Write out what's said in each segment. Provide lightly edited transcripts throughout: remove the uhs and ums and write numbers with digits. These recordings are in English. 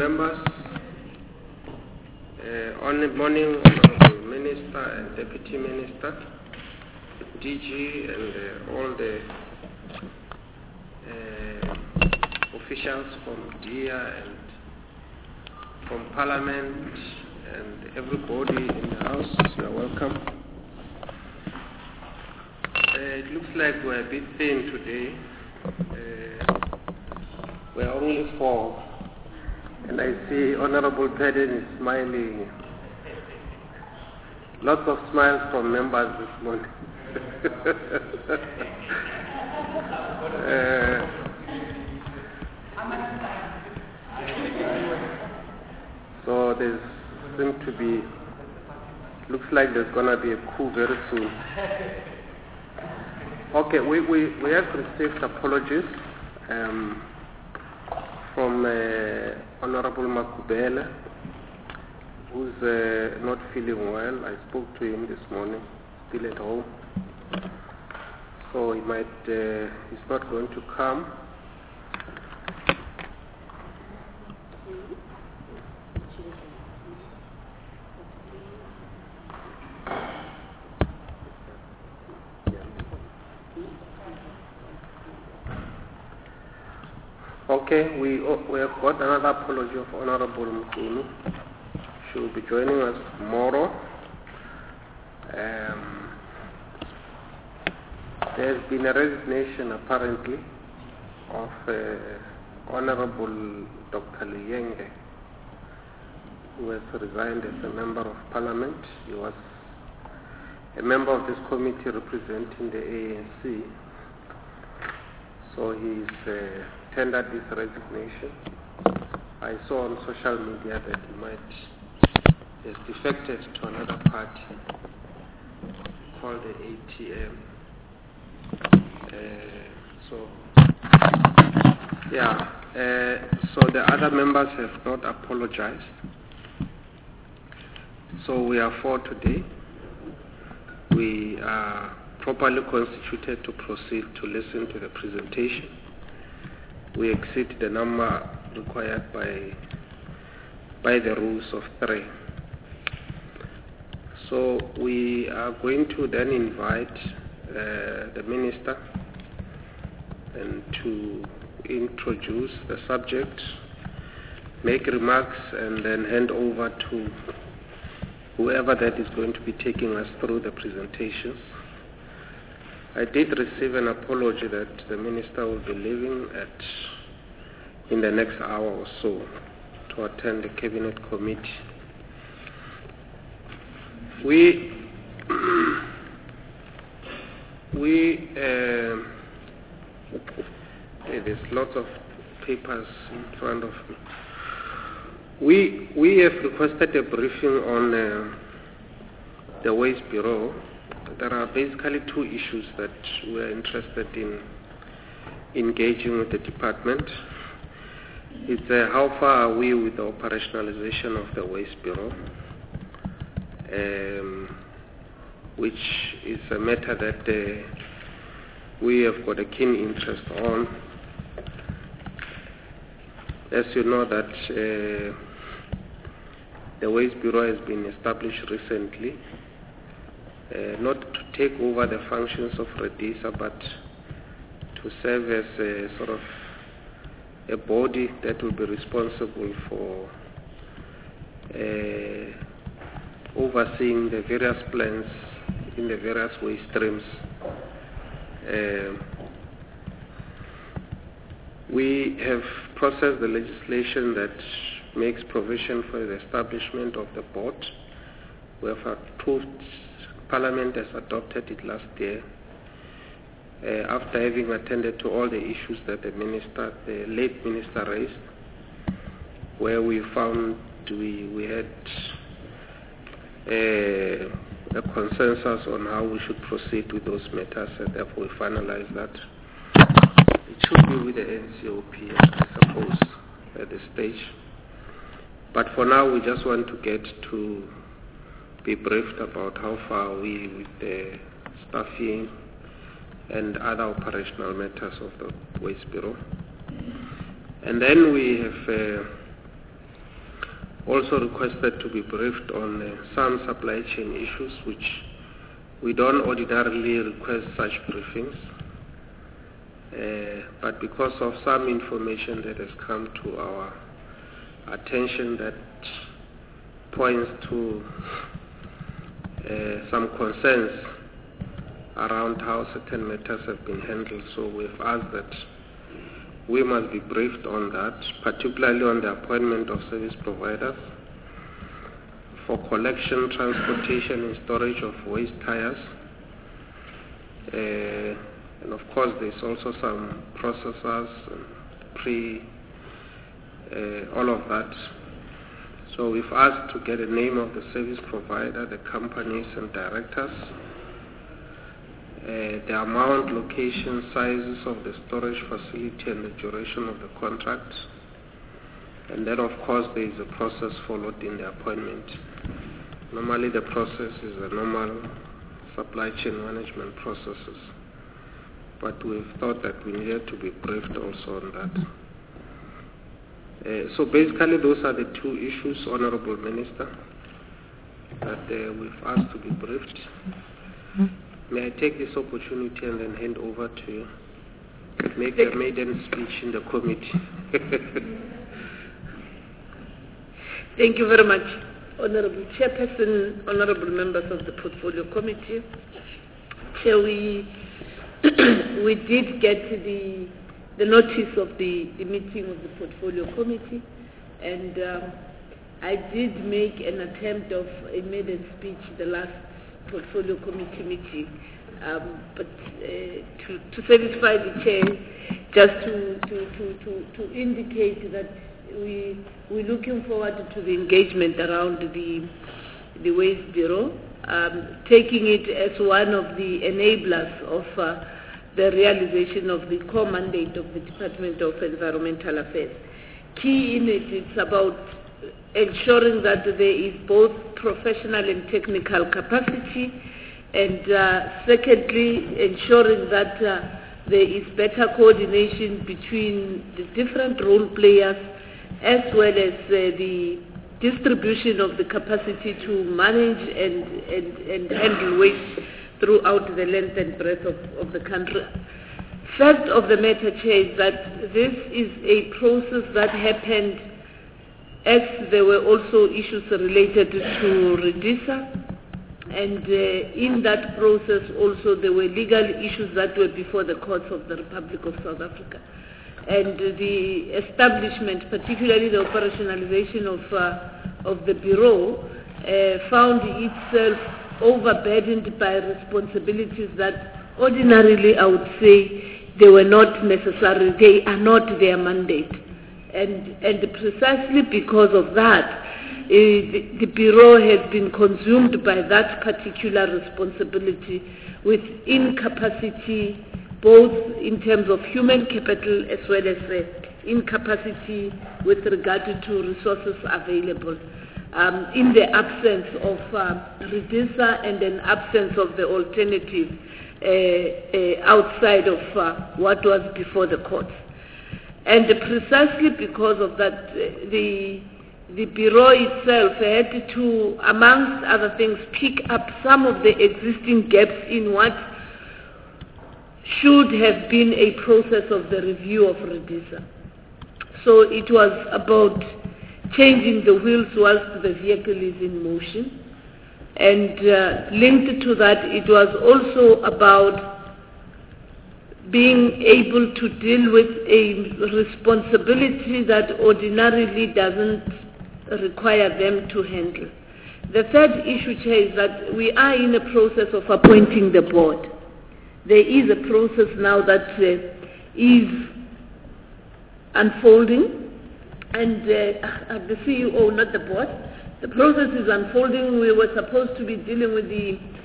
members, on the morning, Honorable Minister and Deputy Minister, DG, and all the officials from DIA and from Parliament and everybody in the House, you are welcome. It looks like we're a bit thin today. We're only 4. And I see Honorable Pedden is smiling. Lots of smiles from members this morning. So there seems to be, looks like there's going to be a coup very soon. Okay, we have received apologies from Honorable Makubele, who's not feeling well. I spoke to him this morning, still at home. So he's not going to come. Okay, we have got another apology of Honorable Mukunu. She will be joining us tomorrow. There has been a resignation apparently of Honorable Dr. Luyenge, who has resigned as a member of Parliament. He was a member of this committee representing the ANC. So he's tendered this resignation. I saw on social media that he might have defected to another party called the ATM. So the other members have not apologized. So we are 4 today. We are properly constituted to proceed to listen to the presentation. We exceed the number required by the rules of 3. So we are going to then invite the minister and to introduce the subject, make remarks, and then hand over to whoever that is going to be taking us through the presentations. I did receive an apology that the minister will be leaving in the next hour or so to attend the cabinet committee. There's lots of papers in front of me. We have requested a briefing on the Waste Bureau. There are basically 2 issues that we are interested in engaging with the department. It's how far are we with the operationalization of the Waste Bureau, which is a matter that we have got a keen interest on. As you know that the Waste Bureau has been established recently, not to take over the functions of REDISA, but to serve as a sort of a body that will be responsible for overseeing the various plans in the various waste streams. We have processed the legislation that makes provision for the establishment of the board. We have approved, Parliament has adopted it last year, after having attended to all the issues that the late minister raised, where we found we had a consensus on how we should proceed with those matters, and therefore we finalized that. It should be with the NCOP, I suppose, at this stage. But for now, we just want to get to be briefed about how far are we with the staffing and other operational matters of the Waste Bureau. And then we have also requested to be briefed on some supply chain issues, which we don't ordinarily request such briefings. But because of some information that has come to our attention that points to some concerns around how certain matters have been handled, so we've asked that we must be briefed on that, particularly on the appointment of service providers for collection, transportation, and storage of waste tires. And of course, there's also some processors, all of that. So we've asked to get a name of the service provider, the companies and directors, the amount, location, sizes of the storage facility, and the duration of the contract. And then, of course, there is a process followed in the appointment. Normally, the process is a normal supply chain management processes. But we've thought that we needed to be briefed also on that. So basically, those are the two issues, Honorable Minister, that we've asked to be briefed. May I take this opportunity and then hand over to you? Make a maiden speech in the committee. Thank you very much, Honorable Chairperson, Honorable members of the Portfolio Committee. Chair, we did get the notice of the meeting of the Portfolio Committee, and I did make an attempt of a maiden speech the last Portfolio Committee meeting, but to satisfy the Chair, just to indicate that we're looking forward to the engagement around the Waste Bureau, taking it as one of the enablers of the realization of the core mandate of the Department of Environmental Affairs. Key in it, it's about ensuring that there is both professional and technical capacity, and secondly, ensuring that there is better coordination between the different role players, as well as the distribution of the capacity to manage and handle waste throughout the length and breadth of the country. Fact of the matter, Chair, is that this is a process that happened as there were also issues related to REDISA, and in that process also there were legal issues that were before the courts of the Republic of South Africa. And the establishment, particularly the operationalization of the Bureau, found itself overburdened by responsibilities that ordinarily I would say they were not necessary, they are not their mandate. And precisely because of that, the Bureau has been consumed by that particular responsibility with incapacity, both in terms of human capital as well as incapacity with regard to resources available. In the absence of REDISA and an absence of the alternative outside of what was before the courts. And precisely because of that, the Bureau itself had to, amongst other things, pick up some of the existing gaps in what should have been a process of the review of REDISA. So it was about changing the wheels whilst the vehicle is in motion. And linked to that, it was also about being able to deal with a responsibility that ordinarily doesn't require them to handle. The third issue, Chair, is that we are in a process of appointing the board. There is a process now that is unfolding, and the CEO, not the board, the process is unfolding. We were supposed to be dealing with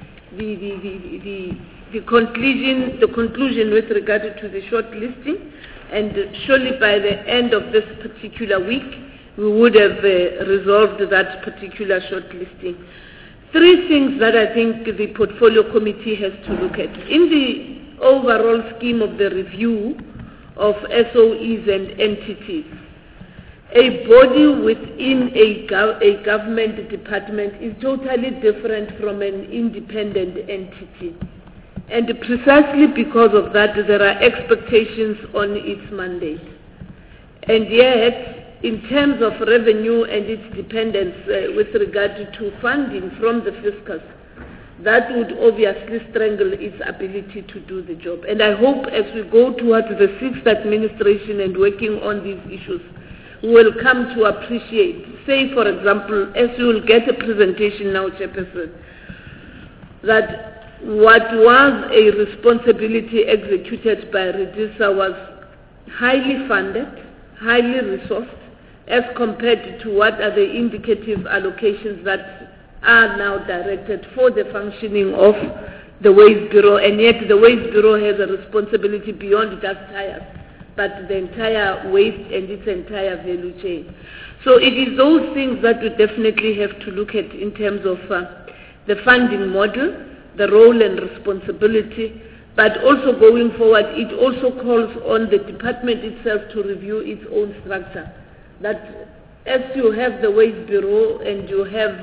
the conclusion with regard to the shortlisting, and surely by the end of this particular week, we would have resolved that particular shortlisting. Three things that I think the Portfolio Committee has to look at. In the overall scheme of the review of SOEs and entities, a body within a government department is totally different from an independent entity. And precisely because of that, there are expectations on its mandate. And yet, in terms of revenue and its dependence with regard to funding from the fiscus, that would obviously strangle its ability to do the job. And I hope as we go towards the 6th administration and working on these issues, we will come to appreciate, say for example, as you will get a presentation now, Chairperson, that what was a responsibility executed by Redisa was highly funded, highly resourced, as compared to what are the indicative allocations that are now directed for the functioning of the Waste Bureau, and yet the Waste Bureau has a responsibility beyond just tires, but the entire waste and its entire value chain. So it is those things that we definitely have to look at in terms of the funding model, the role and responsibility, but also going forward, it also calls on the department itself to review its own structure. That as you have the Waste Bureau and you have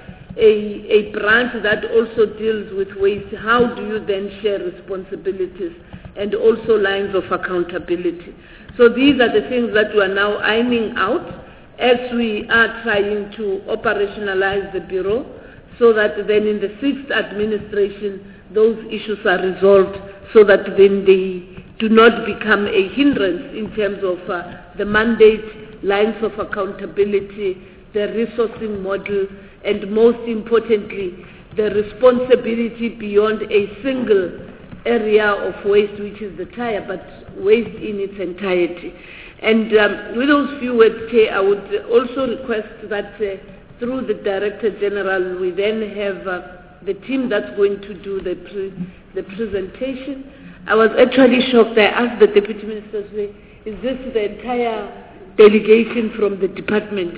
a branch that also deals with waste, how do you then share responsibilities and also lines of accountability? So these are the things that we are now ironing out as we are trying to operationalize the Bureau, so that then in the 6th administration those issues are resolved, so that then they do not become a hindrance in terms of the mandate, lines of accountability, the resourcing model, and most importantly, the responsibility beyond a single area of waste, which is the tire, but waste in its entirety. And with those few words, Chair, I would also request that through the Director General, we then have the team that's going to do the presentation. I was actually shocked. I asked the Deputy Minister, is this the entire delegation from the department?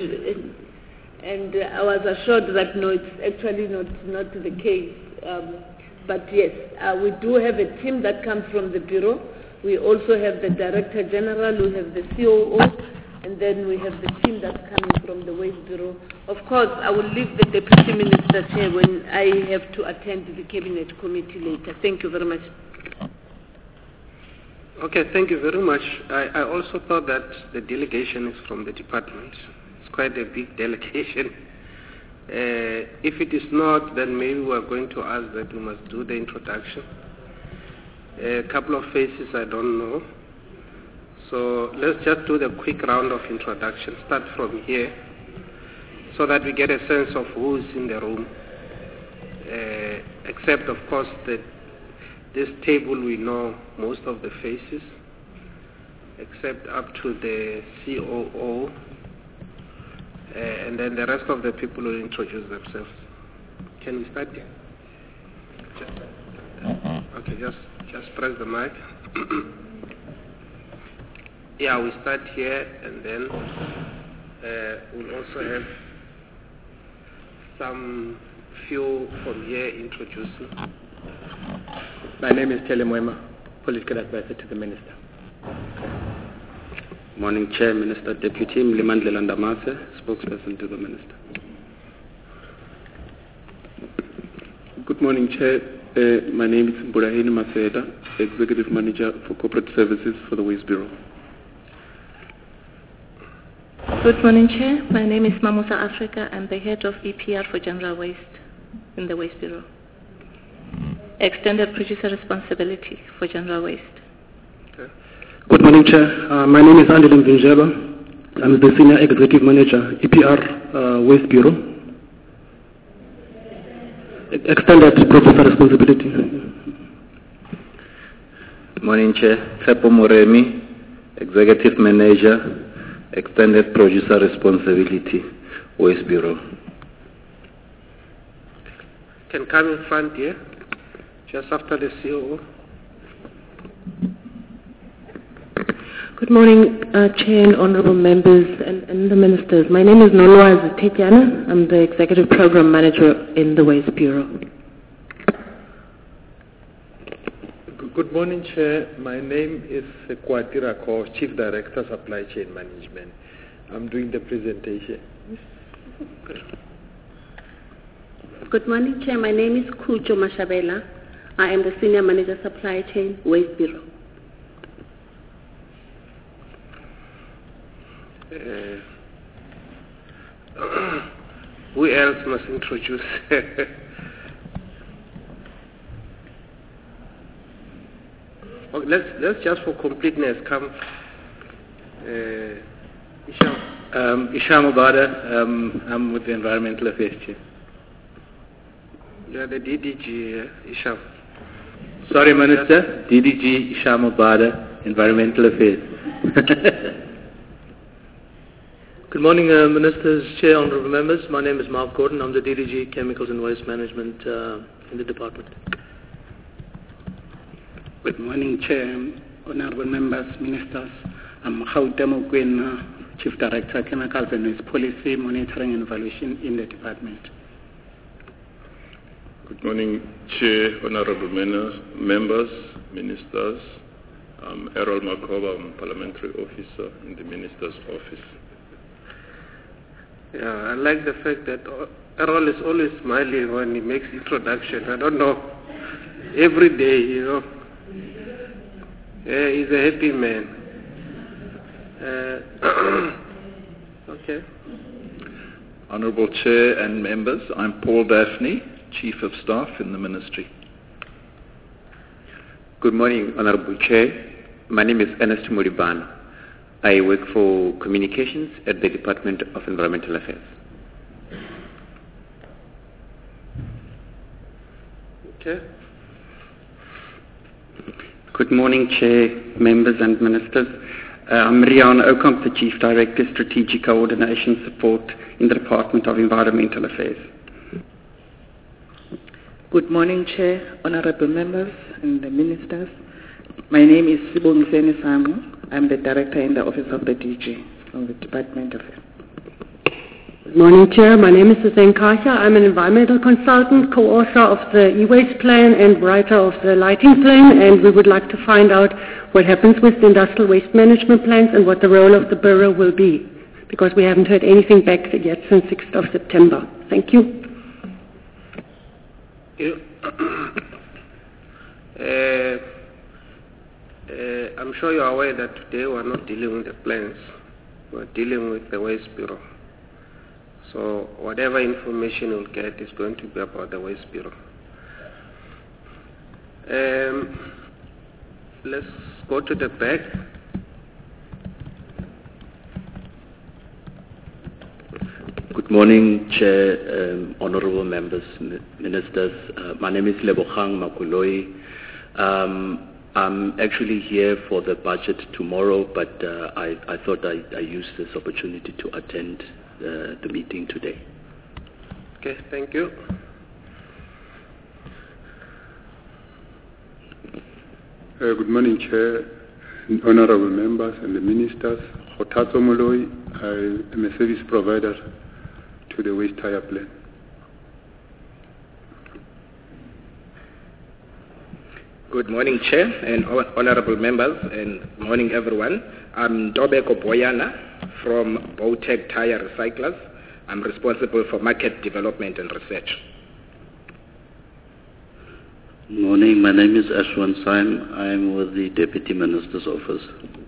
And I was assured that no, it's actually not the case. But yes, we do have a team that comes from the Bureau. We also have the Director General, we have the COO, and then we have the team that's coming from the Waste Bureau. Of course, I will leave the Deputy Minister Chair when I have to attend the Cabinet Committee later. Thank you very much. Okay, thank you very much. I also thought that the delegation is from the department. It's quite a big delegation. If it is not, then maybe we are going to ask that we must do the introduction. A couple of faces I don't know. So let's just do the quick round of introduction. Start from here, so that we get a sense of who's in the room. Except, of course, that this table we know most of the faces, except up to the COO, and then the rest of the people will introduce themselves. Can we start here? Okay, just press the mic. Yeah, we start here, and then we'll also have some few from here introducing. My name is Tele Moema, Political Advisor to the Minister. Morning, Chair, Minister, Deputy Mlimandlela Ndamase, Spokesperson to the Minister. Good morning, Chair. My name is Burahini Maseda, Executive Manager for Corporate Services for the Waste Bureau. Good morning, Chair. My name is Mamusa Africa. I'm the head of EPR for General Waste in the Waste Bureau. Extended producer responsibility for General Waste. Okay. Good morning, Chair. My name is Andile Mvinjelo. I'm the Senior Executive Manager, EPR Waste Bureau. Extended producer responsibility. Good morning, Chair. Tsepo Moremi, Executive Manager, Extended Producer Responsibility, Waste Bureau. Can come in front here, just after the COO. Good morning, Chair and Honourable Members and the Ministers. My name is Nolwazi Tetiana. I'm the Executive Program Manager in the Waste Bureau. Good morning, Chair. My name is Kwatira Ko, Chief Director, Supply Chain Management. I'm doing the presentation. Good morning, Chair. My name is Kujo Mashabela. I am the Senior Manager Supply Chain, Waste Bureau. Who else must introduce? Okay, let's just for completeness come. Isham Ubada, I'm with the Environmental Affairs Chair. You are the DDG, Isham. Sorry, Minister. DDG Isham Ubada, Environmental Affairs. Good morning, Ministers, Chair, Honourable Members. My name is Mark Gordon. I'm the DDG Chemicals and Waste Management in the department. Good morning, Chair, Honourable Members, Ministers. I'm Gautemo Kwena, Chief Director, Chemicals and Waste Policy, Monitoring and Evaluation in the department. Good morning, Chair, Honourable Members, Ministers. I'm Errol Makoba, I'm Parliamentary Officer in the Minister's Office. Yeah, I like the fact that Errol is always smiling when he makes introduction. I don't know, every day, you know. Yeah, he's a happy man. Okay. Honourable Chair and members, I'm Paul Daphne, Chief of Staff in the Ministry. Good morning, Honourable Chair. My name is Ernest Muribana. I work for Communications at the Department of Environmental Affairs. Okay. Good morning, Chair, members and ministers. I'm Rian Okamp, the Chief Director, Strategic Coordination Support in the Department of Environmental Affairs. Good morning, Chair, Honourable Members and the Ministers. My name is Sibongiseni Samu. I'm the Director in the Office of the DG of the Department of Affairs. Good morning, Chair. My name is Suzanne Kasha. I'm an environmental consultant, co-author of the e-waste plan and writer of the lighting plan, and we would like to find out what happens with the industrial waste management plans and what the role of the Bureau will be, because we haven't heard anything back yet since 6th of September. Thank you. I'm sure you're aware that today we're not dealing with the plans, we're dealing with the Waste Bureau. So whatever information you'll get is going to be about the Waste Bureau. Let's go to the back. Good morning, Chair, Honourable Members, Ministers. My name is Lebogang Makuloi. I'm actually here for the budget tomorrow, but I thought I use this opportunity to attend the meeting today. Okay, thank you. Good morning, Chair, Honourable Members and the Ministers. Hotatso Moloi, I am a service provider to the Waste Tire Plan. Good morning, Chair and Honourable Members, and morning everyone. I'm Dobeko Boyana from Bowtech Tire Recyclers. I'm responsible for market development and research. Morning, my name is Ashwan Saim. I'm with the Deputy Minister's Office.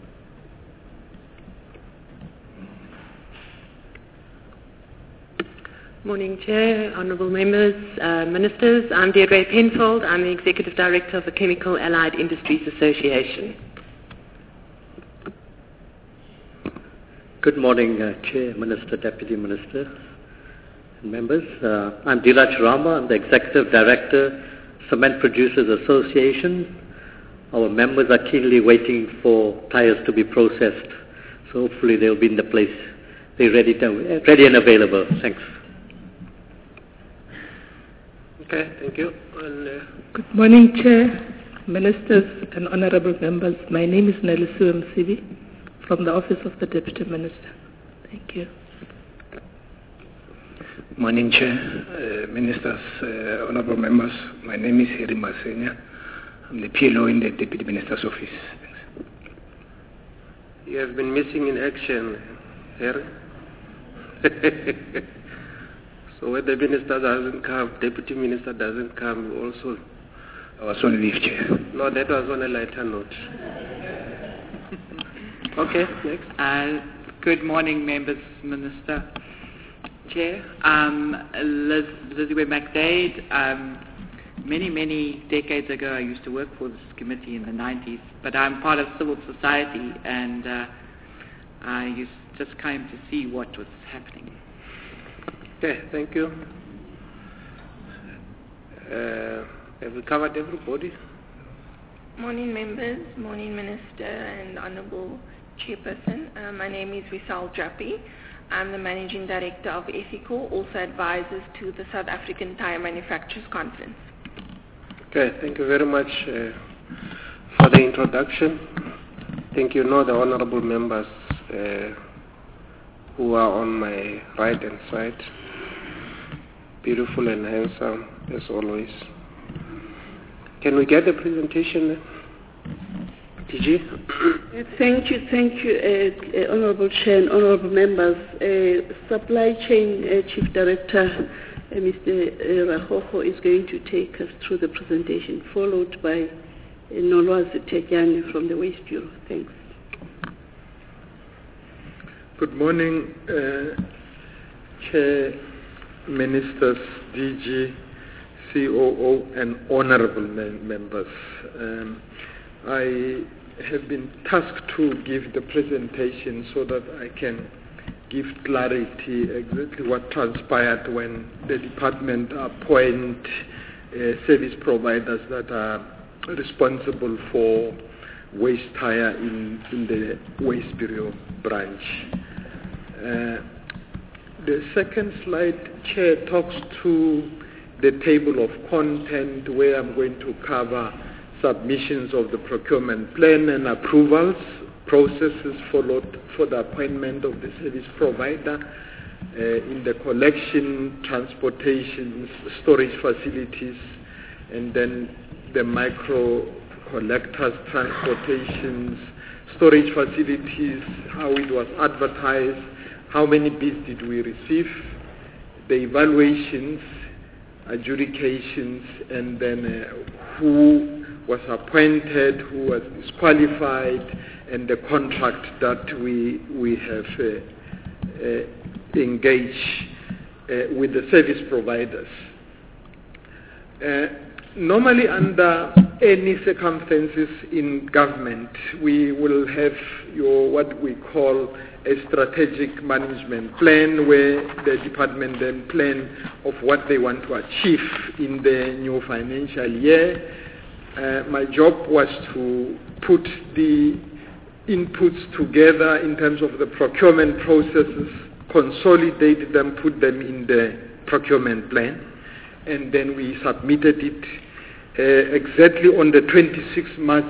Morning, Chair, Honourable Members, Ministers. I'm Deirdre Penfold. I'm the Executive Director of the Chemical Allied Industries Association. Good morning, Chair, Minister, Deputy Minister, and members. I'm Dhiraj Rama. I'm the Executive Director, Cement Producers Association. Our members are keenly waiting for tyres to be processed, so hopefully they'll be in the place. They're ready and available. Thanks. Okay, thank you. Good morning, Chair, Ministers and Honourable Members. My name is Nelisiwe Msibi from the Office of the Deputy Minister. Thank you. Morning, Chair, Ministers, Honourable Members. My name is Heri Masenya. I'm the PLO in the Deputy Minister's Office. You have been missing in action, hearing. So when the minister doesn't come, deputy minister doesn't come, we also... I was on leave, Chair. No, that was on a lighter note. Okay, next. Good morning, members, Minister. Chair, Lizzie McDade. Many decades ago, I used to work for this committee in the 90s, but I'm part of civil society, and I just came to see what was happening. Okay, thank you. Have we covered everybody? Morning, members. Morning, Minister and Honourable Chairperson. My name is Vishal Jappi. I'm the Managing Director of Ethical, also advisors to the South African Tyre Manufacturers Conference. Okay, thank you very much for the introduction. I think you know the honourable members who are on my right-hand side. Beautiful and handsome, as always. Can we get the presentation? DG? Thank you, Honourable Chair and Honourable Members. Supply Chain Chief Director, Mr. Rahoho, is going to take us through the presentation, followed by Nolowazi Tetyane from the Waste Bureau. Thanks. Good morning, Chair, Ministers, DG, COO, and honourable members. I have been tasked to give the presentation so that I can give clarity exactly what transpired when the department appoint service providers that are responsible for waste tire in the Waste Bureau branch. The second slide, Chair, talks to the table of content where I'm going to cover submissions of the procurement plan and approvals, processes followed for the appointment of the service provider in the collection, transportation, storage facilities, and then the micro collectors, transportations, storage facilities, how it was advertised, how many bids did we receive, the evaluations, adjudications, and then who was appointed, who was disqualified, and the contract that we have engaged with the service providers. Normally, under any circumstances in government, we will have what we call a strategic management plan, where the department then plan of what they want to achieve in the new financial year. My job was to put the inputs together in terms of the procurement processes, consolidate them, put them in the procurement plan, and then we submitted it exactly on the 26th March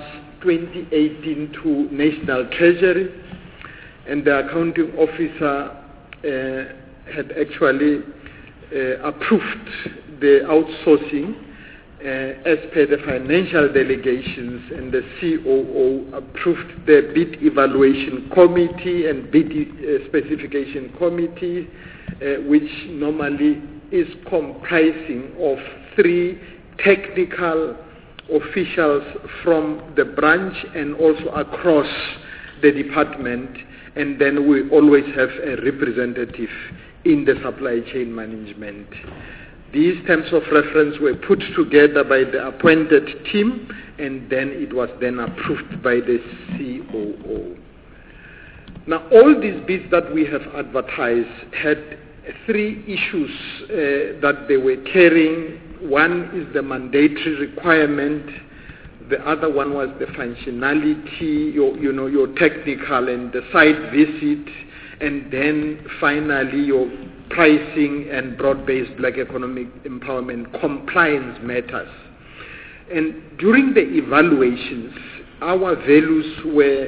2018 to National Treasury, and the accounting officer had actually approved the outsourcing as per the financial delegations, and the COO approved the bid evaluation committee and bid specification committee, which normally is comprising of 3 technical officials from the branch and also across the department, and then we always have a representative in the supply chain management. These terms of reference were put together by the appointed team, and then it was then approved by the COO. Now, all these bids that we have advertised had 3 issues that they were carrying. One is the mandatory requirement. The other one was the functionality, your technical and the site visit, and then finally your pricing and broad-based black economic empowerment compliance matters. And during the evaluations, our values were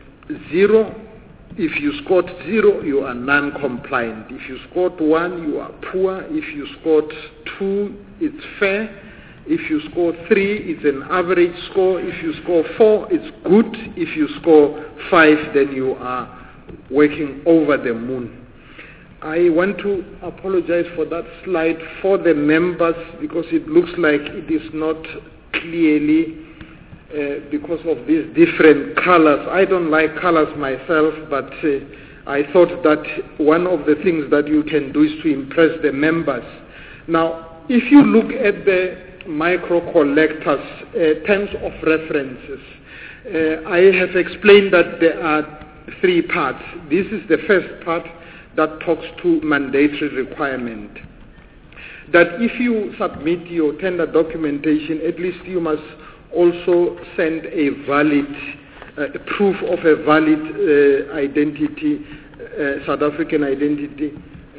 0. If you scored 0, you are non-compliant. If you scored 1, you are poor. If you scored 2, it's fair. If you score 3, it's an average score. If you score 4, it's good. If you score 5, then you are working over the moon. I want to apologize for that slide for the members because it looks like it is not clearly because of these different colors. I don't like colors myself, but I thought that one of the things that you can do is to impress the members. Now, if you look at the micro collectors, terms of references, I have explained that there are 3 parts. This is the first part that talks to mandatory requirement. That if you submit your tender documentation, at least you must also send a valid proof of a valid identity, South African identity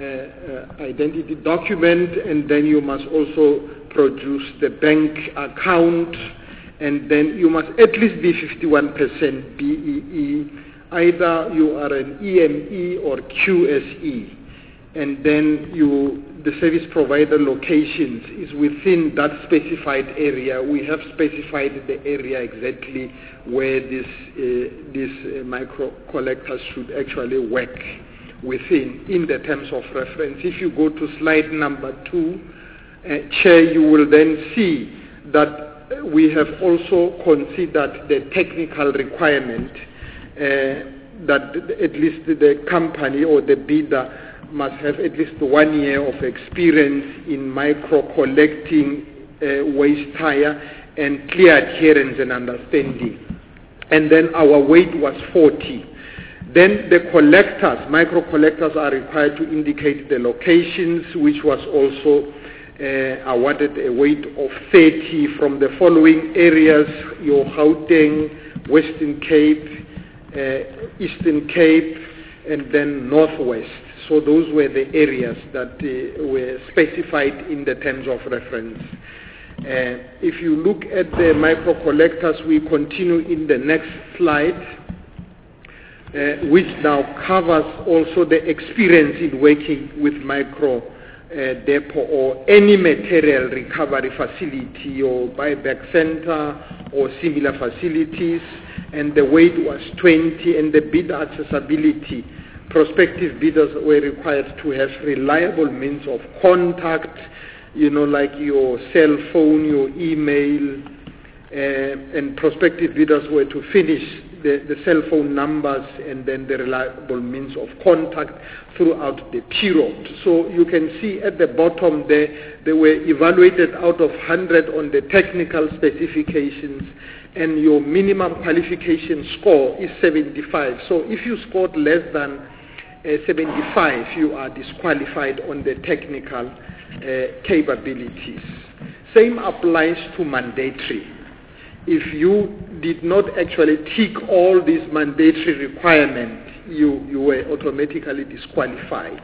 document, and then you must also produce the bank account, and then you must at least be 51% BEE. Either you are an EME or QSE, and then the service provider locations is within that specified area. We have specified the area exactly where these micro collectors should actually work within in the terms of reference. If you go to slide number 2, Chair, you will then see that we have also considered the technical requirement that at least the company or the bidder must have at least 1 year of experience in micro collecting waste tire and clear adherence and understanding. And then our weight was 40. Then the collectors, micro collectors, are required to indicate the locations, which was also awarded a weight of 30 from the following areas: your Gauteng, Western Cape, Eastern Cape, and then Northwest. So those were the areas that were specified in the terms of reference. If you look at the micro collectors, we continue in the next slide, which now covers also the experience in working with micro depot or any material recovery facility or buyback center or similar facilities, and the weight was 20, and the bidder accessibility. Prospective bidders were required to have reliable means of contact, like your cell phone, your email, and prospective bidders were to finish the cell phone numbers and then the reliable means of contact throughout the period. So you can see at the bottom there, they were evaluated out of 100 on the technical specifications, and your minimum qualification score is 75. So if you scored less than 75, you are disqualified on the technical capabilities. Same applies to mandatory. If you did not actually tick all these mandatory requirements, you were automatically disqualified.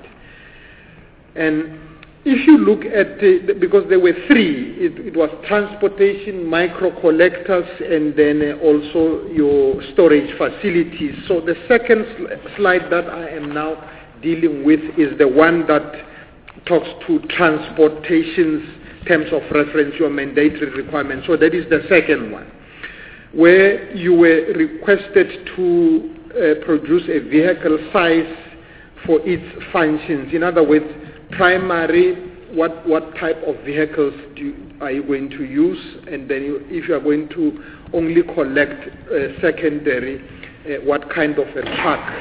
And if you look at, because there were 3, it was transportation, micro collectors, and then also your storage facilities. So the second slide that I am now dealing with is the one that talks to transportation's terms of reference, your mandatory requirements. So that is the second one, where you were requested to produce a vehicle size for its functions. In other words, primary, what type of vehicles are you going to use, and then if you are going to only collect secondary, what kind of a truck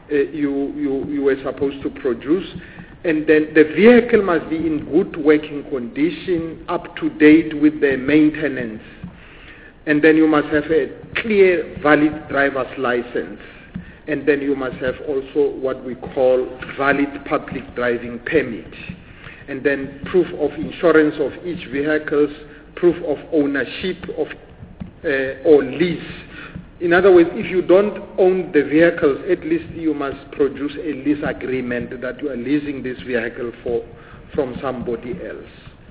you were supposed to produce. And then the vehicle must be in good working condition, up to date with the maintenance. And then you must have a clear, valid driver's license. And then you must have also what we call valid public driving permit. And then proof of insurance of each vehicle, proof of ownership of or lease. In other words, if you don't own the vehicles, at least you must produce a lease agreement that you are leasing this vehicle from somebody else.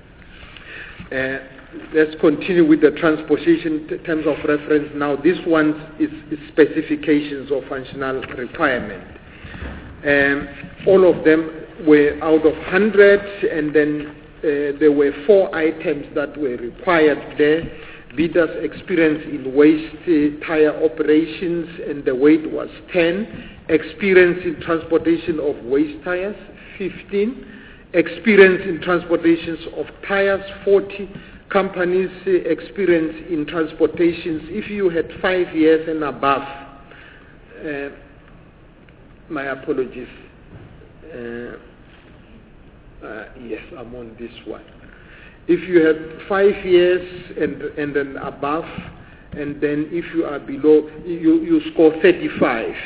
Let's continue with the transportation terms of reference. Now, this one is specifications of functional requirement. All of them were out of 100, and then there were 4 items that were required there. bidders' experience in waste tire operations, and the weight was 10. Experience in transportation of waste tires, 15. Experience in transportations of tires, 40. Companies' experience in transportations, if you had 5 years and above, my apologies. Yes, I'm on this one. If you have 5 years and then above, and then if you are below, you score 35.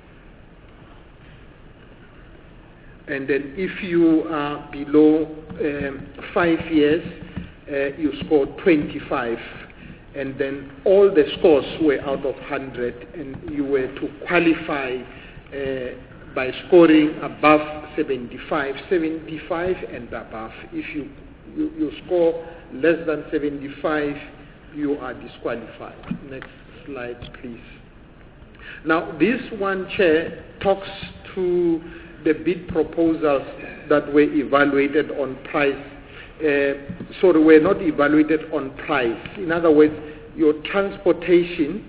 And then if you are below 5 years, you score 25. And then all the scores were out of 100, and you were to qualify by scoring above 75 and above. If you score less than 75, you are disqualified. Next slide, please. Now, this one, Chair, talks to the bid proposals that were evaluated on price. Sorry, were not evaluated on price. In other words, your transportation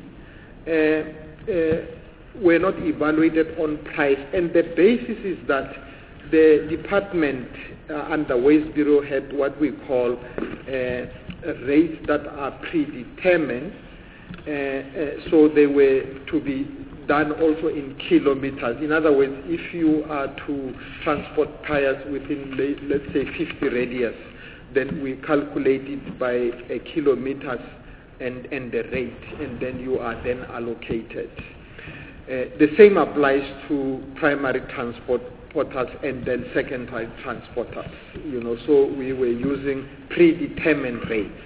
were not evaluated on price. And the basis is that the department under Waste Bureau had what we call rates that are predetermined. So they were to be done also in kilometers. In other words, if you are to transport tires within, let's say, 50 radius, then we calculate it by kilometers and the rate, and then you are then allocated. The same applies to primary transporters and then secondary transporters. So we were using predetermined rates.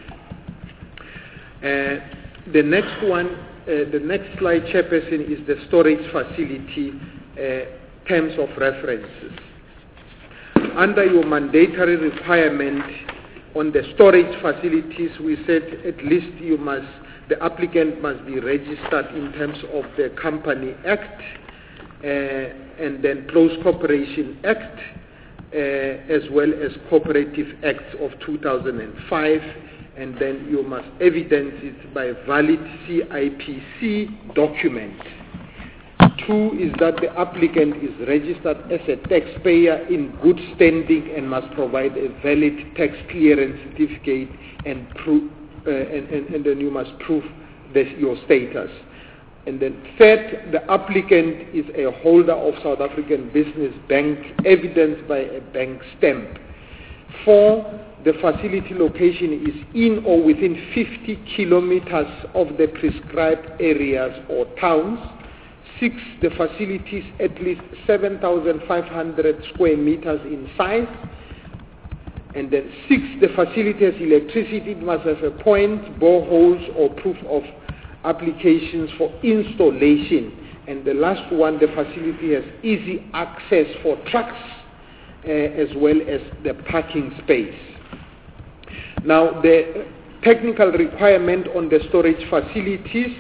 The next one, the next slide, Chairperson, is the storage facility terms of references. Under your mandatory requirement on the storage facilities, we said at least the applicant must be registered in terms of the Company Act and then Close Corporation Act, as well as Cooperative Acts of 2005, and then you must evidence it by valid CIPC document. 2 is that the applicant is registered as a taxpayer in good standing and must provide a valid tax clearance certificate and then you must prove your status. And then 3rd, the applicant is a holder of South African Business Bank, evidenced by a bank stamp. 4, the facility location is in or within 50 kilometers of the prescribed areas or towns. 6, the facility is at least 7,500 square meters in size. And then 6, the facility has electricity. It must have a point, boreholes, or proof of applications for installation. And the last one, the facility has easy access for trucks as well as the parking space. Now, the technical requirement on the storage facilities,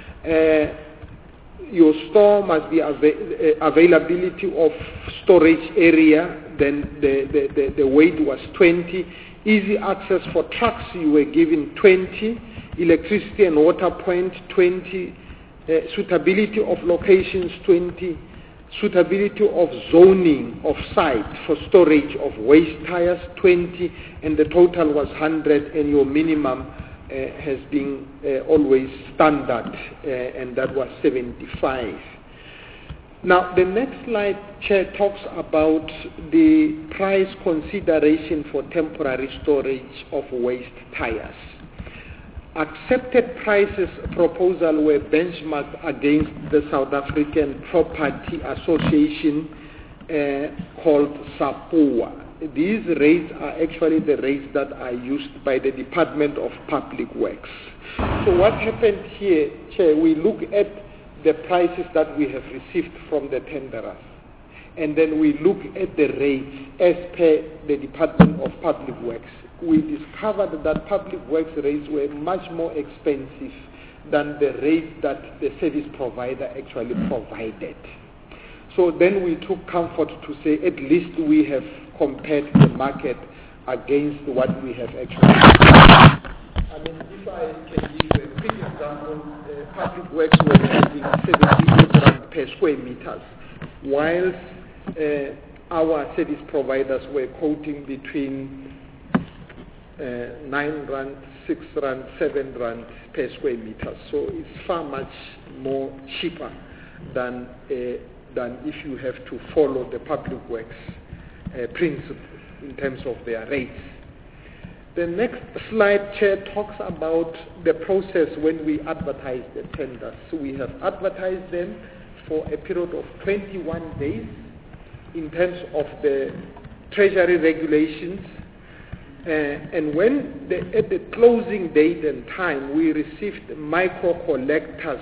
your store must be availability of storage area, then the weight was 20. Easy access for trucks, you were given 20. Electricity and water point, 20. Suitability of locations, 20. Suitability of zoning of site for storage of waste tires, 20. And the total was 100, and your minimum has been always standard, and that was 75. Now, the next slide, Chair, talks about the price consideration for temporary storage of waste tires. Accepted prices proposal were benchmarked against the South African Property Association called SAPOA. These rates are actually the rates that are used by the Department of Public Works. So what happened here, Chair, we look at the prices that we have received from the tenderers, and then we look at the rates as per the Department of Public Works. We discovered that Public Works rates were much more expensive than the rates that the service provider actually provided. So then we took comfort to say at least we have compared the market against what we have actually done. if I can give a quick example, public works were getting 78 rand per square meters, whilst our service providers were quoting between 9 rand, 6 rand, 7 rand per square meter. So it's far much more cheaper than if you have to follow the public works principle in terms of their rates. The next slide, Chair, talks about the process when we advertise the tenders. So we have advertised them for a period of 21 days in terms of the Treasury regulations. And when at the closing date and time, we received micro collectors.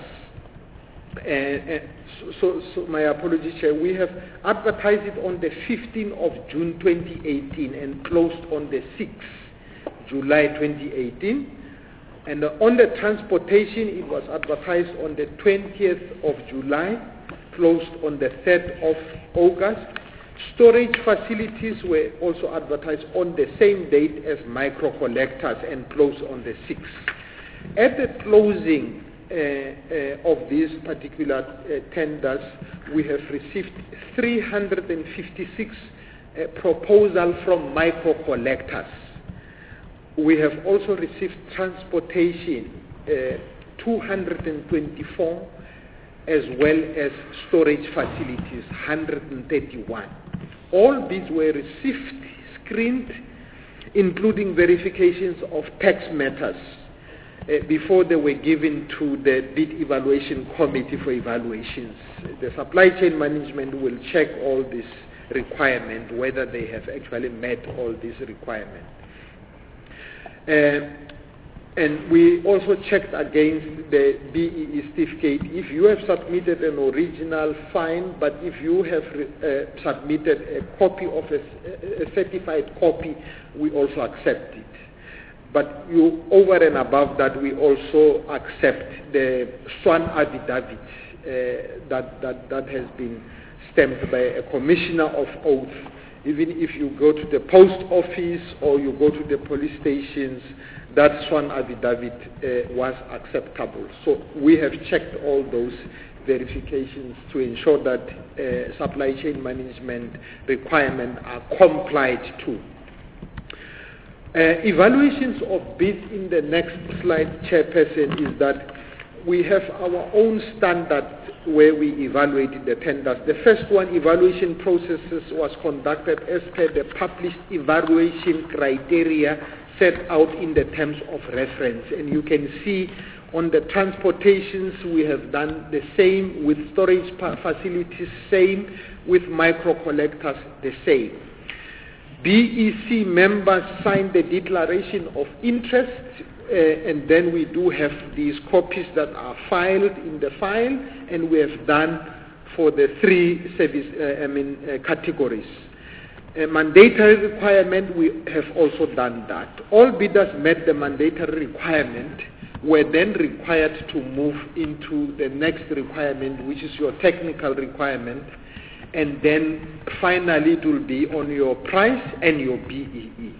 So my apologies, Chair. We have advertised it on the 15th of June 2018 and closed on the 6th July 2018. And on the transportation, it was advertised on the 20th of July, closed on the 3rd of August. Storage facilities were also advertised on the same date as micro collectors and closed on the 6th. At the closing of these particular tenders, we have received 356 proposals from micro collectors. We have also received transportation, 224, as well as storage facilities, 131. All these were received, screened, including verifications of tax matters before they were given to the bid evaluation committee for evaluations. The supply chain management will check all these requirements, whether they have actually met all these requirements. And we also checked against the BEE certificate. If you have submitted an original, fine, but if you have submitted a copy of a certified copy, we also accept it. But over and above that, we also accept the sworn affidavit that has been stamped by a commissioner of oath. Even if you go to the post office or you go to the police stations, that sworn affidavit was acceptable. So we have checked all those verifications to ensure that supply chain management requirements are complied to. Evaluations of bids in the next slide, Chairperson, is that we have our own standard where we evaluated the tenders. The first one, evaluation processes, was conducted as per the published evaluation criteria set out in the terms of reference. And you can see on the transportations, we have done the same, with storage facilities, same, with micro collectors, the same. BEC members signed the declaration of interest, and then we do have these copies that are filed in the file, and we have done for the three service categories. A mandatory requirement, we have also done that. All bidders met the mandatory requirement, were then required to move into the next requirement, which is your technical requirement, and then finally it will be on your price and your BEE.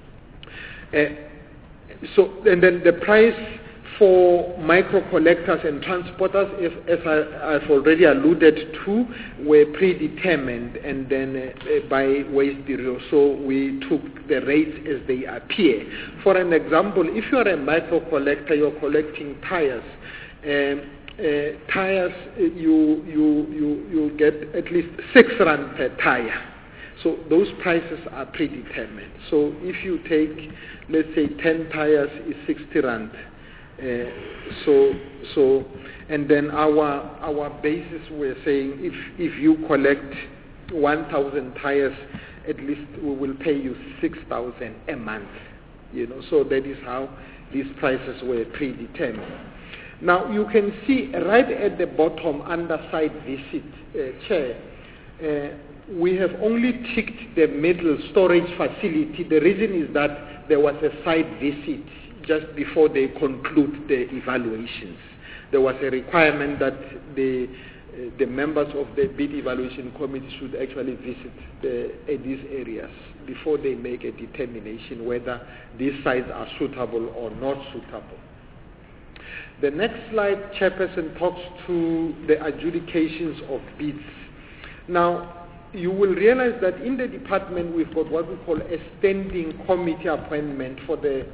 And then the price for micro collectors and transporters, as I've already alluded to, were predetermined and then by Waste Bureau. So we took the rates as they appear. For an example, if you are a micro collector, you're collecting tires. Tires, you get at least 6 rand per tire. So those prices are predetermined. So if you take, let's say, 10 tires is 60 rand. And then our basis, we're saying if you collect 1,000 tires, at least we will pay you 6,000 a month. So that is how these prices were predetermined. Now you can see right at the bottom under site visit, Chair, we have only ticked the middle storage facility. The reason is that there was a site visit just before they conclude the evaluations. There was a requirement that the the members of the bid evaluation committee should actually visit these areas before they make a determination whether these sites are suitable or not suitable. The next slide, Chairperson, talks to the adjudications of bids. Now, you will realize that in the department we've got what we call a standing committee appointment for the...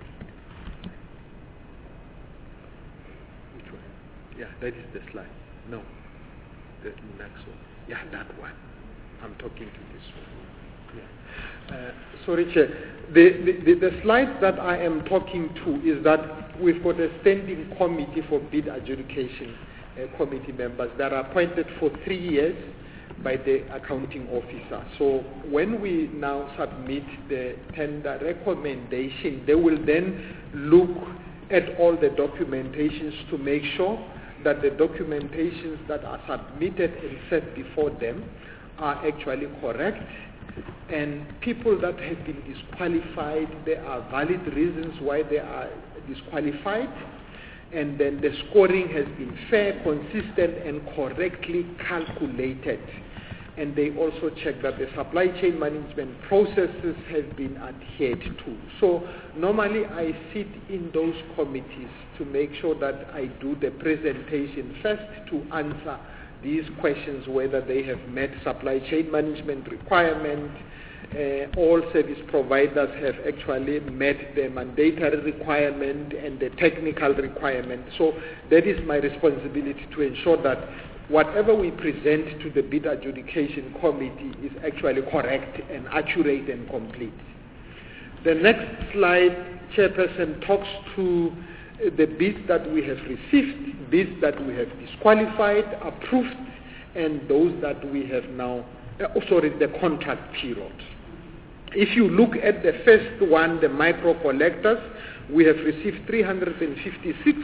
Which one? Yeah, that is the slide. No, the next one. Yeah, that one. I'm talking to this one. Yeah. Sorry, Chair. The slide that I am talking to is that we've got a standing committee for bid adjudication committee members that are appointed for 3 years by the accounting officer. So when we now submit the tender recommendation, they will then look at all the documentations to make sure that the documentations that are submitted and set before them are actually correct, and people that have been disqualified, there are valid reasons why they are disqualified, and then the scoring has been fair, consistent, and correctly calculated. And they also check that the supply chain management processes have been adhered to. So normally I sit in those committees to make sure that I do the presentation first to answer these questions, whether they have met supply chain management requirement, all service providers have actually met the mandatory requirement and the technical requirement. So that is my responsibility, to ensure that whatever we present to the bid adjudication committee is actually correct and accurate and complete. The next slide, Chairperson, talks to the bids that we have received, bids that we have disqualified, approved, and those that we have now, the contract period. If you look at the first one, the micro collectors, we have received 356,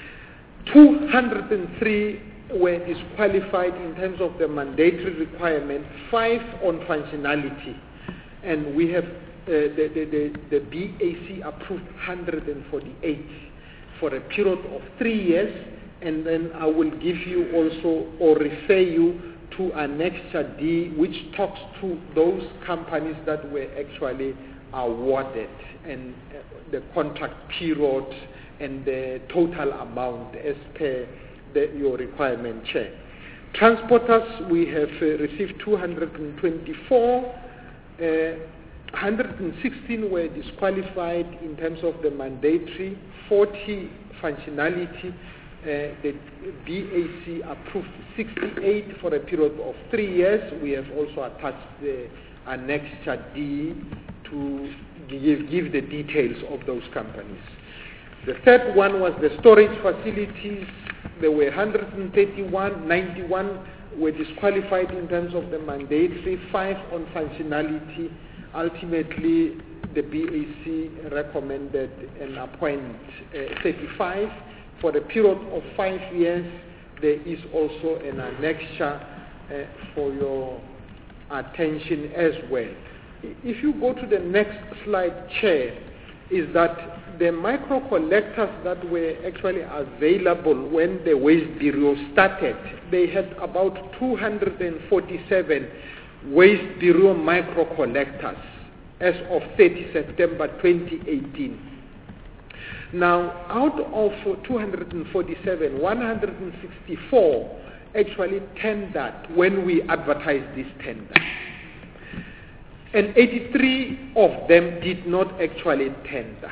203 were disqualified in terms of the mandatory requirement, 5 on functionality, and we have the BAC approved 148 for a period of 3 years, and then I will give you also, or refer you to Annexure D, which talks to those companies that were actually awarded, and the contract period and the total amount as per your requirement, Chair. Transporters, we have received 224, 116 were disqualified in terms of the mandatory, 40 functionality. The BAC approved 68 for a period of 3 years. We have also attached the Annexure D to give the details of those companies. The third one was the storage facilities. There were 131, 91 were disqualified in terms of the mandatory, 5 on functionality. Ultimately, the BAC recommended and appointed 35 for a period of 5 years. There is also an annexure for your attention as well. If you go to the next slide, Chair, is that the micro collectors that were actually available when the Waste Bureau started, they had about 247 Waste Bureau micro collectors as of 30 September 2018. Now, out of 247, 164 actually tendered when we advertised this tender. And 83 of them did not actually tender.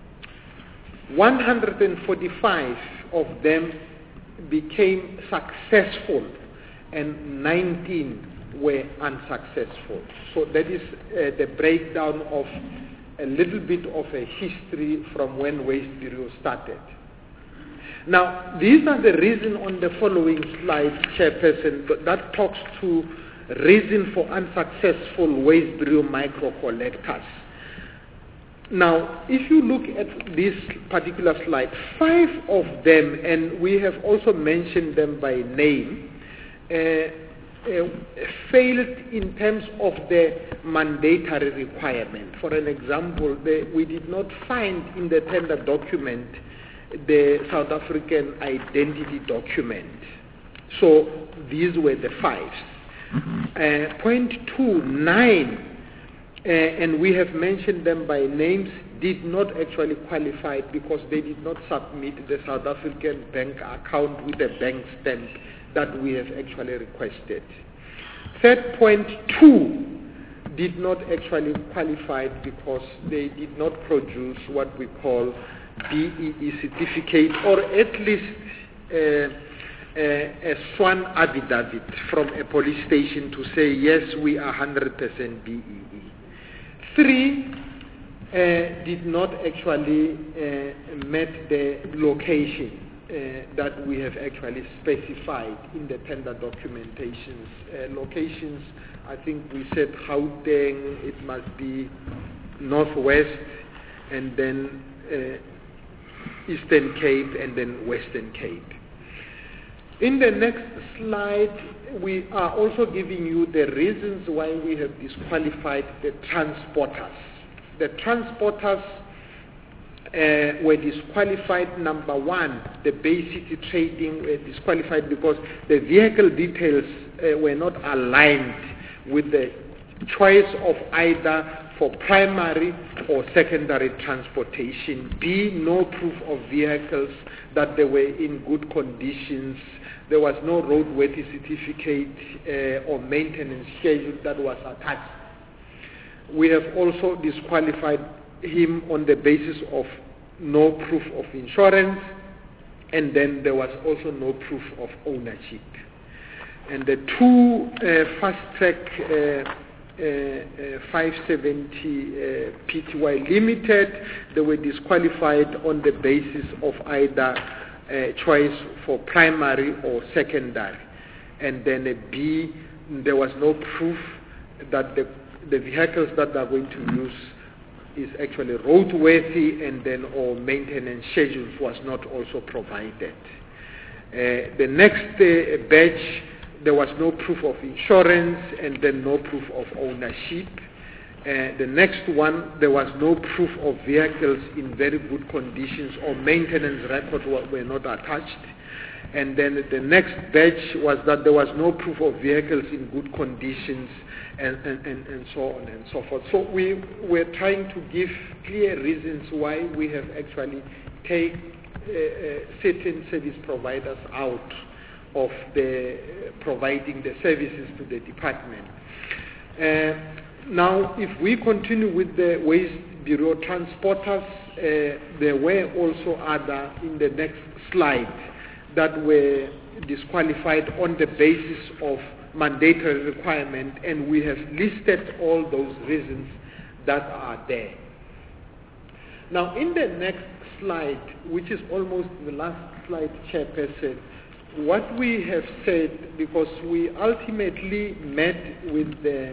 145 of them became successful and 19 were unsuccessful. So that is the breakdown of a little bit of a history from when Waste Bureau started. Now, these are the reason on the following slide, Chairperson, that talks to reason for unsuccessful Waste Bureau micro collectors. Now, if you look at this particular slide, 5 of them, and we have also mentioned them by name, failed in terms of the mandatory requirement. For an example, we did not find in the tender document the South African identity document. So these were the 5s. Point 2, 9, and we have mentioned them by names, did not actually qualify because they did not submit the South African bank account with a bank stamp that we have actually requested. Third point, 2, did not actually qualify because they did not produce what we call BEE certificate, or at least a sworn affidavit from a police station to say, yes, we are 100% BEE. 3, did not actually met the location that we have actually specified in the tender documentations. Locations, I think we said Gauteng, it must be Northwest, and then Eastern Cape, and then Western Cape. In the next slide, we are also giving you the reasons why we have disqualified the transporters. The transporters were disqualified. Number 1, the Bay City Trading were disqualified because the vehicle details were not aligned with the choice of either for primary or secondary transportation. B, no proof of vehicles that they were in good conditions. There was no roadworthy certificate or maintenance schedule that was attached. We have also disqualified him on the basis of no proof of insurance, and then there was also no proof of ownership. And the 2 fast-track 570 Pty Limited, they were disqualified on the basis of either choice for primary or secondary. And then a B, there was no proof that the vehicles that they are going to use is actually roadworthy, and then or maintenance schedules was not also provided. The next batch, there was no proof of insurance, and then no proof of ownership. The next one, there was no proof of vehicles in very good conditions, or maintenance records were not attached. And then the next batch was that there was no proof of vehicles in good conditions, and so on and so forth. So we were trying to give clear reasons why we have actually taken certain service providers out of the providing the services to the department. Now, if we continue with the Waste Bureau transporters, there were also other in the next slide that were disqualified on the basis of mandatory requirement, and we have listed all those reasons that are there. Now, in the next slide, which is almost the last slide, Chairperson, what we have said, because we ultimately met with the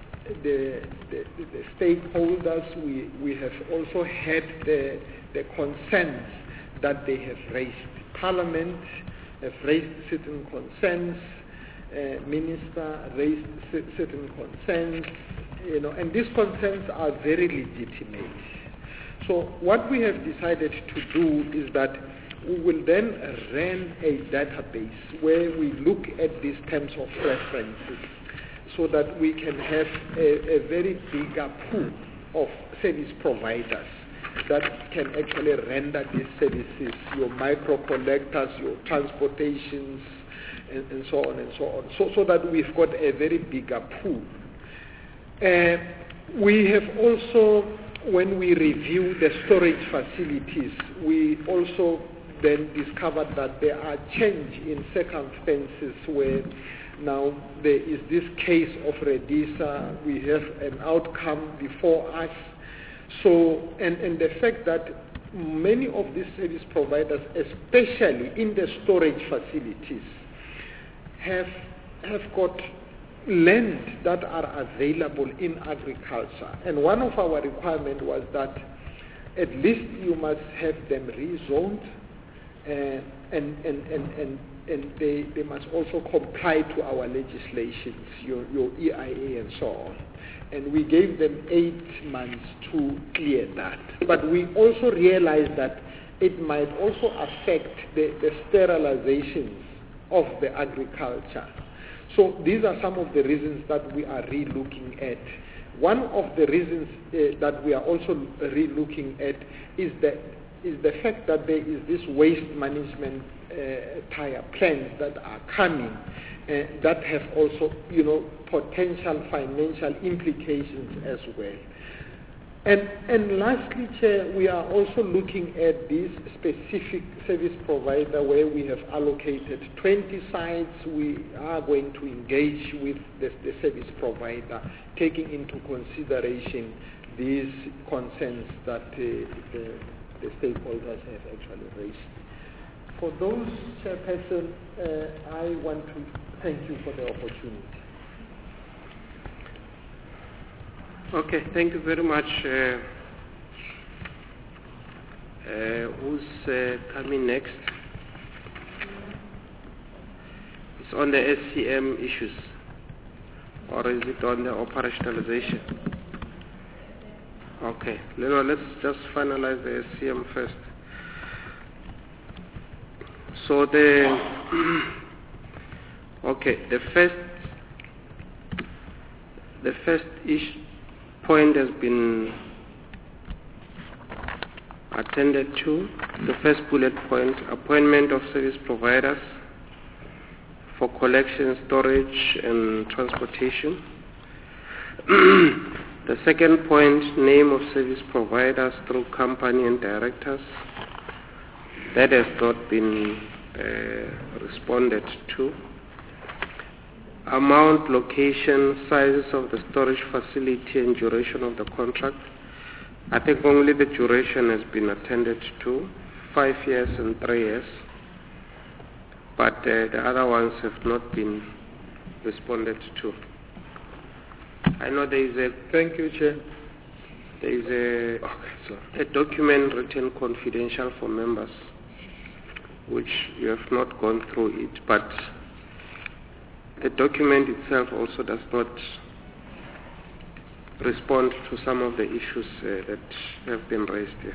stakeholders, we have also had the concerns that they have raised. Parliament have raised certain concerns, Minister raised certain concerns, and these concerns are very legitimate. So what we have decided to do is that we will then run a database where we look at these terms of references so that we can have a very bigger pool of service providers that can actually render these services, your micro collectors, your transportations, and so on and so on, so that we've got a very bigger pool. We have also, when we review the storage facilities, we also then discovered that there are change in circumstances where now there is this case of Redisa, we have an outcome before us. So, and the fact that many of these service providers, especially in the storage facilities, have got land that are available in agriculture. And one of our requirements was that at least you must have them rezoned, and they must also comply to our legislations, your EIA and so on. And we gave them 8 months to clear that. But we also realized that it might also affect the sterilizations of the agriculture. So these are some of the reasons that we are re-looking at. One of the reasons that we are also re-looking at is the fact that there is this waste management tire plans that are coming that have also, potential financial implications as well. And lastly, Chair, we are also looking at this specific service provider where we have allocated 20 sites. We are going to engage with the service provider, taking into consideration these concerns that the stakeholders have actually raised. For those, Chairperson, I want to thank you for the opportunity. Okay, thank you very much. Who's coming next? It's on the SCM issues, or is it on the operationalization? Okay, let's just finalize the SCM first. So the first point has been attended to. The first bullet point: appointment of service providers for collection, storage, and transportation. The second point: name of service providers through company and directors. That has not been responded to. Amount, location, sizes of the storage facility, and duration of the contract. I think only the duration has been attended to, 5 years and 3 years. But the other ones have not been responded to. I know there is a... Thank you, Chair. There is a document written confidential for members, which you have not gone through it, but the document itself also does not respond to some of the issues that have been raised here.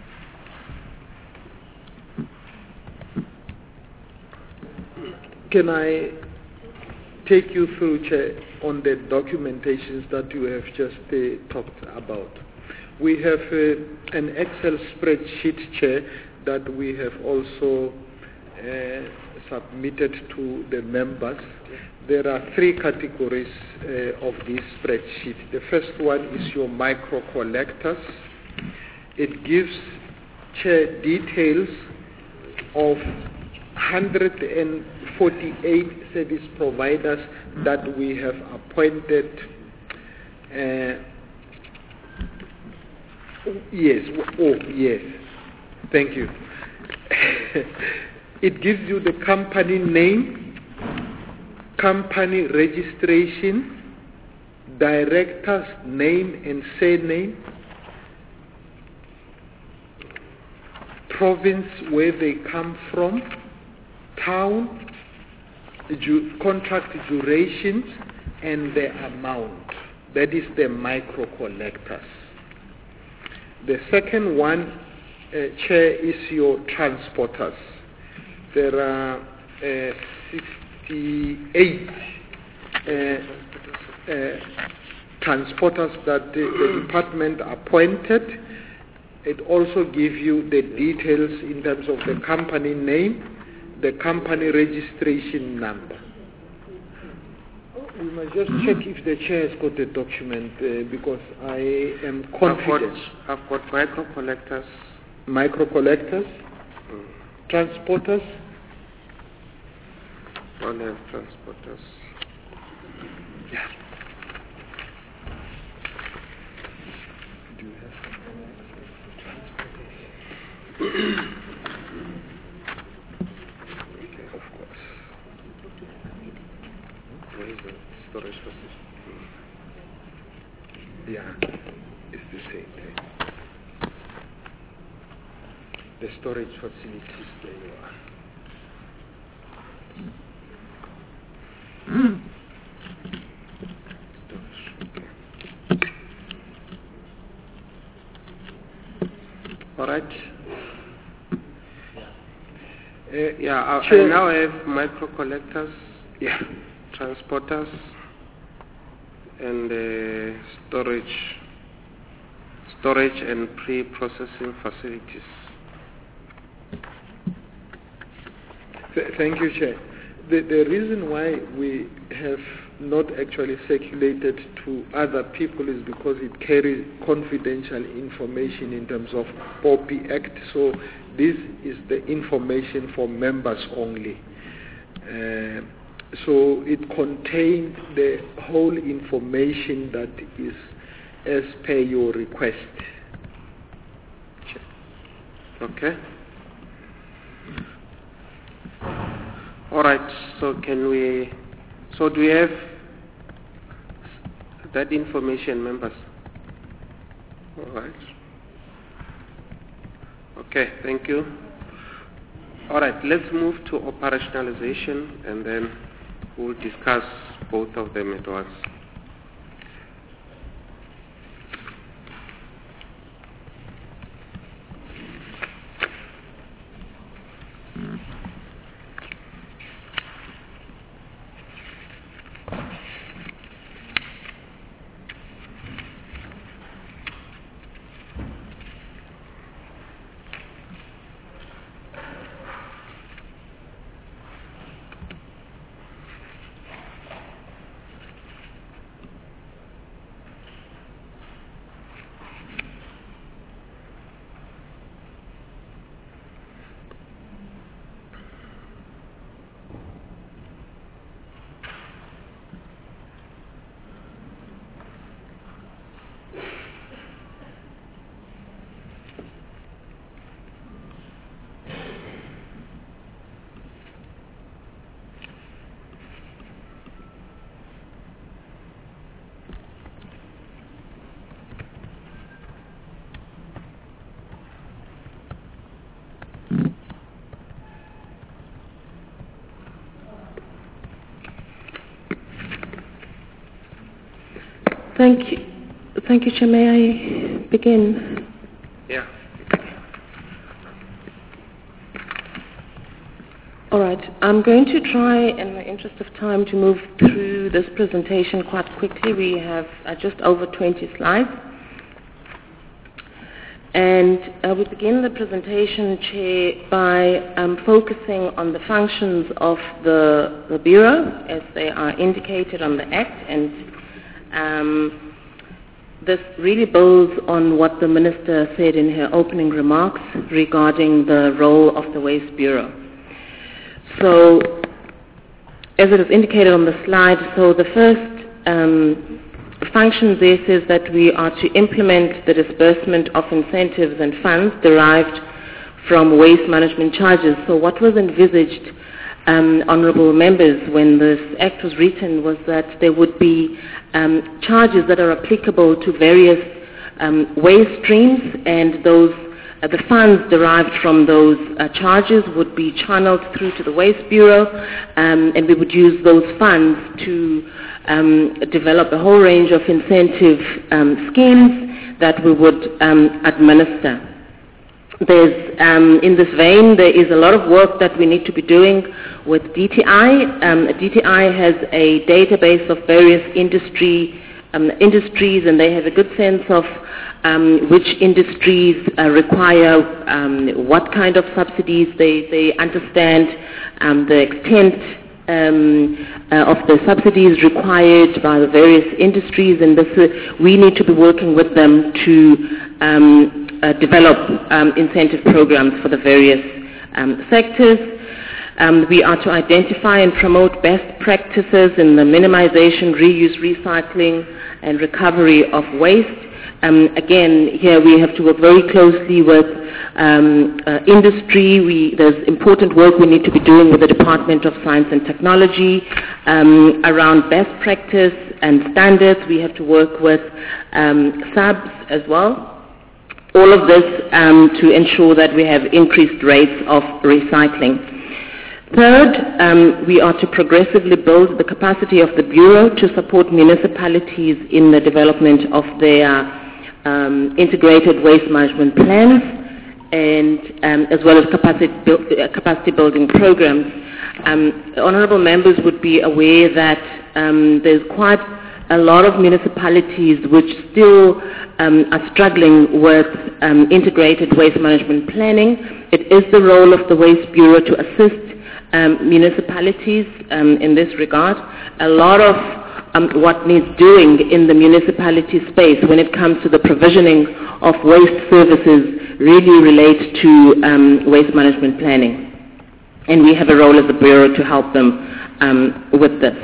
Can I take you through, Chair, on the documentations that you have just talked about? We have an Excel spreadsheet, Chair, that we have also submitted to the members. There are 3 categories of this spreadsheet. The first one is your micro collectors. It gives, Chair, details of 148 service providers that we have appointed. Yes. Thank you. It gives you the company name, company registration, director's name and surname, province where they come from, town, contract durations, and the amount. That is the micro collectors. The second one, Chair, is your transporters. There are 68 transporters that the department appointed. It also gives you the details in terms of the company name, the company registration number. We must just check if the chair has got the document because I am confident. I've got micro collectors. Micro collectors? Transporters? All have transporters. Yeah. Do you have transporters? Okay, of course. Where is the storage facility? Yeah, it's the same thing. The storage facilities, there you are. All right. I now have micro collectors, transporters, and storage and pre-processing facilities. Thank you, Chair. The reason why we have not actually circulated to other people is because it carries confidential information in terms of POPI Act. So this is the information for members only. So it contains the whole information that is as per your request. Okay. All right. So do we have that information, members? All right. Okay. Thank you. All right. Let's move to operationalization, and then we'll discuss both of them at once. Thank you, Chair. May I begin? Yeah. All right. I'm going to try, in the interest of time, to move through this presentation quite quickly. We have just over 20 slides. And we begin the presentation, Chair, by focusing on the functions of the Bureau as they are indicated on the Act. And this really builds on what the Minister said in her opening remarks regarding the role of the Waste Bureau. So, as it is indicated on the slide, so the first function there says that we are to implement the disbursement of incentives and funds derived from waste management charges. So what was envisaged, honourable members, when this Act was written was that there would be charges that are applicable to various waste streams, and those the funds derived from those charges would be channeled through to the Waste Bureau, and we would use those funds to develop a whole range of incentive schemes that we would administer. In this vein, there is a lot of work that we need to be doing with DTI. DTI has a database of various industries, and they have a good sense of which industries require what kind of subsidies. They understand the extent of the subsidies required by the various industries, and we need to be working with them to develop incentive programs for the various sectors. We are to identify and promote best practices in the minimization, reuse, recycling, and recovery of waste. Again, here we have to work very closely with industry. There's important work we need to be doing with the Department of Science and Technology around best practice and standards. We have to work with SABs as well. All of this to ensure that we have increased rates of recycling. Third, we are to progressively build the capacity of the Bureau to support municipalities in the development of their integrated waste management plans. and as well as capacity building programs. Honourable members would be aware that there's quite a lot of municipalities which still are struggling with integrated waste management planning. It is the role of the Waste Bureau to assist municipalities in this regard. A lot of what needs doing in the municipality space when it comes to the provisioning of waste services really relates to waste management planning. And we have a role as a Bureau to help them with this.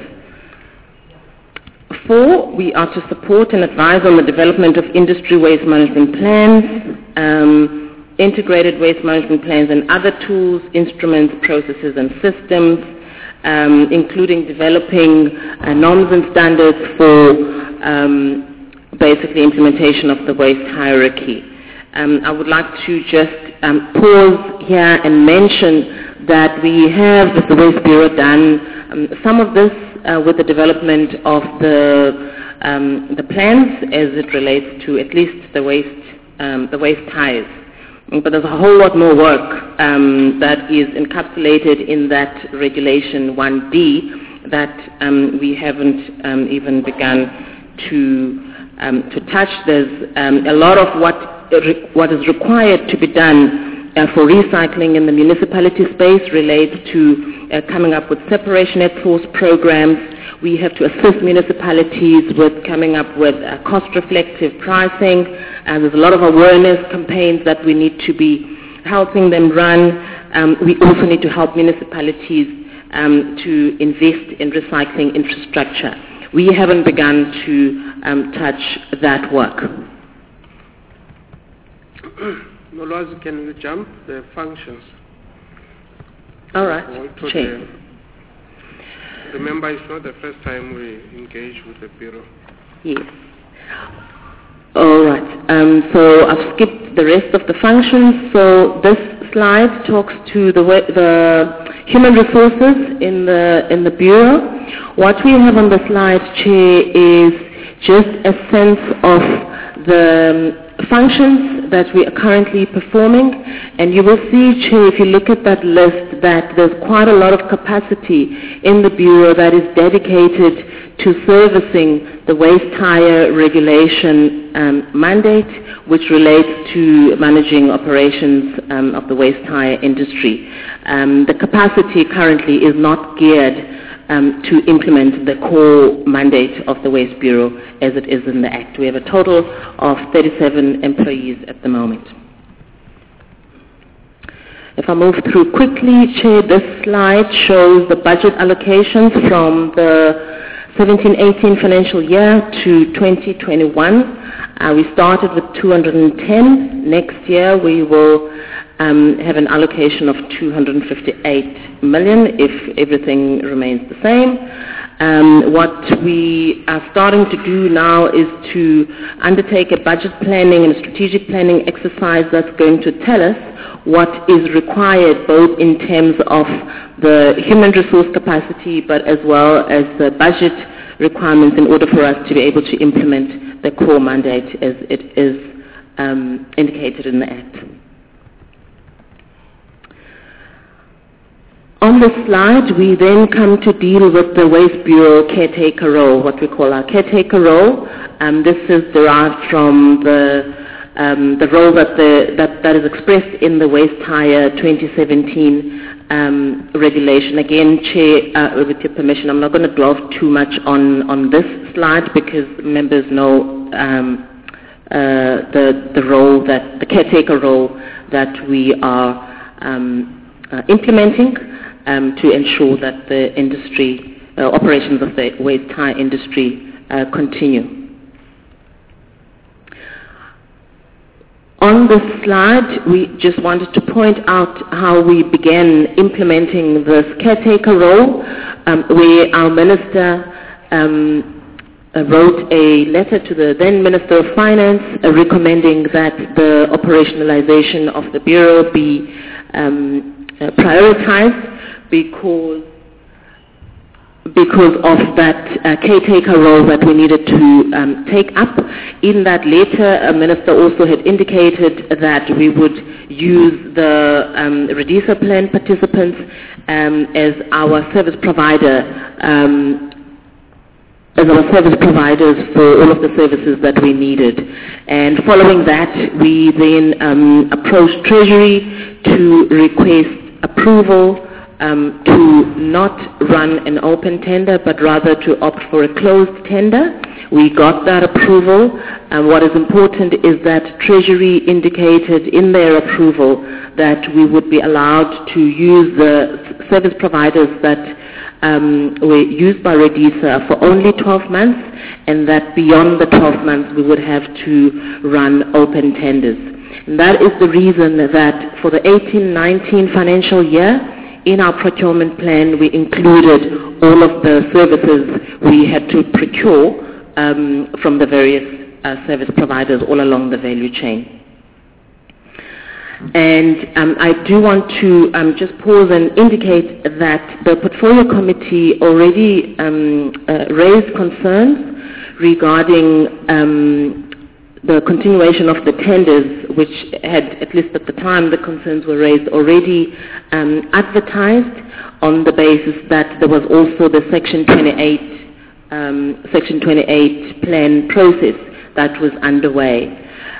4, we are to support and advise on the development of industry waste management plans, integrated waste management plans and other tools, instruments, processes and systems, including developing norms and standards for basically implementation of the waste hierarchy. I would like to just pause here and mention that we have, with the Waste Bureau, done some of this with the development of the plans as it relates to at least the waste ties. But there's a whole lot more work that is encapsulated in that Regulation 1D that we haven't even begun to touch. There's a lot of what is required to be done for recycling in the municipality space relates to coming up with separation at source programs. We have to assist municipalities with coming up with cost-reflective pricing. There's a lot of awareness campaigns that we need to be helping them run. We also need to help municipalities to invest in recycling infrastructure. We haven't begun to touch that work. Nolwazi, can you jump the functions? All right. Chair. Remember, it's not the first time we engage with the Bureau. Yes. All right. So I've skipped the rest of the functions. So this slide talks to the human resources in the Bureau. What we have on the slide, Chair, is just a sense of the functions that we are currently performing, and you will see, Chair, if you look at that list, that there's quite a lot of capacity in the Bureau that is dedicated to servicing the waste hire regulation mandate, which relates to managing operations of the waste hire industry. The capacity currently is not geared to implement the core mandate of the Waste Bureau as it is in the Act. We have a total of 37 employees at the moment. If I move through quickly, Chair, this slide shows the budget allocations from the 17-18 financial year to 2021. We started with 210. Next year we will have an allocation of 258 million if everything remains the same. What we are starting to do now is to undertake a budget planning and a strategic planning exercise that's going to tell us what is required both in terms of the human resource capacity but as well as the budget requirements in order for us to be able to implement the core mandate as it is indicated in the Act. On this slide, we then come to deal with the Waste Bureau caretaker role, what we call our caretaker role. This is derived from the role that is expressed in the Waste Hire 2017 regulation. Again, Chair, with your permission, I'm not going to dwell too much on this slide because members know the role the caretaker role that we are implementing to ensure that the industry, operations of the waste hire industry continue. On this slide, we just wanted to point out how we began implementing this caretaker role, where our minister wrote a letter to the then Minister of Finance recommending that the operationalization of the Bureau be prioritized because because of that caretaker role that we needed to take up. In that letter, Minister also had indicated that we would use the Redisa plan participants as our service provider, as our service providers for all of the services that we needed. And following that, we then approached Treasury to request approval to not run an open tender, but rather to opt for a closed tender. We got that approval. What is important is that Treasury indicated in their approval that we would be allowed to use the service providers that were used by Redisa for only 12 months, and that beyond the 12 months we would have to run open tenders. And that is the reason that for the 18-19 financial year, in our procurement plan, we included all of the services we had to procure from the various service providers all along the value chain. And I do want to just pause and indicate that the Portfolio Committee already raised concerns regarding the continuation of the tenders, which had, at least at the time, the concerns were raised already advertised on the basis that there was also the Section 28 plan process that was underway.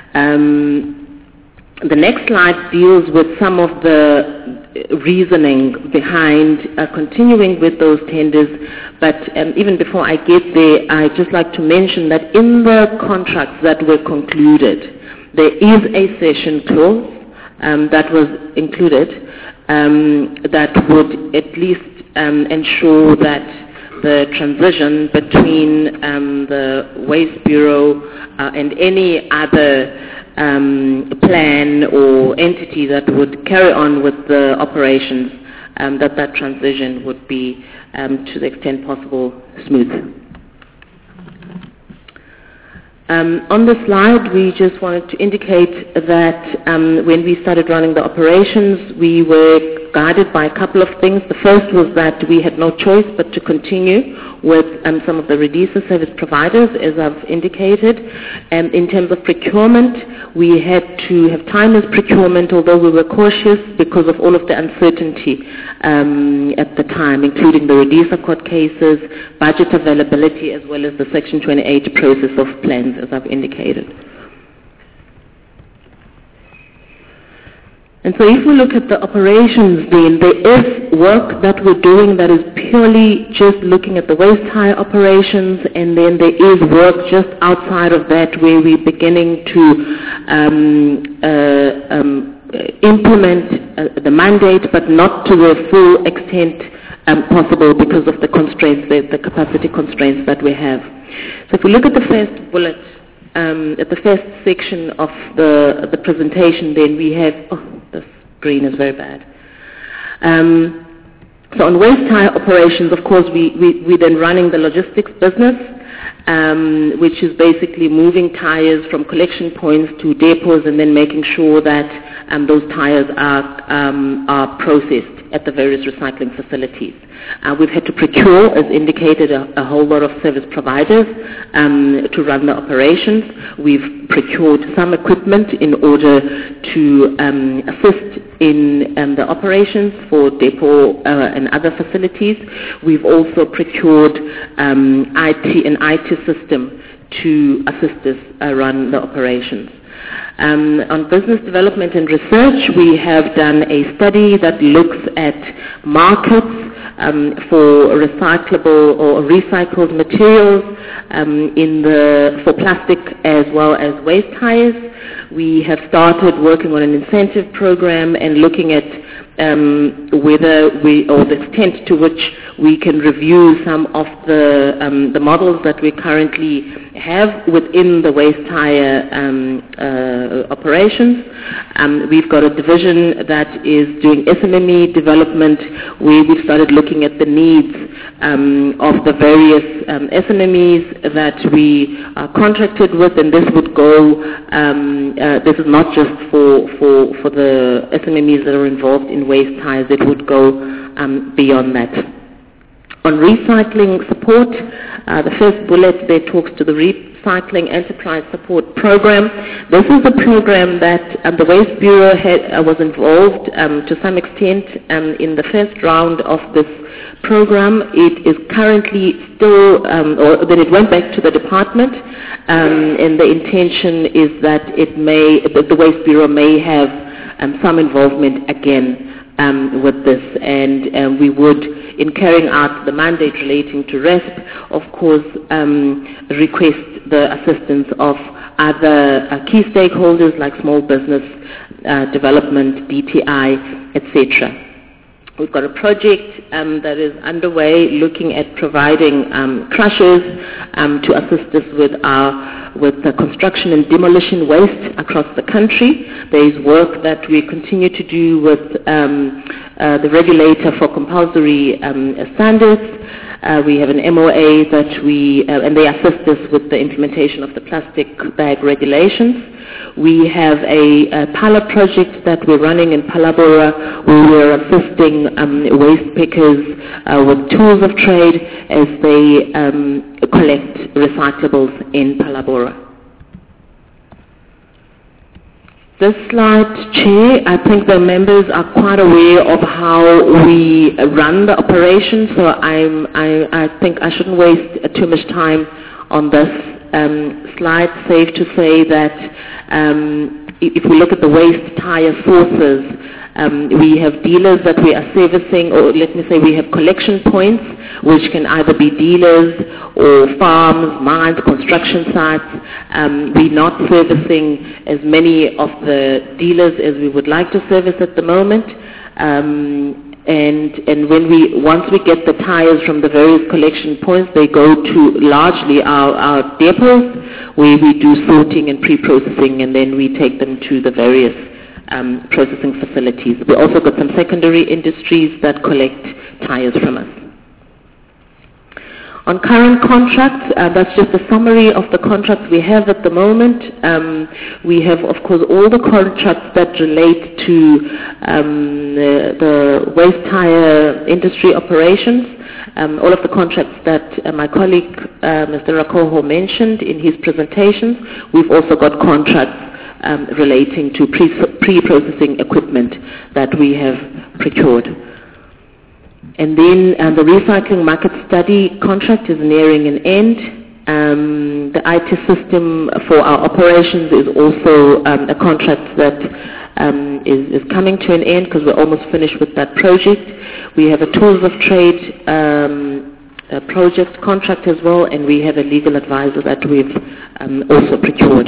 The next slide deals with some of the reasoning behind continuing with those tenders, but even before I get there, I'd just like to mention that in the contracts that were concluded, there is a cession clause that was included that would at least ensure that the transition between the Waste Bureau and any other plan or entity that would carry on with the operations, that transition would be, to the extent possible, smooth. On the slide, we just wanted to indicate that when we started running the operations, we were guided by a couple of things. The first was that we had no choice but to continue with some of the Redisa service providers, as I've indicated. In terms of procurement, we had to have timeless procurement, although we were cautious because of all of the uncertainty at the time, including the Redisa court cases, budget availability, as well as the Section 28 process of plans, as I've indicated. And so if we look at the operations, then there is work that we're doing that is purely just looking at the waste hire operations, and then there is work just outside of that where we're beginning to implement the mandate, but not to the full extent possible because of the constraints, the capacity constraints that we have. So if we look at the first bullet, at the first section of the presentation, then we have, the screen is very bad. So on waste tire operations, of course, we're then running the logistics business, which is basically moving tires from collection points to depots and then making sure that those tires are processed at the various recycling facilities. We've had to procure, as indicated, a whole lot of service providers to run the operations. We've procured some equipment in order to assist in the operations for depot and other facilities. We've also procured an IT system to assist us run the operations. On business development and research, we have done a study that looks at markets for recyclable or recycled materials for plastic as well as waste tires. We have started working on an incentive program and looking at whether or the extent to which we can review some of the models that we currently have within the waste tire operations. We've got a division that is doing SMME development, where we've started looking at the needs of the various SMMEs that we are contracted with, and this would go, this is not just for the SMMEs that are involved in waste tires, it would go beyond that. On recycling support, the first bullet there talks to the Recycling Enterprise Support Program. This is a program that the Waste Bureau was involved to some extent in the first round of this program. It is currently still, or then it went back to the department, and the intention is that the Waste Bureau may have some involvement again with this, and we would, in carrying out the mandate relating to RESP, of course, request the assistance of other key stakeholders like small business development, DTI, etc. We've got a project that is underway looking at providing crushers to assist us with the construction and demolition waste across the country. There is work that we continue to do with the regulator for compulsory standards. We have an MOA that and they assist us with the implementation of the plastic bag regulations. We have a pilot project that we're running in Palabora, where we're assisting waste pickers with tools of trade as they collect recyclables in Palabora. This slide, Chair, I think the members are quite aware of how we run the operation, so I think I shouldn't waste too much time on this slide. Safe to say that if we look at the waste tire sources, we have dealers that we are servicing, or let me say we have collection points, which can either be dealers or farms, mines, construction sites. We're not servicing as many of the dealers as we would like to service at the moment. And once we get the tires from the various collection points, they go to largely our depots, where we do sorting and pre-processing, and then we take them to the various processing facilities. We also got some secondary industries that collect tires from us. On current contracts, that's just a summary of the contracts we have at the moment. We have, of course, all the contracts that relate to the waste tire industry operations. All of the contracts that my colleague, Mr. Rakoho, mentioned in his presentations. We've also got contracts relating to pre-processing equipment that we have procured. And then the recycling market study contract is nearing an end. The IT system for our operations is also a contract that is coming to an end, because we're almost finished with that project. We have a tools of trade project contract as well, and we have a legal advisor that we've also procured.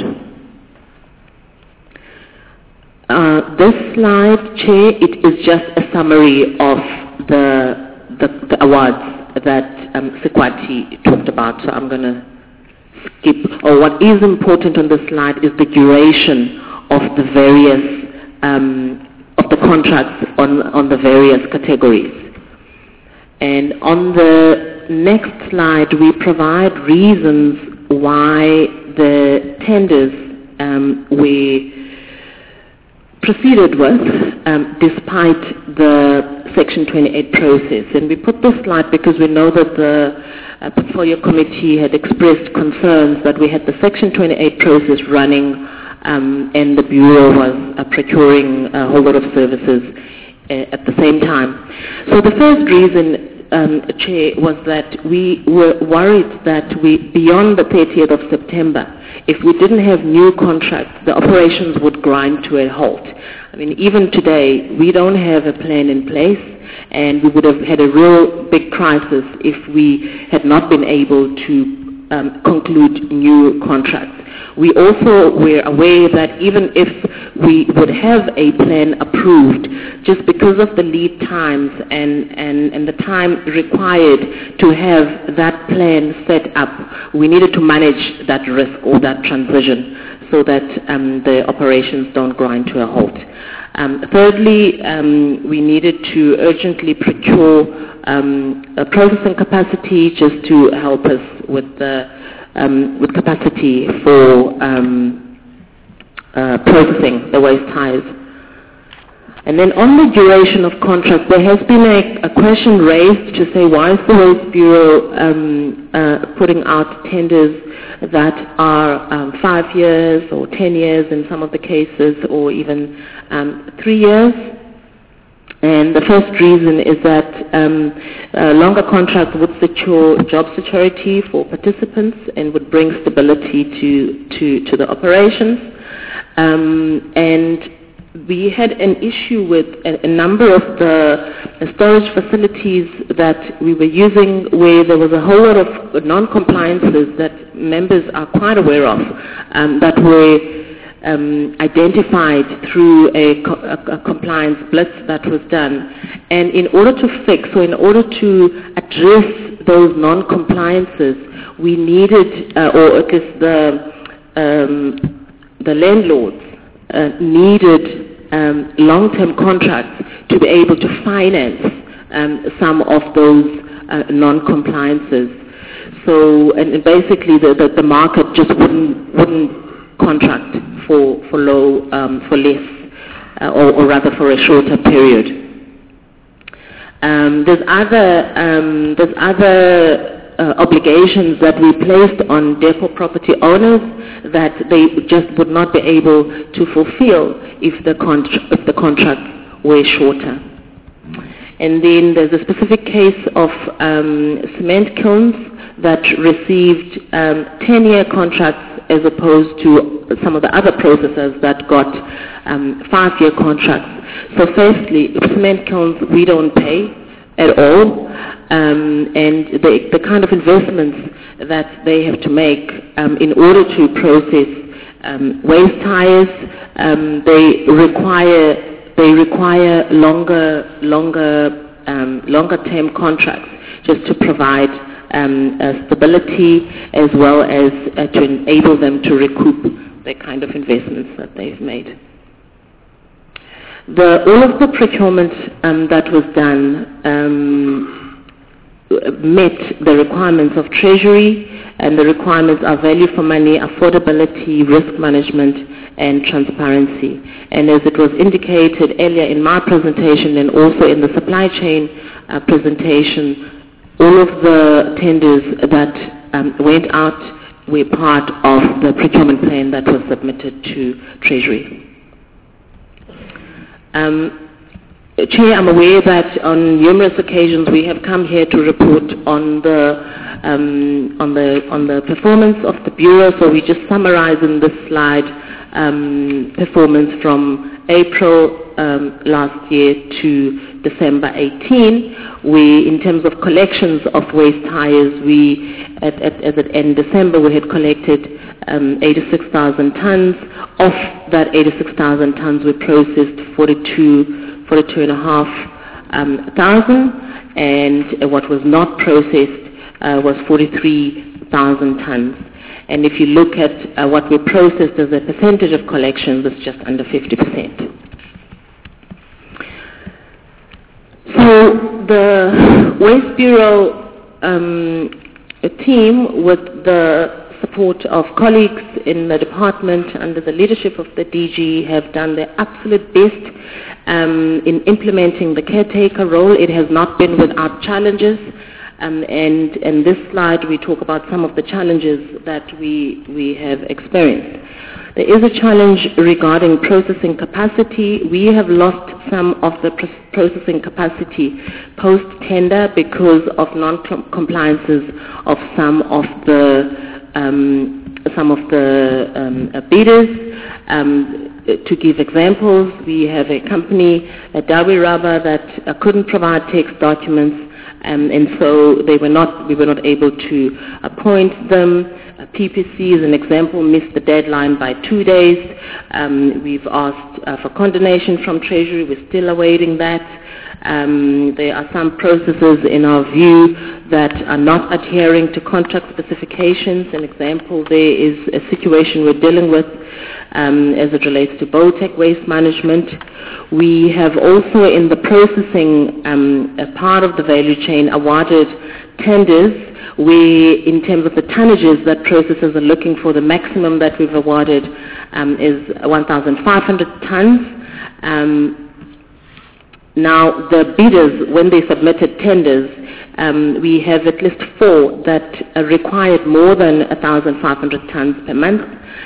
This slide, Chair, it is just a summary of the awards that Sekwati talked about, so I'm going to skip. What is important on this slide is the duration of the various of the contracts on the various categories. And on the next slide, we provide reasons why the tenders were proceeded with despite the Section 28 process. And we put this slide because we know that the portfolio committee had expressed concerns that we had the Section 28 process running and the Bureau was procuring a whole lot of services at the same time. So the first reason, Chair, was that we were worried that beyond the 30th of September, if we didn't have new contracts, the operations would grind to a halt. I mean, even today, we don't have a plan in place, and we would have had a real big crisis if we had not been able to conclude new contracts. We also were aware that even if we would have a plan approved, just because of the lead times and the time required to have that plan set up, we needed to manage that risk or that transition so that the operations don't grind to a halt. Thirdly, we needed to urgently procure a processing capacity just to help us with capacity for processing the waste tires. And then on the duration of contract, there has been a question raised to say why is the Waste Bureau putting out tenders that are 5 years or 10 years in some of the cases, or even 3 years. And the first reason is that longer contracts would secure job security for participants and would bring stability to the operations. And we had an issue with a number of the storage facilities that we were using where there was a whole lot of non-compliances that members are quite aware of that were identified through a compliance blitz that was done. And in order to fix, or in order to address those non-compliances, we needed, or at least the landlords needed long-term contracts to be able to finance some of those non-compliances. So, and basically the market just wouldn't contract for less, or rather for a shorter period. There's other obligations that we placed on depot property owners that they just would not be able to fulfill if the contracts were shorter. And then there's a specific case of cement kilns that received 10-year contracts as opposed to some of the other processors that got 5-year contracts. So firstly, cement kilns, we don't pay at all, and the kind of investments that they have to make in order to process waste tires, they require longer term contracts just to provide stability, as well as to enable them to recoup the kind of investments that they've made. All of the procurement that was done met the requirements of Treasury, and the requirements are value for money, affordability, risk management, and transparency. And as it was indicated earlier in my presentation and also in the supply chain presentation, all of the tenders that went out were part of the procurement plan that was submitted to Treasury. Chair, I'm aware that on numerous occasions we have come here to report on the performance of the Bureau, so we just summarize in this slide performance from April last year to December 18. We, in terms of collections of waste tires, as at end December, we had collected 86,000 tons. Of that 86,000 tons, we processed 42,500, and what was not processed was 43,000 tons. And if you look at what we processed as a percentage of collections, it's just under 50%. So the Waste Bureau team, with the support of colleagues in the department under the leadership of the DG, have done their absolute best in implementing the caretaker role. It has not been without challenges. And in this slide, we talk about some of the challenges that we have experienced. There is a challenge regarding processing capacity. We have lost some of the processing capacity post-tender because of non-compliances of some of the bidders. To give examples, we have a company, Dawi Rubber, that couldn't provide tax documents, and so we were not able to appoint them. PPC, as an example, missed the deadline by 2 days. We've asked for condonation from Treasury. We're still awaiting that. There are some processes, in our view, that are not adhering to contract specifications. An example there is a situation we're dealing with as it relates to Botec waste management. We have also, in the processing part of the value chain, awarded tenders where, in terms of the tonnages that processors are looking for, the maximum that we've awarded is 1,500 tons. Now, the bidders, when they submitted tenders, we have at least 4 that required more than 1,500 tons per month,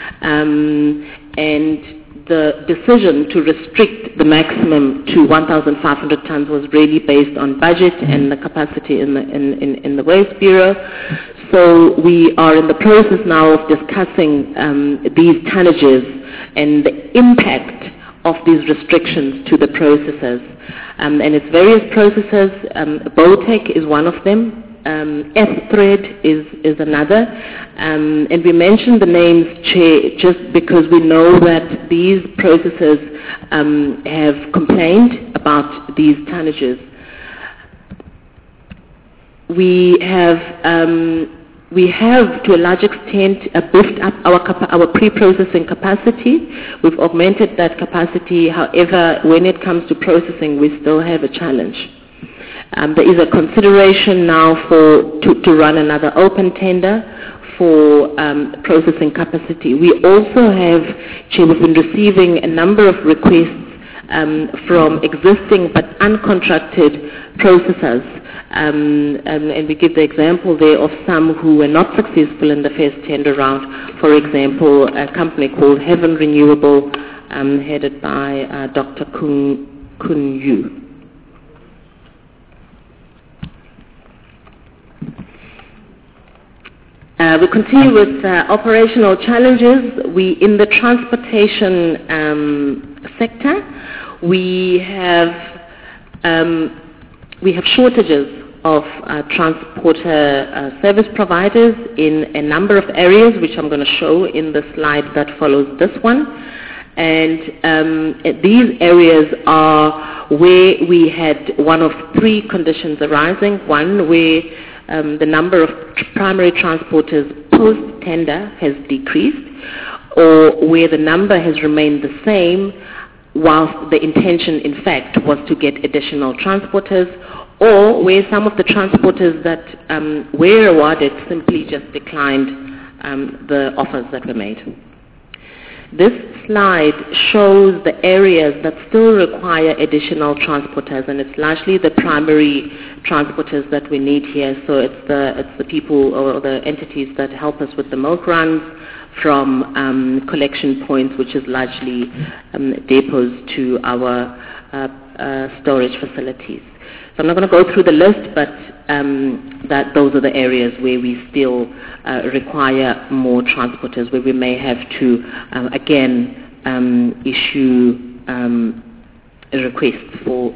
and the decision to restrict the maximum to 1,500 tons was really based on budget and the capacity in the Waste Bureau. So we are in the process now of discussing these tonnages and the impact of these restrictions to the processors. And its various processors, Botec is one of them, F-Thread is another, and we mentioned the names, Chair, just because we know that these processors have complained about these tonnages. We have to a large extent beefed up our pre-processing capacity. We've augmented that capacity. However, when it comes to processing, we still have a challenge. There is a consideration now to run another open tender for processing capacity. We also have, Chair, we've been receiving a number of requests from existing but uncontracted processors. And we give the example there of some who were not successful in the first tender round. For example, a company called Heaven Renewable, headed by Dr. Kun Yu. We continue with operational challenges. In the transportation sector, we have shortages of transporter service providers in a number of areas, which I'm going to show in the slide that follows this one. And these areas are where we had one of 3 conditions arising. One, where the number of primary transporters post-tender has decreased, or where the number has remained the same, whilst the intention, in fact, was to get additional transporters, or where some of the transporters that were awarded simply just declined the offers that were made. This slide shows the areas that still require additional transporters, and it's largely the primary transporters that we need here. So it's the people or the entities that help us with the milk runs from collection points, which is largely depots, to our storage facilities. So I'm not going to go through the list, but those are the areas where we still require more transporters, where we may have to, again, issue requests for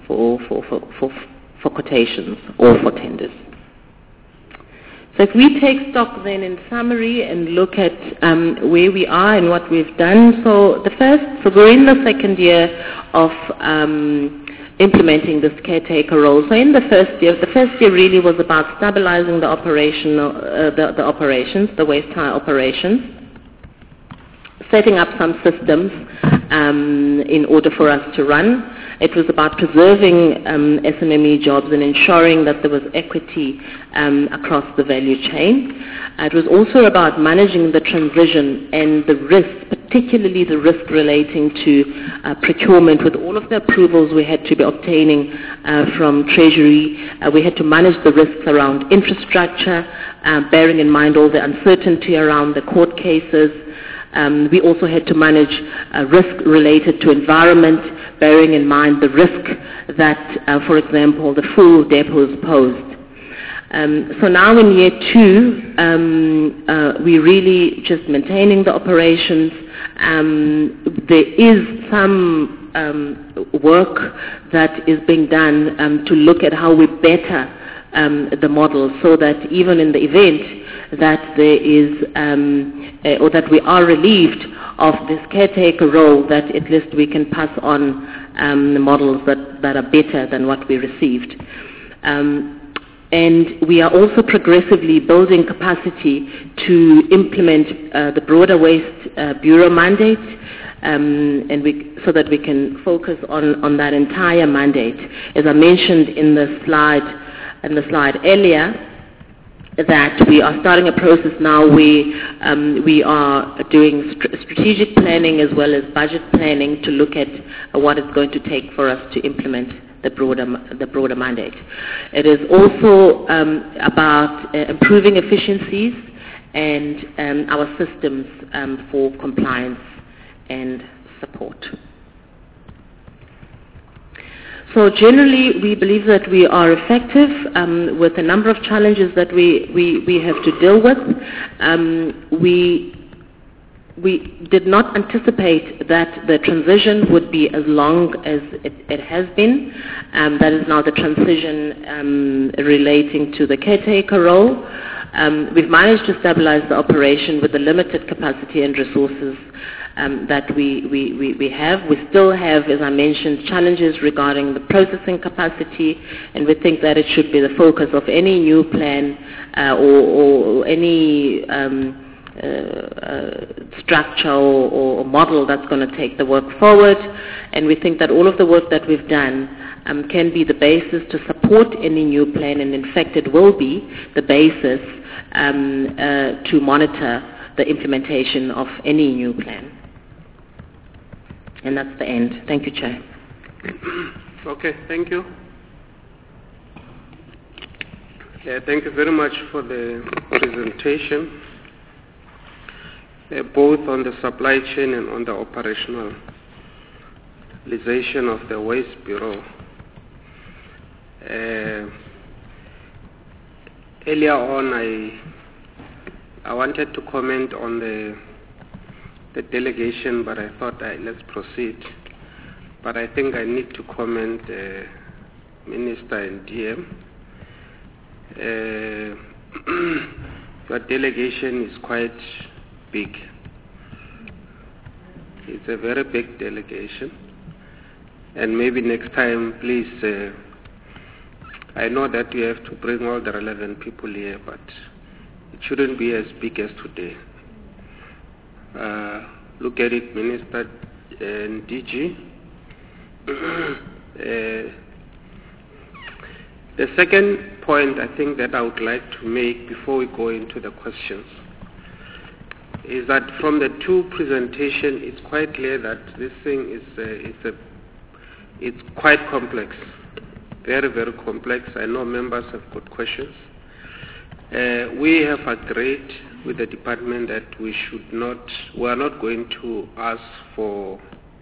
quotations or for tenders. So if we take stock then in summary and look at where we are and what we've done, so we're in the second year of implementing this caretaker role. So in the first year really was about stabilizing the operations, the waste tire operations, setting up some systems in order for us to run. It was about preserving SMME jobs and ensuring that there was equity across the value chain. It was also about managing the transition and the risk, particularly the risk relating to procurement. With all of the approvals we had to be obtaining from Treasury, we had to manage the risks around infrastructure, bearing in mind all the uncertainty around the court cases. We also had to manage risk related to environment, bearing in mind the risk that, for example, the full depots posed. So now in year 2, we're really just maintaining the operations. There is some work that is being done to look at how we better the model, so that even in the event that there is or that we are relieved of this caretaker role, that at least we can pass on the models that are better than what we received. And we are also progressively building capacity to implement the broader Waste Bureau mandate, so that we can focus on that entire mandate. As I mentioned in the slide earlier, that we are starting a process now where we are doing strategic planning as well as budget planning to look at what it's going to take for us to implement the broader mandate. It is also about improving efficiencies and our systems for compliance and support. So generally, we believe that we are effective with a number of challenges that we have to deal with. We did not anticipate that the transition would be as long as it has been. That is now the transition relating to the caretaker role. We've managed to stabilize the operation with the limited capacity and resources that we have. We still have, as I mentioned, challenges regarding the processing capacity, and we think that it should be the focus of any new plan or any structure or model that's going to take the work forward. And we think that all of the work that we've done can be the basis to support any new plan, and in fact it will be the basis to monitor the implementation of any new plan. And that's the end. Thank you, Chair. Okay, thank you. Thank you very much for the presentation, both on the supply chain and on the operationalization of the Waste Bureau. Earlier on, I wanted to comment on the delegation, but I thought let's proceed. But I think I need to comment, Minister and DM. Your delegation is quite big. It's a very big delegation. And maybe next time, please, I know that you have to bring all the relevant people here, but it shouldn't be as big as today. Look at it, Minister and DG. The second point I think that I would like to make before we go into the questions is that from the two presentations, it's quite clear that this thing it's quite complex, very, very complex. I know members have got questions. We have agreed with the department that we are not going to ask for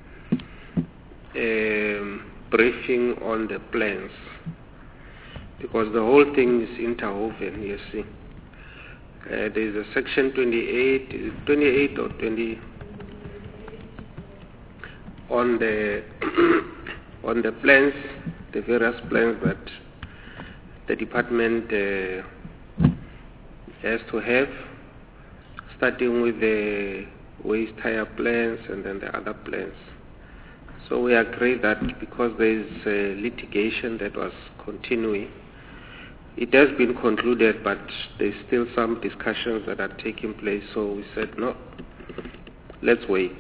a briefing on the plans, because the whole thing is interwoven, you see. There is a section 28 or 20 on the on the plans, the various plans that the department has to have, starting with the waste tire plans and then the other plans. So we agree that because there is litigation that was continuing, it has been concluded, but there's still some discussions that are taking place. So we said, no, let's wait.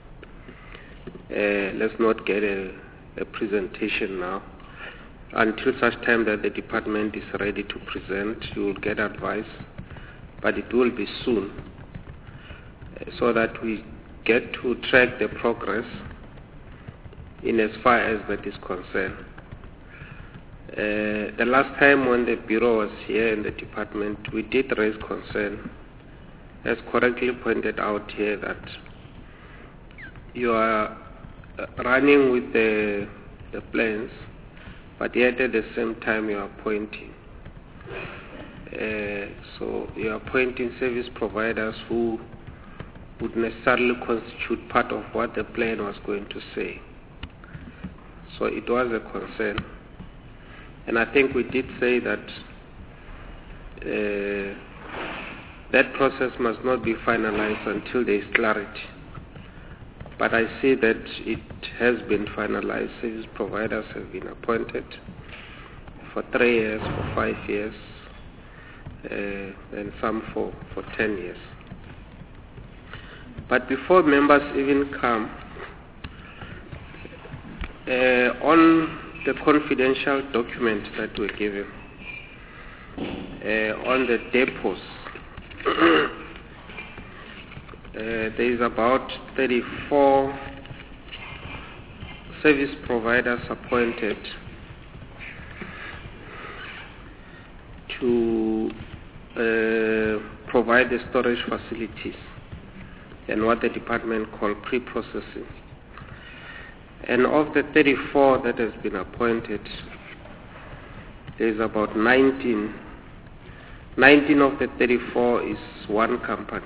Let's not get a presentation now. Until such time that the department is ready to present, you will get advice, but it will be soon, so that we get to track the progress in as far as that is concerned. The last time when the Bureau was here in the department, we did raise concern, as correctly pointed out here, that you are running with the plans, but yet at the same time you are appointing. So you are appointing service providers who would necessarily constitute part of what the plan was going to say. So it was a concern. And I think we did say that that process must not be finalized until there is clarity. But I see that it has been finalized. Service providers have been appointed for 3 years, for 5 years, and some for 10 years. But before members even come, on the confidential documents that were given, on the depots, there is about 34 service providers appointed to provide the storage facilities and what the department call pre-processing. And of the 34 that has been appointed, there is about 19 of the 34 is one company,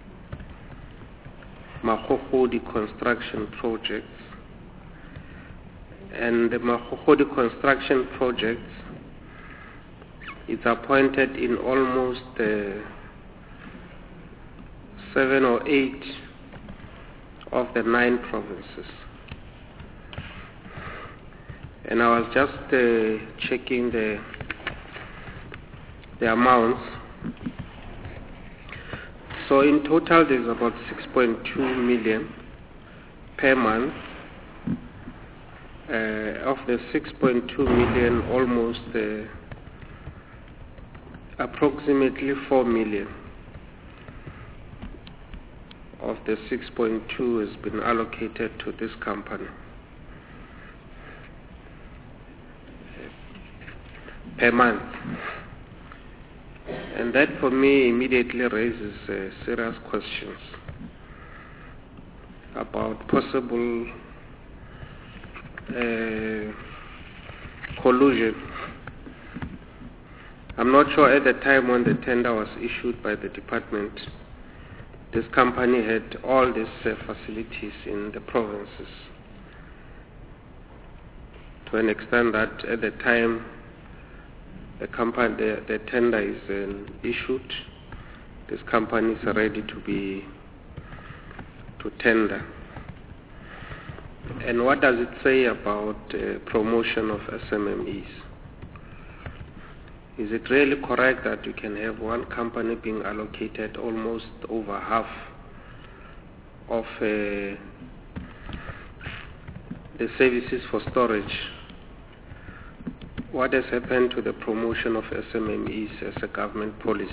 Makgohodi Construction Projects. And the Makgohodi Construction Projects is appointed in almost 7 or 8 of the 9 provinces. And I was just checking the amounts. So in total there's about 6.2 million per month. Of the 6.2 million, almost approximately 4 million of the 6.2 has been allocated to this company per month. And that for me immediately raises serious questions about possible collusion. I'm not sure at the time when the tender was issued by the department, this company had all these facilities in the provinces, to an extent that at the time the tender is issued, this company is ready to tender. And what does it say about promotion of SMMEs? Is it really correct that you can have one company being allocated almost over half of the services for storage? What has happened to the promotion of SMMEs as a government policy?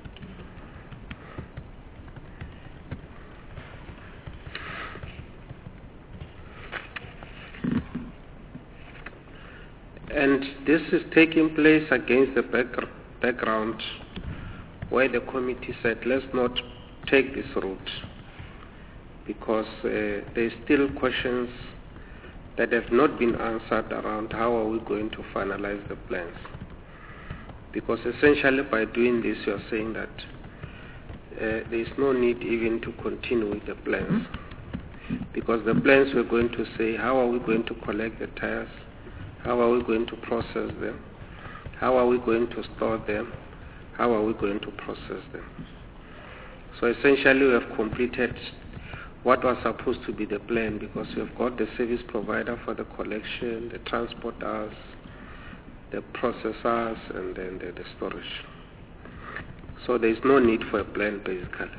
And this is taking place against the background where the committee said, let's not take this route, because there's still questions that have not been answered around how are we going to finalize the plans. Because essentially by doing this, you are saying that there is no need even to continue with the plans. Because the plans we're going to say, how are we going to collect the tires? How are we going to process them? How are we going to store them? How are we going to process them? So essentially we have completed what was supposed to be the plan, because we have got the service provider for the collection, the transporters, the processors, and then the storage. So there is no need for a plan basically,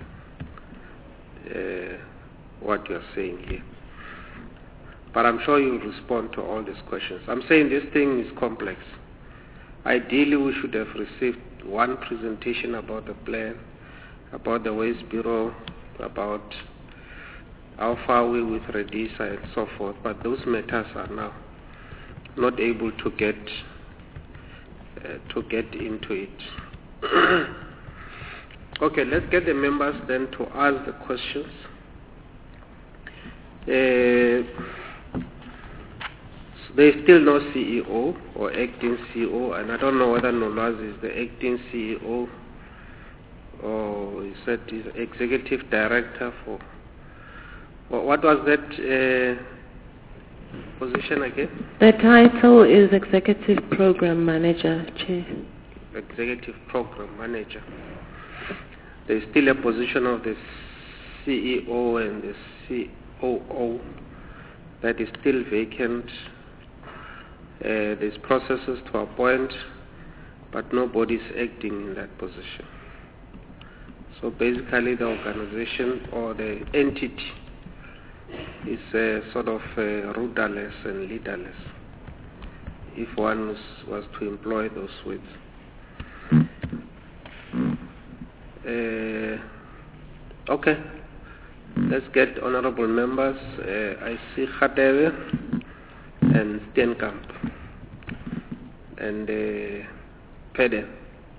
what you are saying here. But I'm sure you'll respond to all these questions. I'm saying this thing is complex. Ideally, we should have received one presentation about the plan, about the Waste Bureau, about how far we with Redisa and so forth. But those matters are now not able to get into it. Okay, let's get the members then to ask the questions. There is still no CEO or acting CEO, and I don't know whether Nolwazi is the acting CEO or is that is executive director for. What was that position again? The title is Executive Program Manager, Chair. Executive Program Manager. There is still a position of the CEO and the COO that is still vacant. There's processes to appoint, but nobody is acting in that position. So basically the organization or the entity is sort of rudderless and leaderless, if one was to employ those words. Okay. Let's get honorable members. I see Khadebe and Steenkamp and Pede.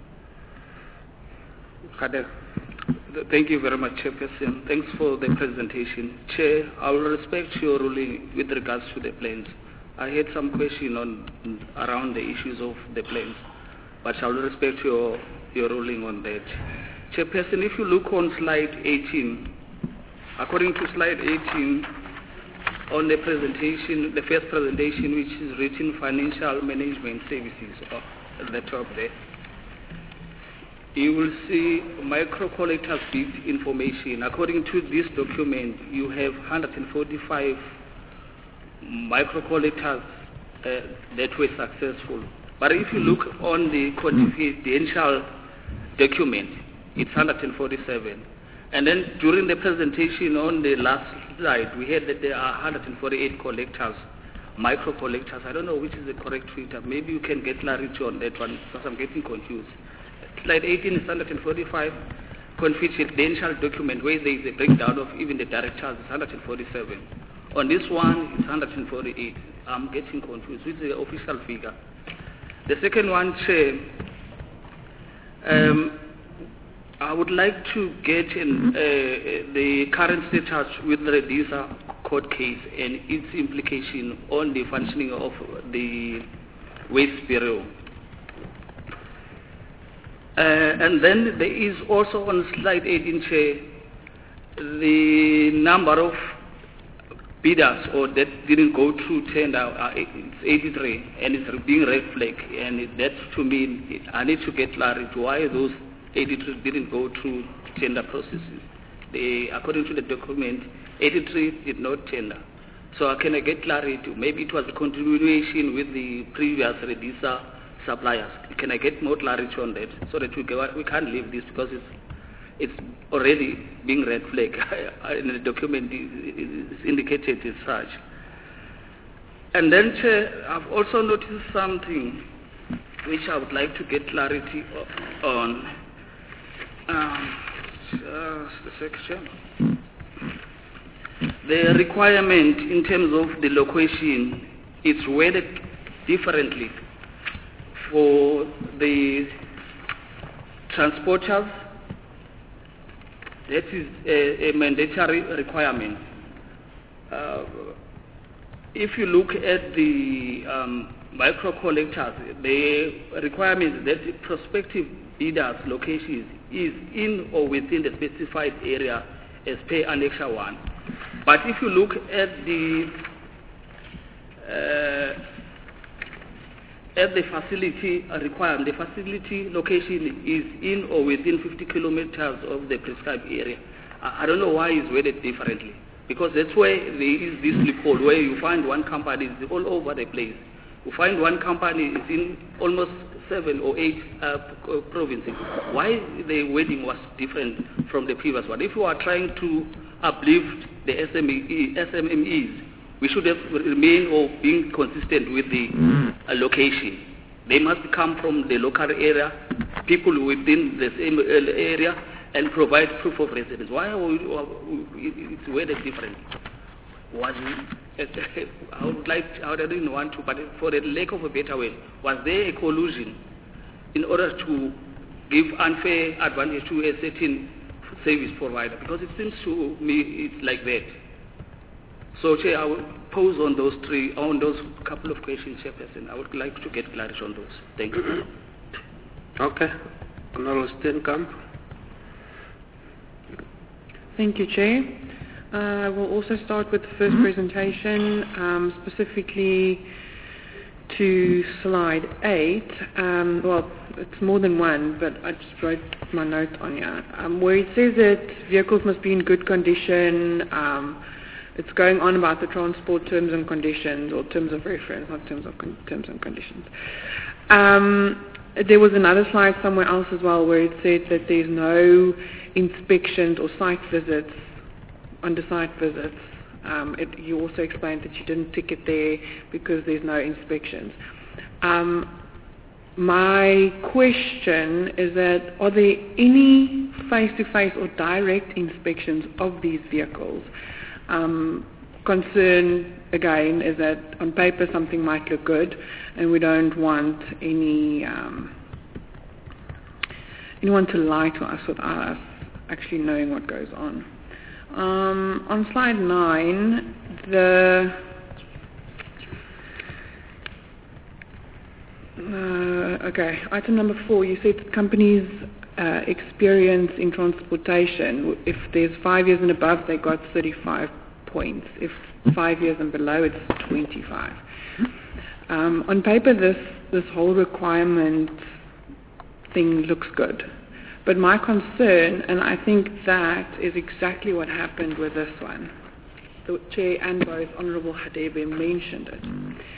Khadebe. Thank you very much, Chairperson. Thanks for the presentation. Chair, I will respect your ruling with regards to the plans. I had some question around the issues of the plans, but I will respect your ruling on that. Chairperson, if you look on slide 18, according to slide 18, on the presentation, the first presentation, which is written Financial Management Services, at the top there, you will see micro-collectors bid information. According to this document, you have 145 micro-collectors that were successful. But if you look on the confidential document, it's 147. And then during the presentation on the last slide, we heard that there are 148 collectors, micro-collectors. I don't know which is the correct figure. Maybe you can get clarity on that one because I'm getting confused. Slide 18 is 145, confidential document where there is a breakdown of even the directors is 147. On this one, it's 148. I'm getting confused. Which is the official figure? The second one, Chair, I would like to get the current status with the Redisa court case and its implication on the functioning of the Waste Bureau. And then there is also on slide 18, Chair, the number of bidders or that didn't go through tender, it's 83, and it's being red flag. And that's to me, I need to get clarity why those 83 didn't go through tender processes. According to the document, 83 did not tender. So can I get clarity? Maybe it was a continuation with the previous Redisa suppliers. Can I get more clarity on that so that we can't leave this because it's already being red flag in the document is indicated as such. And then, Chair, I've also noticed something which I would like to get clarity on. Just a second. The requirement in terms of the location is worded differently for the transporters. That is a mandatory requirement. If you look at the micro-collectors, the requirement is that the prospective bidders' location is in or within the specified area as per Annex 1. But if you look at the facility requirement, the facility location is in or within 50 kilometers of the prescribed area. I don't know why it's worded differently, because that's where there is this loophole where you find one company is all over the place. You find one company is in almost 7 or 8 provinces. Why the wording was different from the previous one? If you are trying to uplift the SMEs, we should have remained or being consistent with the location. They must come from the local area, people within the same area, and provide proof of residence. Why are it's worded different? I didn't want to, but for the lack of a better way, was there a collusion in order to give unfair advantage to a certain service provider? Because it seems to me it's like that. So, Chair, I will pose on those couple of questions, Chairperson. I would like to get clarity on those. Thank you. Okay. Honorable Steenkamp. Thank you, Chair. I will also start with the first presentation, specifically to slide 8. Well, it's more than one, but I just wrote my note on here, where it says that vehicles must be in good condition. It's going on about the transport terms and conditions, or terms of reference, not terms and conditions. There was another slide somewhere else as well where it said that there's no inspections or site visits, under site visits. You also explained that you didn't tick it there because there's no inspections. My question is that are there any face-to-face or direct inspections of these vehicles? Concern, again, is that on paper something might look good and we don't want anyone to lie to us without us actually knowing what goes on. On slide 9, item number 4, you said companies' experience in transportation. If there's 5 years and above, they got 35 points. If 5 years and below, it's 25. On paper, this whole requirement thing looks good. But my concern, and I think that is exactly what happened with this one. The Chair and both Honourable Hadebe mentioned it.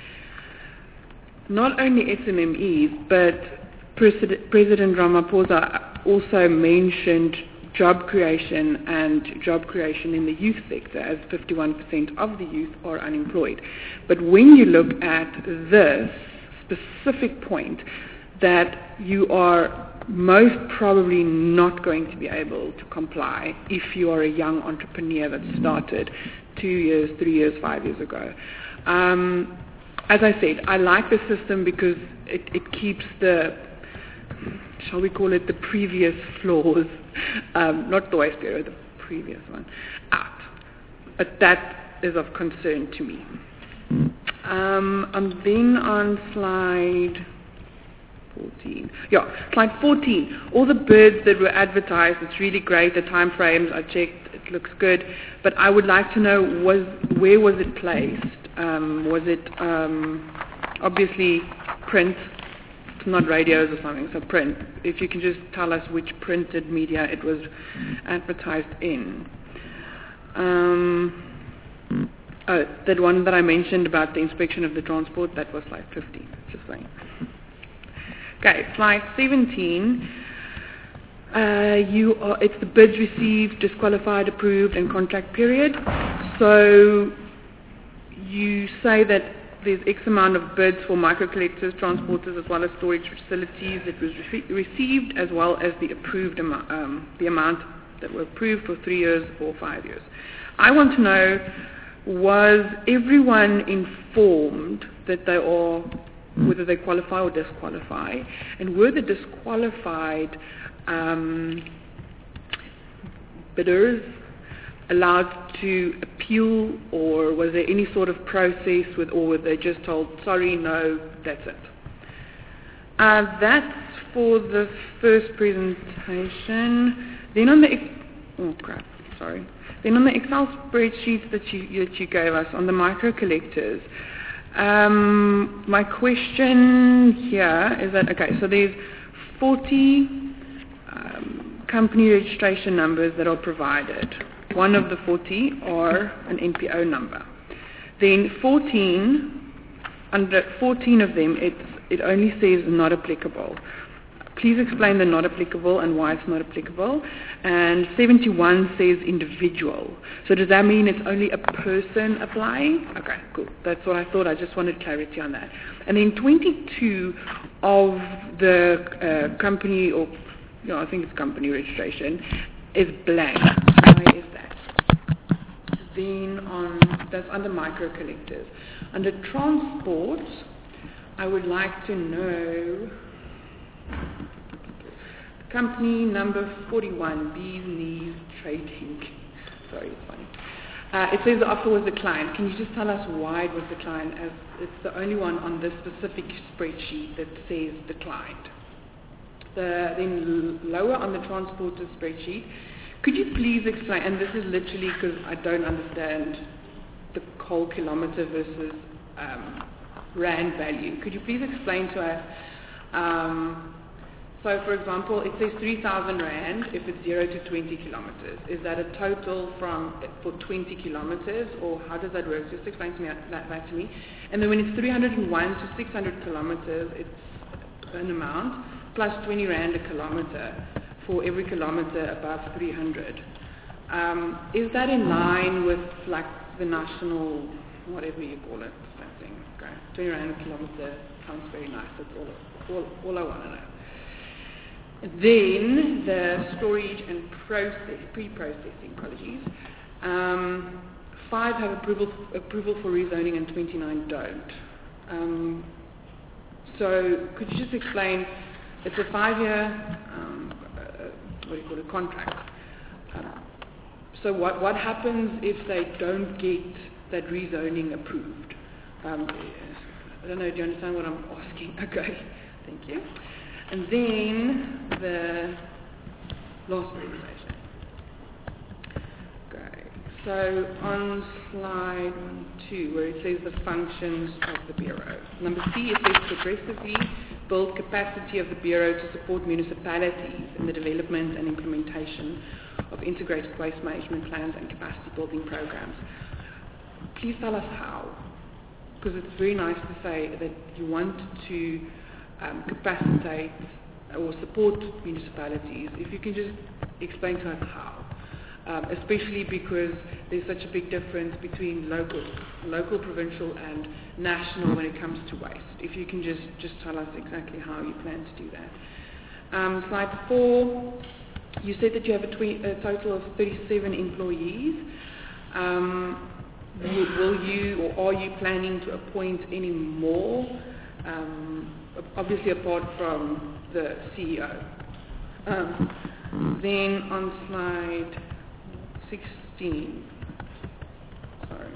Not only SMMEs, but President Ramaphosa also mentioned job creation and job creation in the youth sector, as 51% of the youth are unemployed. But when you look at this specific point, that you are most probably not going to be able to comply if you are a young entrepreneur that started 2 years, 3 years, 5 years ago. As I said, I like the system because it keeps the, shall we call it, the previous flaws, not the waste area, the previous one, out. But that is of concern to me. And then on slide 14. Slide 14. All the bids that were advertised, it's really great. The time frames, I checked, it looks good. But I would like to know, where was it placed? Was it obviously print, not radios or something, so print. If you can just tell us which printed media it was advertised in. That one that I mentioned about the inspection of the transport, that was slide 15, just saying. Okay, slide 17. It's the bids received, disqualified, approved, and contract period. So you say that there's X amount of bids for micro-collectors, transporters, as well as storage facilities that was received, as well as the approved the amount that were approved for 3 years or 5 years. I want to know, was everyone informed that they are, whether they qualify or disqualify, and were the disqualified bidders allowed to appeal, or was there any sort of process or were they just told, sorry, no, that's it? That's for the first presentation. Then on the Then on the Excel spreadsheets that you gave us on the micro collectors, my question here is that, okay, so there's 40 company registration numbers that are provided. One of the 40 are an NPO number. Then under 14 of them, it only says not applicable. Please explain the not applicable and why it's not applicable. And 71 says individual. So does that mean it's only a person applying? Okay, cool. That's what I thought. I just wanted clarity on that. And then 22 of the company, or I think it's company registration, is blank. Why is that? Then that's under micro collectors. Under transport, I would like to know company number 41, Bees Knees Trading. Sorry, it's funny. It says the offer was declined. Can you just tell us why it was declined, as it's the only one on this specific spreadsheet that says declined? Then lower on the transporter spreadsheet, could you please explain, and this is literally because I don't understand the whole kilometer versus rand value. Could you please explain to us, so for example, it says 3,000 rand if it's 0 to 20 kilometers. Is that a total for 20 kilometers, or how does that work? Just explain to me that to me. And then when it's 301 to 600 kilometers, it's an amount plus 20 rand a kilometer for every kilometer above 300. Is that in line with like the national whatever you call it, that thing. Okay. 20 rand a kilometer sounds very nice. That's all I want to know. Then the storage and pre-processing, apologies. 5 have approval for rezoning and 29 don't. So could you just explain, it's a 5-year, contract. So what happens if they don't get that rezoning approved? I don't know, do you understand what I'm asking? Okay, thank you. And then the last presentation. Okay, so on slide 2, where it says the functions of the Bureau. Number C, it says progressively build capacity of the Bureau to support municipalities in the development and implementation of integrated waste management plans and capacity building programs. Please tell us how, because it's very nice to say that you want to capacitate or support municipalities. If you can just explain to us how, especially because there's such a big difference between local, provincial and national when it comes to waste. If you can just tell us exactly how you plan to do that. Slide 4, you said that you have a total of 37 employees. Will you or are you planning to appoint any more? Obviously apart from the CEO. Then on slide 16, sorry.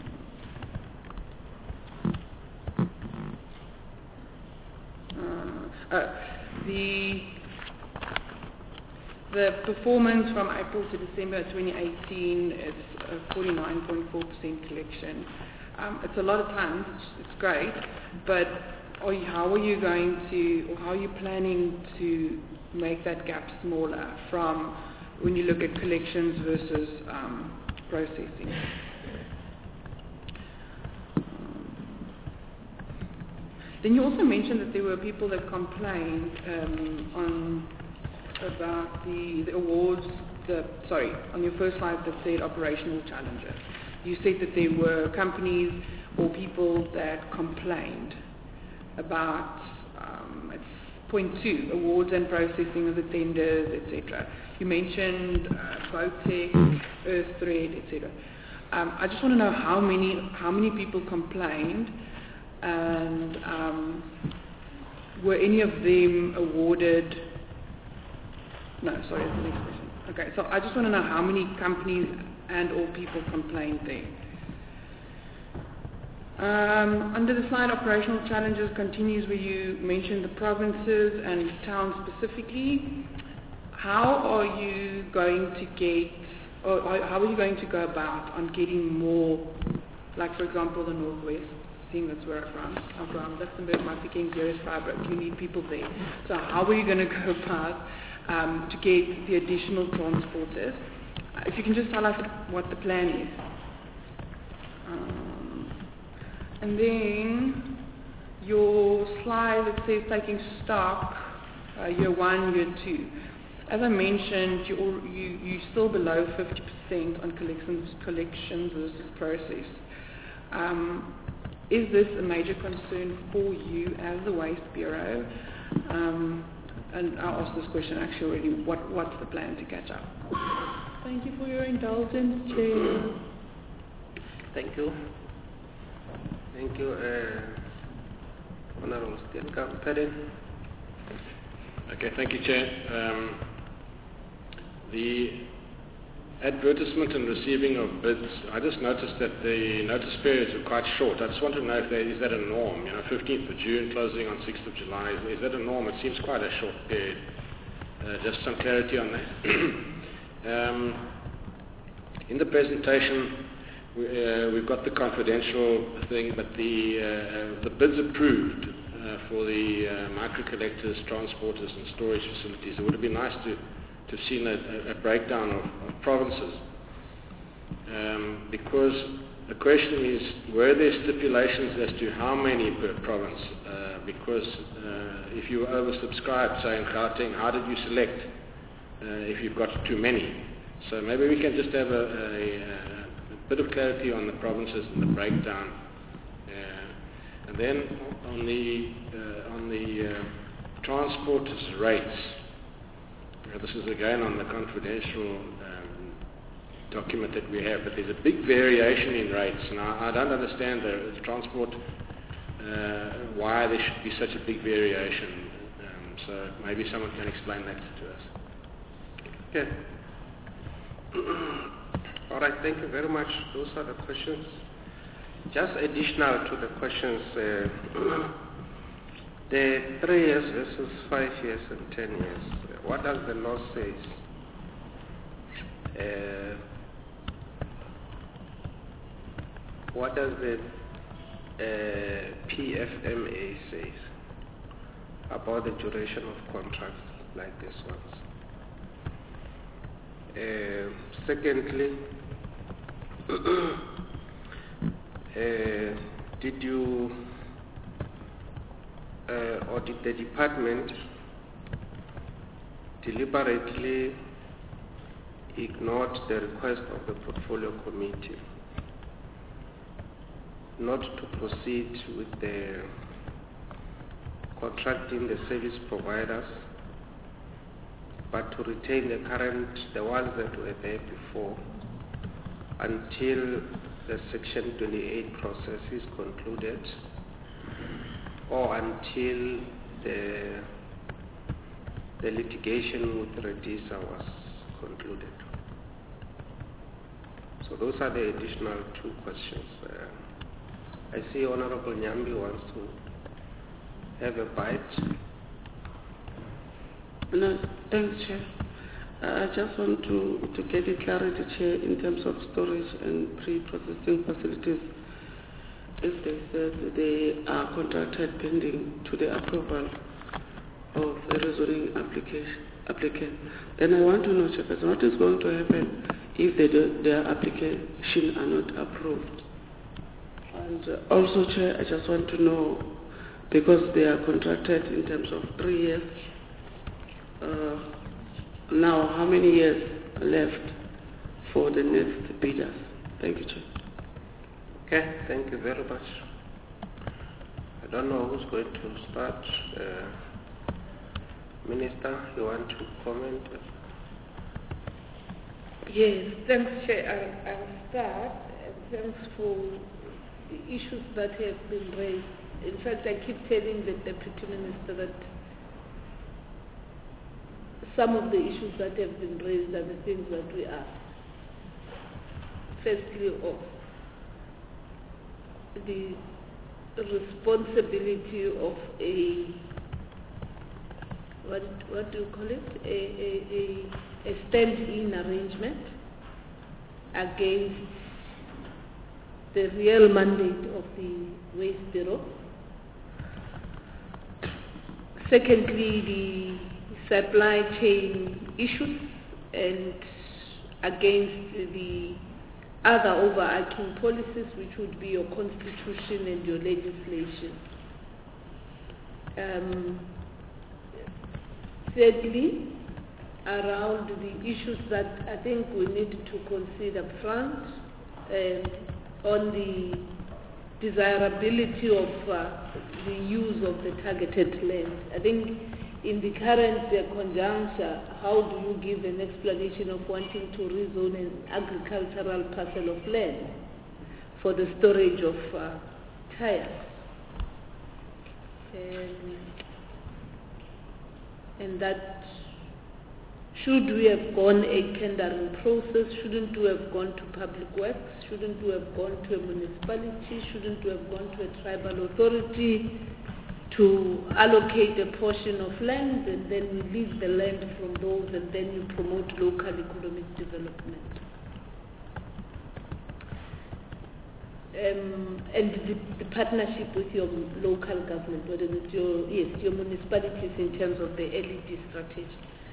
The performance from April to December 2018 is a 49.4% collection. It's a lot of times, it's great, but how are you going to, or how are you planning to make that gap smaller from when you look at collections versus processing? Then you also mentioned that there were people that complained about the awards, on your first slide that said operational challenges. You said that there were companies or people that complained about, it's point 2, awards and processing of the tenders, etc. You mentioned Votec, Earththread, etc. I just want to know how many people complained, and were any of them awarded? No, sorry, that's the next question. Okay, so I just want to know how many companies and or people complained there. Under the slide, operational challenges continues where you mentioned the provinces and towns specifically. How are you going to get, or how are you going to go about on getting more, like for example the Northwest, seeing that's where I'm from, Lichtenburg, Mafeking, Johannesburg, you need people there. So how are you going to go about to get the additional transporters? If you can just tell us what the plan is. And then your slide that says taking stock, year 1, year 2. As I mentioned, you're still below 50% on collections versus process. Is this a major concern for you as the Waste Bureau? And I'll ask this question actually already, what's the plan to catch up? Thank you for your indulgence, Chair. Thank you. Thank you, Honorable Stenka. Okay, thank you, Chair. The advertisement and receiving of bids, I just noticed that the notice periods are quite short. I just want to know if is that a norm? 15th of June, closing on 6th of July. Is that a norm? It seems quite a short period. Just some clarity on that. In the presentation, we've got the confidential thing, but the bids approved for the micro collectors, transporters and storage facilities. It would have been nice to have seen a breakdown of provinces, because the question is, were there stipulations as to how many per province? Because if you oversubscribed, say in Gauteng, how did you select if you've got too many? So maybe we can just have a bit of clarity on the provinces and the breakdown. And then on the transporters' rates, this is again on the confidential document that we have, but there's a big variation in rates, and I don't understand the transport, why there should be such a big variation. So maybe someone can explain that to us. Okay. All right, thank you very much. Those are the questions. Just additional to the questions, the 3 years versus 5 years and 10 years, what does the law say? What does the PFMA say about the duration of contracts like this ones? Secondly, did you or did the department deliberately ignore the request of the portfolio committee not to proceed with the contracting the service providers, but to retain the ones that were there before until the Section 28 process is concluded, or until the litigation with Redisa was concluded? So those are the additional 2 questions. I see Honorable Nyambi wants to have a bite. No, thanks, Chair. I just want to get a clarity, Chair, in terms of storage and pre-processing facilities. If they said they are contracted pending to the approval of the rezoning applicant, then I want to know, Chairperson, what is going to happen if their application are not approved? And also, Chair, I just want to know, because they are contracted in terms of 3 years, now how many years left for the next bidders? Thank you, Chair. Okay, thank you very much. I don't know who's going to start. Minister, you want to comment? Yes, thanks, Chair. I'll start. Thanks for the issues that have been raised. In fact, I keep telling the Deputy Minister that some of the issues that have been raised are the things that we ask. Firstly, of the responsibility of what do you call it? A stand-in arrangement against the real mandate of the Waste Bureau. Secondly, the supply chain issues and against the other overarching policies, which would be your constitution and your legislation. Thirdly, around the issues that I think we need to consider front on the desirability of the use of the targeted land. I think in the current conjuncture, how do you give an explanation of wanting to rezone an agricultural parcel of land for the storage of tires? And that, should we have gone a tendering process? Shouldn't we have gone to public works? Shouldn't we have gone to a municipality? Shouldn't we have gone to a tribal authority to allocate a portion of land, and then we lease the land from those, and then you promote local economic development? And the partnership with your local government, whether it's your municipalities in terms of the LED strategy.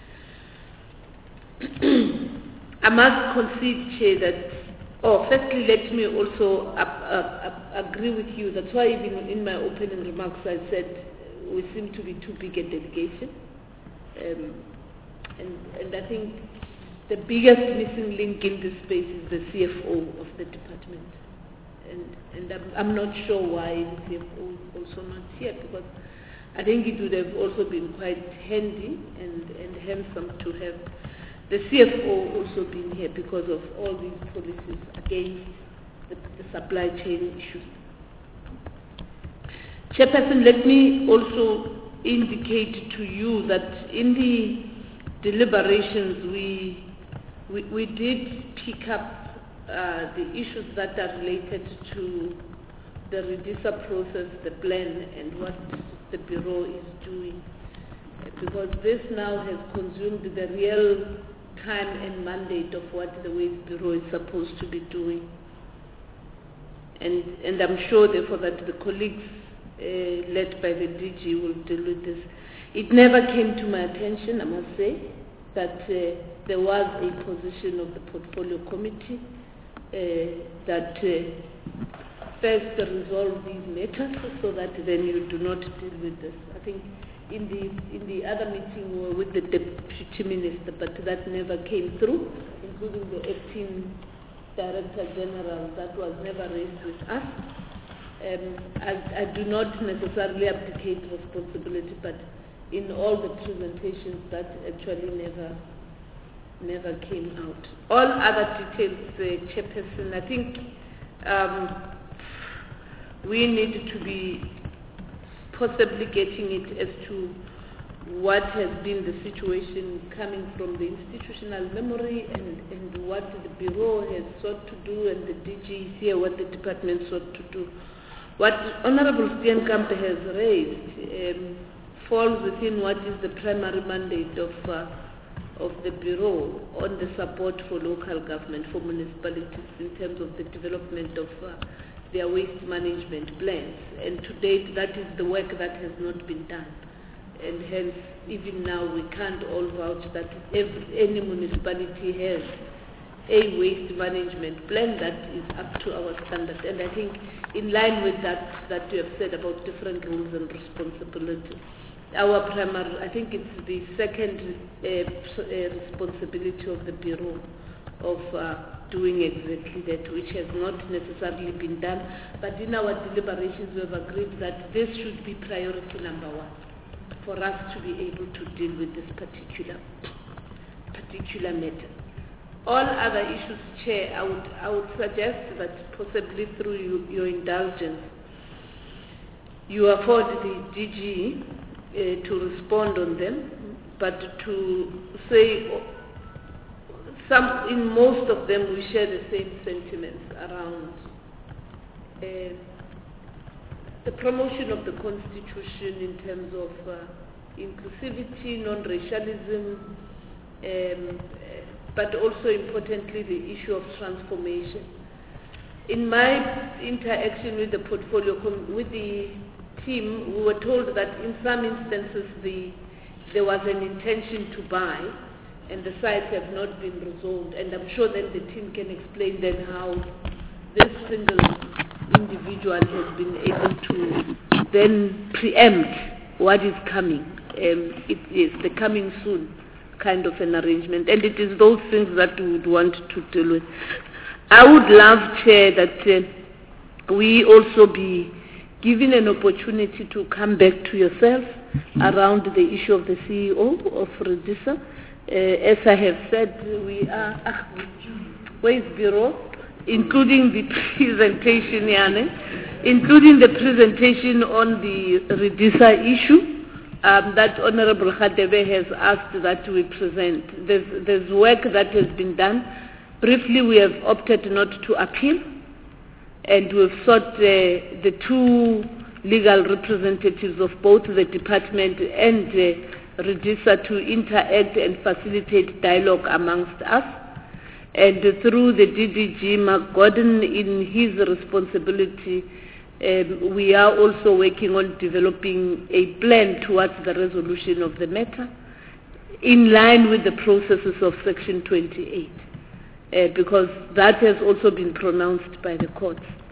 I must concede, Chair, that, firstly, let me also agree with you. That's why even in my opening remarks I said we seem to be too big a delegation. And I think the biggest missing link in this space is the CFO of the department. And I'm not sure why the CFO is also not here, because I think it would have also been quite handy and handsome to have the CFO also been here because of all these policies against the supply chain issues. Chairperson, let me also indicate to you that in the deliberations we did pick up the issues that are related to the REDISA process, the plan, and what the Bureau is doing. Because this now has consumed the real time and mandate of what the Waste Bureau is supposed to be doing. And I'm sure, therefore, that the colleagues led by the DG will deal with this. It never came to my attention, I must say, that there was a position of the Portfolio Committee that first resolve these matters so that then you do not deal with this. I think in the other meeting we were with the Deputy Minister, but that never came through, including the acting Director General. That was never raised with us. I do not necessarily abdicate responsibility, but in all the presentations that actually never came out. All other details, Chairperson, I think we need to be possibly getting it as to what has been the situation coming from the institutional memory and what the Bureau has sought to do, and the DG is here, what the department sought to do. What Honorable Steenkamp has raised falls within what is the primary mandate of the Bureau on the support for local government, for municipalities in terms of the development of their waste management plans. And to date, that is the work that has not been done. And hence, even now, we can't all vouch that any municipality has a waste management plan that is up to our standards. And I think in line with that you have said about different roles and responsibilities, our primary, I think it's the second responsibility of the Bureau of doing exactly that, which has not necessarily been done. But in our deliberations, we have agreed that this should be priority number one for us to be able to deal with this particular matter. All other issues, Chair, I would suggest that possibly through your indulgence, you afford the DG to respond on them, but to say in most of them we share the same sentiments around the promotion of the Constitution in terms of inclusivity, non-racialism, but also importantly the issue of transformation. In my interaction with the portfolio, with the team, we were told that in some instances there was an intention to buy and the sites have not been resolved, and I'm sure that the team can explain then how this single individual has been able to then preempt what is coming. It is the coming soon kind of an arrangement, and it is those things that we would want to deal with. I would love, Chair, that we also be given an opportunity to come back to yourself around the issue of the CEO of REDISA. As I have said, we are Waste Bureau, including the presentation, including the presentation on the REDISA issue that Honorable Khadebe has asked that we present. There's work that has been done. Briefly, we have opted not to appeal, and we've sought the two legal representatives of both the department and REDISA to interact and facilitate dialogue amongst us. And through the DDG, Mark Gordon, in his responsibility, we are also working on developing a plan towards the resolution of the matter in line with the processes of Section 28, because that has also been pronounced by the courts.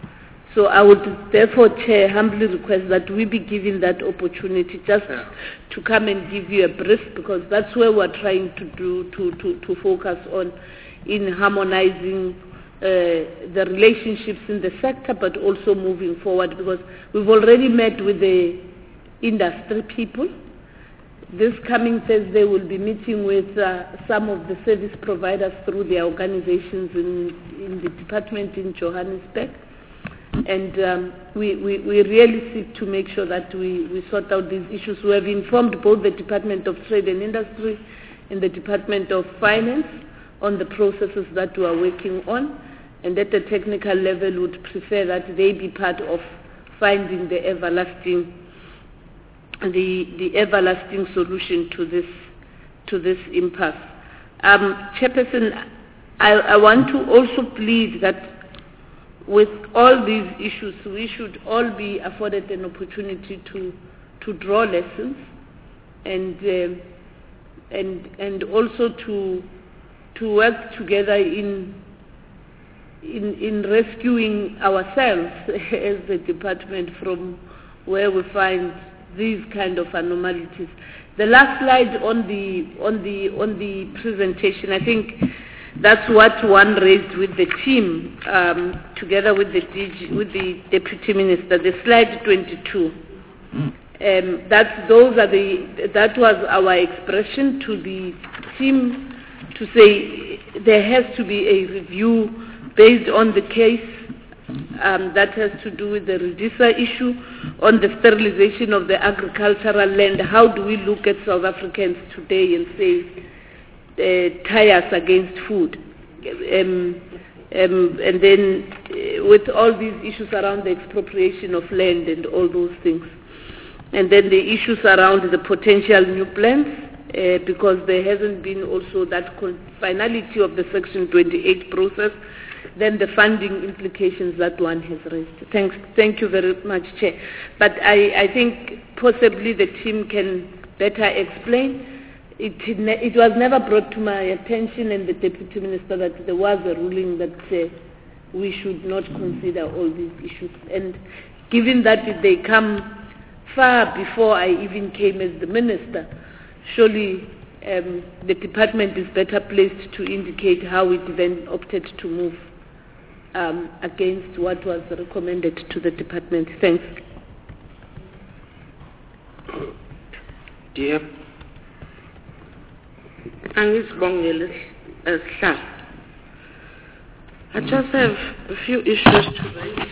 So I would therefore, Chair, humbly request that we be given that opportunity just to come and give you a brief, because that's where we're trying to do, to focus on in harmonizing the relationships in the sector, but also moving forward, because we've already met with the industry people. This coming Thursday we'll be meeting with some of the service providers through their organizations in the department in Johannesburg. And we really seek to make sure that we sort out these issues. We have informed both the Department of Trade and Industry and the Department of Finance on the processes that we are working on, and at the technical level would prefer that they be part of finding the everlasting solution to this impasse. Chairperson, I want to also plead that with all these issues, we should all be afforded an opportunity to draw lessons and also to work together in rescuing ourselves as the department from where we find these kind of anomalies. The last slide on the presentation, I think that's what one raised with the team, together with the Deputy Minister, the slide 22. That was our expression to the team to say there has to be a review based on the case that has to do with the Rudisa issue on the sterilization of the agricultural land. How do we look at South Africans today and say tie us against food? And then with all these issues around the expropriation of land and all those things. And then the issues around the potential new plans, because there hasn't been also that finality of the Section 28 process, then the funding implications that one has raised. Thank you very much, Chair. But I think possibly the team can better explain. It was never brought to my attention and the Deputy Minister that there was a ruling that we should not consider all these issues. And given that they come far before I even came as the Minister, surely the department is better placed to indicate how it then opted to move against what was recommended to the department. Thanks. Dear Angisbongile Sla, I just have a few issues to raise.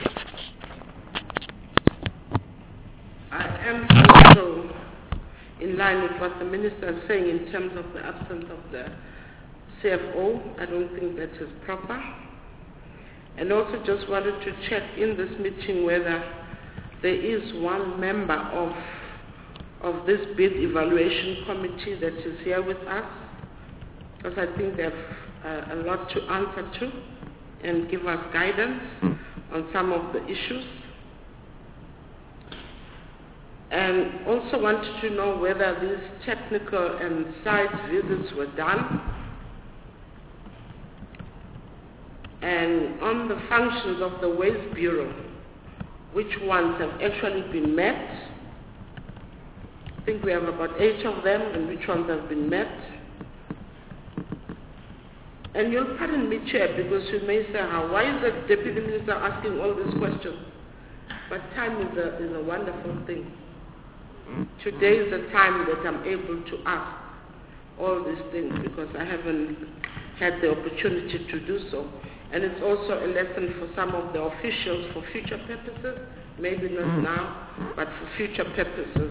I am also in line with what the Minister is saying in terms of the absence of the CFO. I don't think that is proper. And also just wanted to check in this meeting whether there is one member of this bid evaluation committee that is here with us, because I think they have a lot to answer to and give us guidance on some of the issues. And also wanted to know whether these technical and site visits were done, and on the functions of the Waste Bureau, which ones have actually been met. I think we have about 8 of them, and which ones have been met. And you'll pardon me, Chair, because you may say, why is the Deputy Minister asking all these questions? But time is a wonderful thing. Today is the time that I'm able to ask all these things, because I haven't had the opportunity to do so. And it's also a lesson for some of the officials for future purposes, maybe not now, but for future purposes.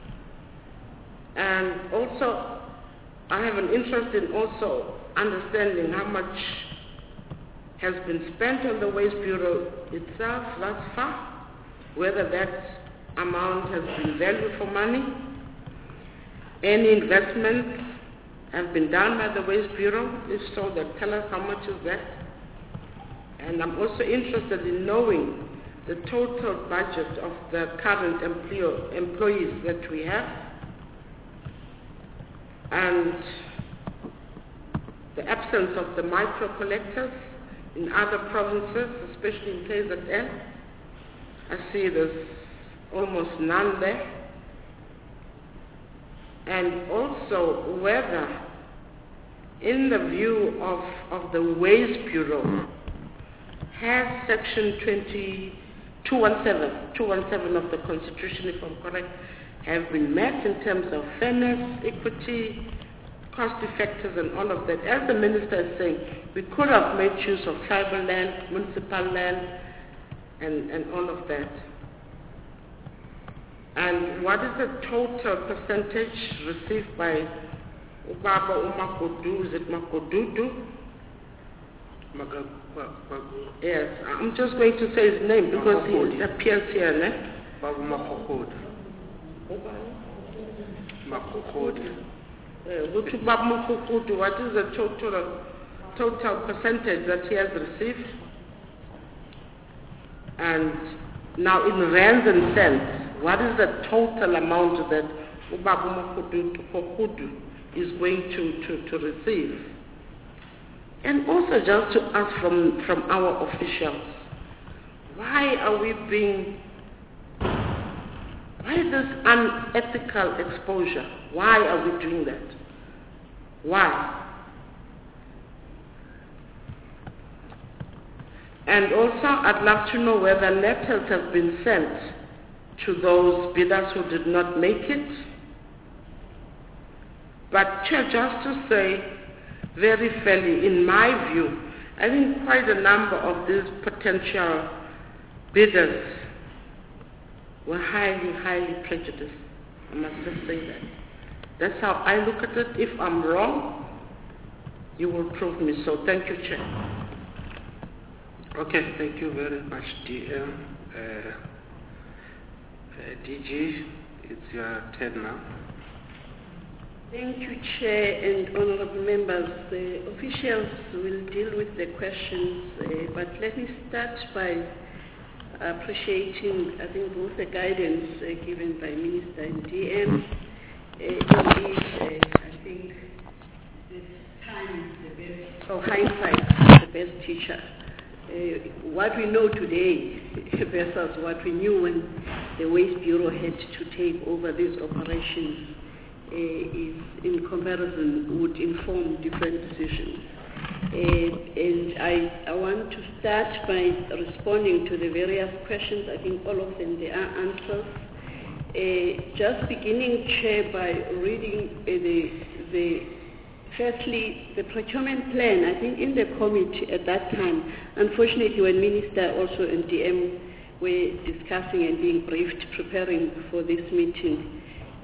And also, I have an interest in also understanding how much has been spent on the Waste Bureau itself thus far, whether that amount has been value for money, any investments have been done by the Waste Bureau. If so, then tell us how much is that. And I'm also interested in knowing the total budget of the current employees that we have, and the absence of the micro collectors in other provinces, especially in KZN, I see there's almost none there. And also whether, in the view of the Waste Bureau, has Section 217 of the Constitution, if I'm correct, have been met in terms of fairness, equity, cost effectiveness, and all of that. As the Minister is saying, we could have made use of tribal land, municipal land, and all of that. And what is the total percentage received by Ubaba Umakodu? Is it Makodudu? Yes, I'm just going to say his name because he appears here, ne? Babu Makokodi. Makokodi. What is the total percentage that he has received? And now in rands and cents, what is the total amount that Ubabu Makodu is going to receive? And also just to ask from our officials, why this unethical exposure? Why are we doing that? Why? And also I'd love to know whether letters have been sent to those bidders who did not make it. But Chair, just to say very fairly, in my view, I think quite a number of these potential bidders were highly, highly prejudiced. I must just say that. That's how I look at it. If I'm wrong, you will prove me so. Thank you, Chair. Okay, thank you very much, DM. DG, it's your turn now. Thank you, Chair and honorable members. The officials will deal with the questions, but let me start by appreciating, I think, both the guidance given by Minister and DM. Indeed, I think time is the best, or hindsight is the best teacher. What we know today versus what we knew when the Waste Bureau had to take over these operations is, in comparison, would inform different decisions. And I want to start by responding to the various questions. I think all of them, they are answers. Just beginning, Chair, by reading firstly, the procurement plan. I think in the committee at that time, unfortunately, when Minister also and DM were discussing and being briefed, preparing for this meeting,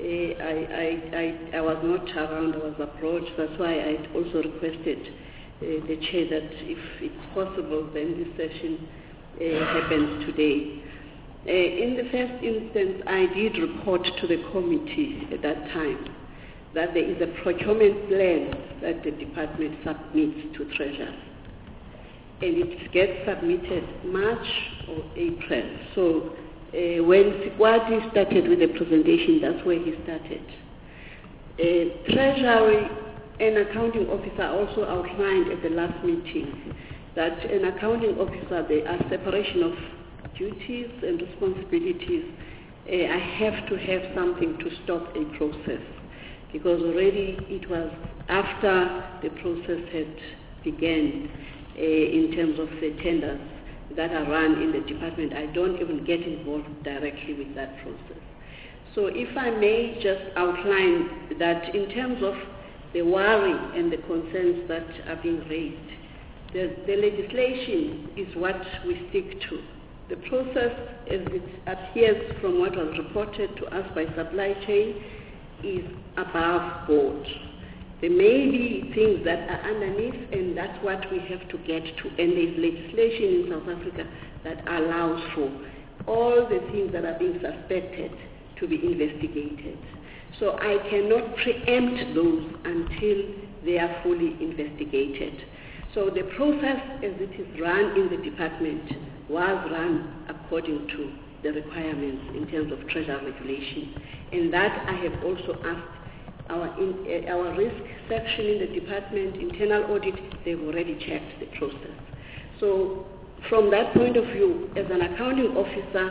I was not around, I was abroad. That's why I also requested the Chair that if it's possible, then this session happens today. In the first instance, I did report to the committee at that time that there is a procurement plan that the department submits to Treasury. And it gets submitted March or April. So when Sikwati started with the presentation, that's where he started. Treasury and accounting officer also outlined at the last meeting that an accounting officer, there are separation of duties and responsibilities. I have to have something to stop a process, because already it was after the process had begun in terms of the tenders that are run in the department. I don't even get involved directly with that process. So if I may just outline that in terms of the worry and the concerns that are being raised, the legislation is what we stick to. The process, as it appears from what was reported to us by supply chain, is above board. There may be things that are underneath, and that's what we have to get to. And there's legislation in South Africa that allows for all the things that are being suspected to be investigated. So I cannot preempt those until they are fully investigated. So the process as it is run in the department was run according to the requirements in terms of Treasury regulation. And that I have also asked our risk section in the department, internal audit, they've already checked the process. So from that point of view, as an accounting officer,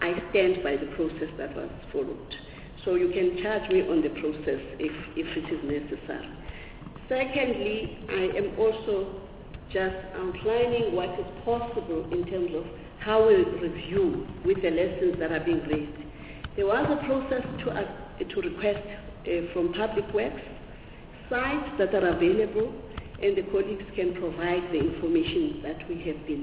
I stand by the process that was followed. So you can charge me on the process if it is necessary. Secondly, I am also just outlining what is possible in terms of how we review with the lessons that are being raised. There was a process to request from Public Works sites that are available, and the colleagues can provide the information that we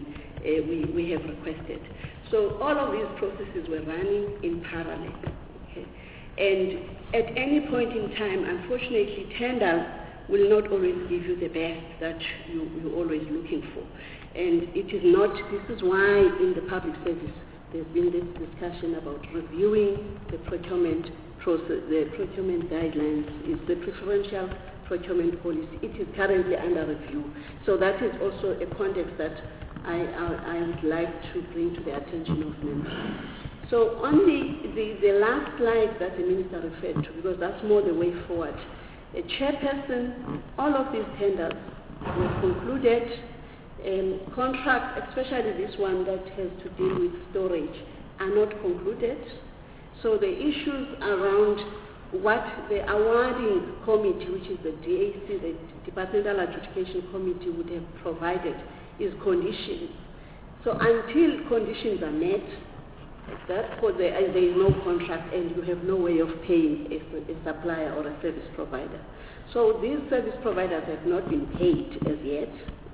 have requested. So all of these processes were running in parallel. Okay? And at any point in time, unfortunately, tenders will not always give you the best that you're always looking for. And it is not, this is why in the public service there's been this discussion about reviewing the procurement process, the procurement guidelines, is the preferential procurement policy. It is currently under review. So that is also a context that I would like to bring to the attention of members. So on the last slide that the minister referred to, because that's more the way forward, a chairperson, all of these tenders were concluded, contracts, especially this one that has to deal with storage, are not concluded. So the issues around what the awarding committee, which is the DAC, the Departmental Adjudication Committee, would have provided is conditions. So until conditions are met, therefore there is no contract and you have no way of paying a supplier or a service provider. So these service providers have not been paid as yet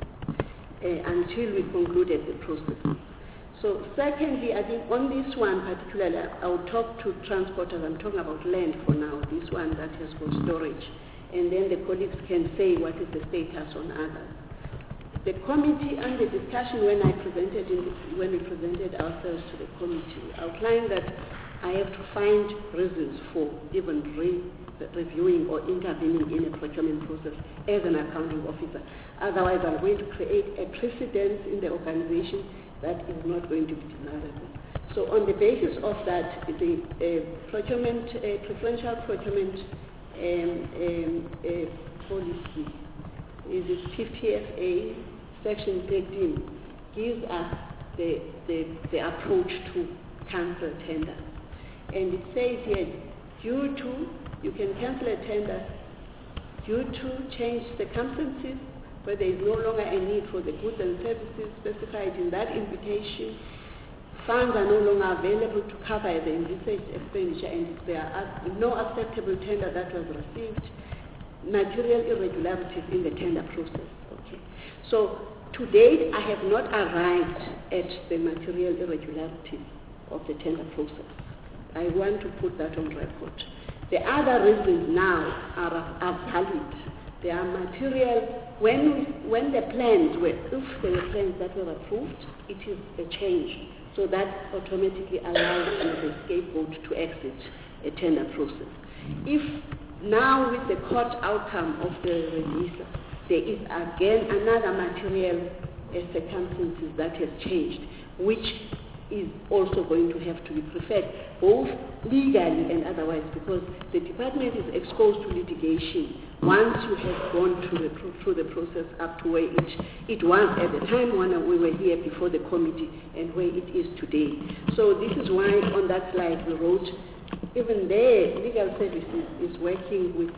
until we concluded the process. So secondly, I think on this one particularly, I will talk to transporters. I'm talking about land for now, this one that has got storage. And then the colleagues can say what is the status on others. The committee and the discussion when we presented ourselves to the committee outlined that I have to find reasons for even reviewing or intervening in a procurement process as an accounting officer. Otherwise, I'm going to create a precedent in the organization that is not going to be desirable. So on the basis of that, the preferential procurement policy is the PPFA Section 13 gives us the approach to cancel tenders. And it says here, you can cancel a tender due to changed circumstances, where there is no longer a need for the goods and services specified in that invitation, funds are no longer available to cover the envisaged expenditure, and there are no acceptable tender that was received, material irregularities in the tender process. Okay. So to date, I have not arrived at the material irregularities of the tender process. I want to put that on record. The other reasons now are valid. They are material. When the plans were, if there were plans that were approved, it is a change. So that automatically allows the scapegoat to exit a tender process. If now with the court outcome of the release, there is again another material circumstances that has changed, which is also going to have to be preferred, both legally and otherwise, because the department is exposed to litigation once you have gone through the process up to where it was at the time when we were here before the committee and where it is today. So this is why on that slide we wrote, even there, legal services is working with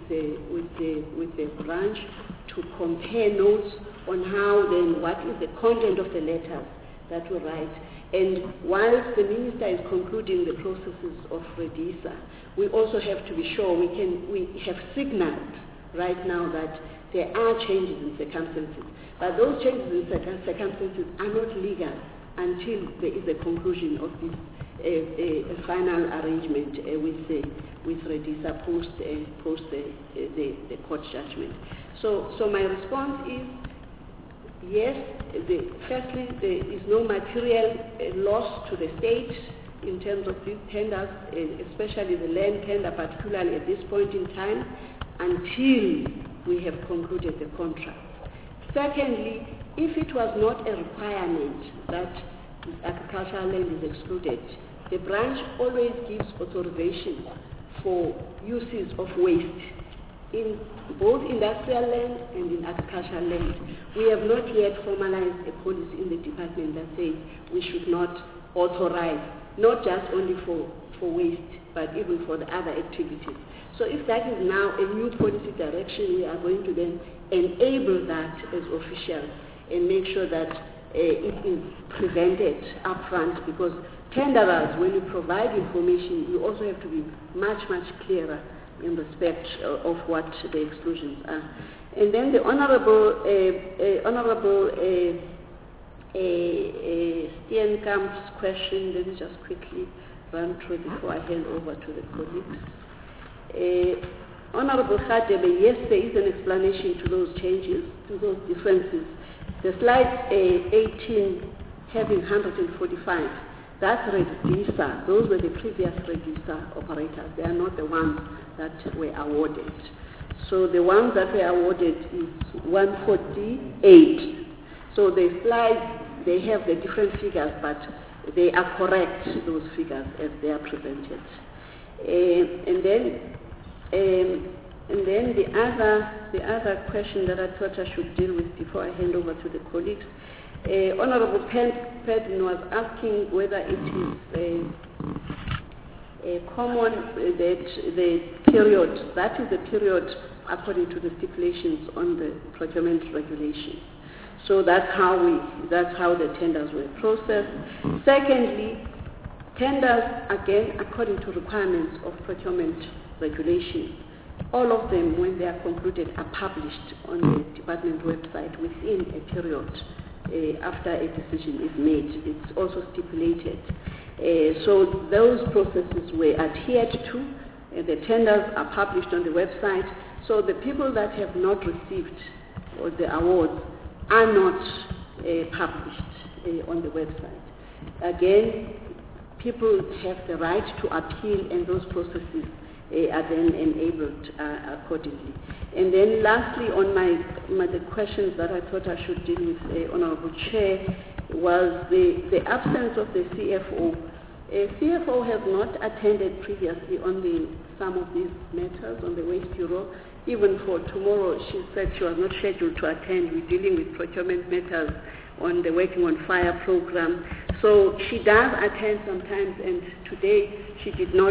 the branch to compare notes on how then, what is the content of the letters that we write. And whilst the minister is concluding the processes of REDISA, we also have to be sure we have signaled right now that there are changes in circumstances. But those changes in circumstances are not legal until there is a conclusion of this a final arrangement with REDISA post the court judgment. So my response is, yes, firstly, there is no material loss to the state in terms of these tenders, especially the land tender, particularly at this point in time, until we have concluded the contract. Secondly, if it was not a requirement that agricultural land is excluded, the branch always gives authorization for uses of waste in both industrial land and in agricultural land. We have not yet formalized a policy in the department that says we should not authorize not just only for waste, but even for the other activities. So if that is now a new policy direction, we are going to then enable that as officials and make sure that it is presented upfront, because tenderers, when you provide information, you also have to be much, much clearer in respect of what the exclusions are. And then the Honorable Steenkamp's question, let me just quickly run through before I hand over to the colleagues. Honorable Khadebe, yes, there is an explanation to those changes, to those differences. The slide 18 having 145, that's register. Those were the previous register operators. They are not the ones that were awarded. So the ones that were awarded is 148. So the slides, they have the different figures, but they are correct, those figures, as they are presented. And then the other question that I thought I should deal with before I hand over to the colleagues, Honorable Pedin was asking whether it is common that the period, that is the period according to the stipulations on the procurement regulations. So that's how the tenders were processed. Secondly, tenders, again, according to requirements of procurement regulations, all of them, when they are concluded, are published on the department website within a period after a decision is made. It's also stipulated. So those processes were adhered to. The tenders are published on the website. So the people that have not received the awards are not published on the website. Again, people have the right to appeal, and those processes are then enabled accordingly. And then lastly, on the questions that I thought I should deal with, Honourable Chair, was the absence of the CFO. CFO has not attended previously on some of these matters on the Waste Bureau. Even for tomorrow, she said she was not scheduled to attend. We're dealing with procurement matters on the Working on Fire program. So she does attend sometimes, and today she did not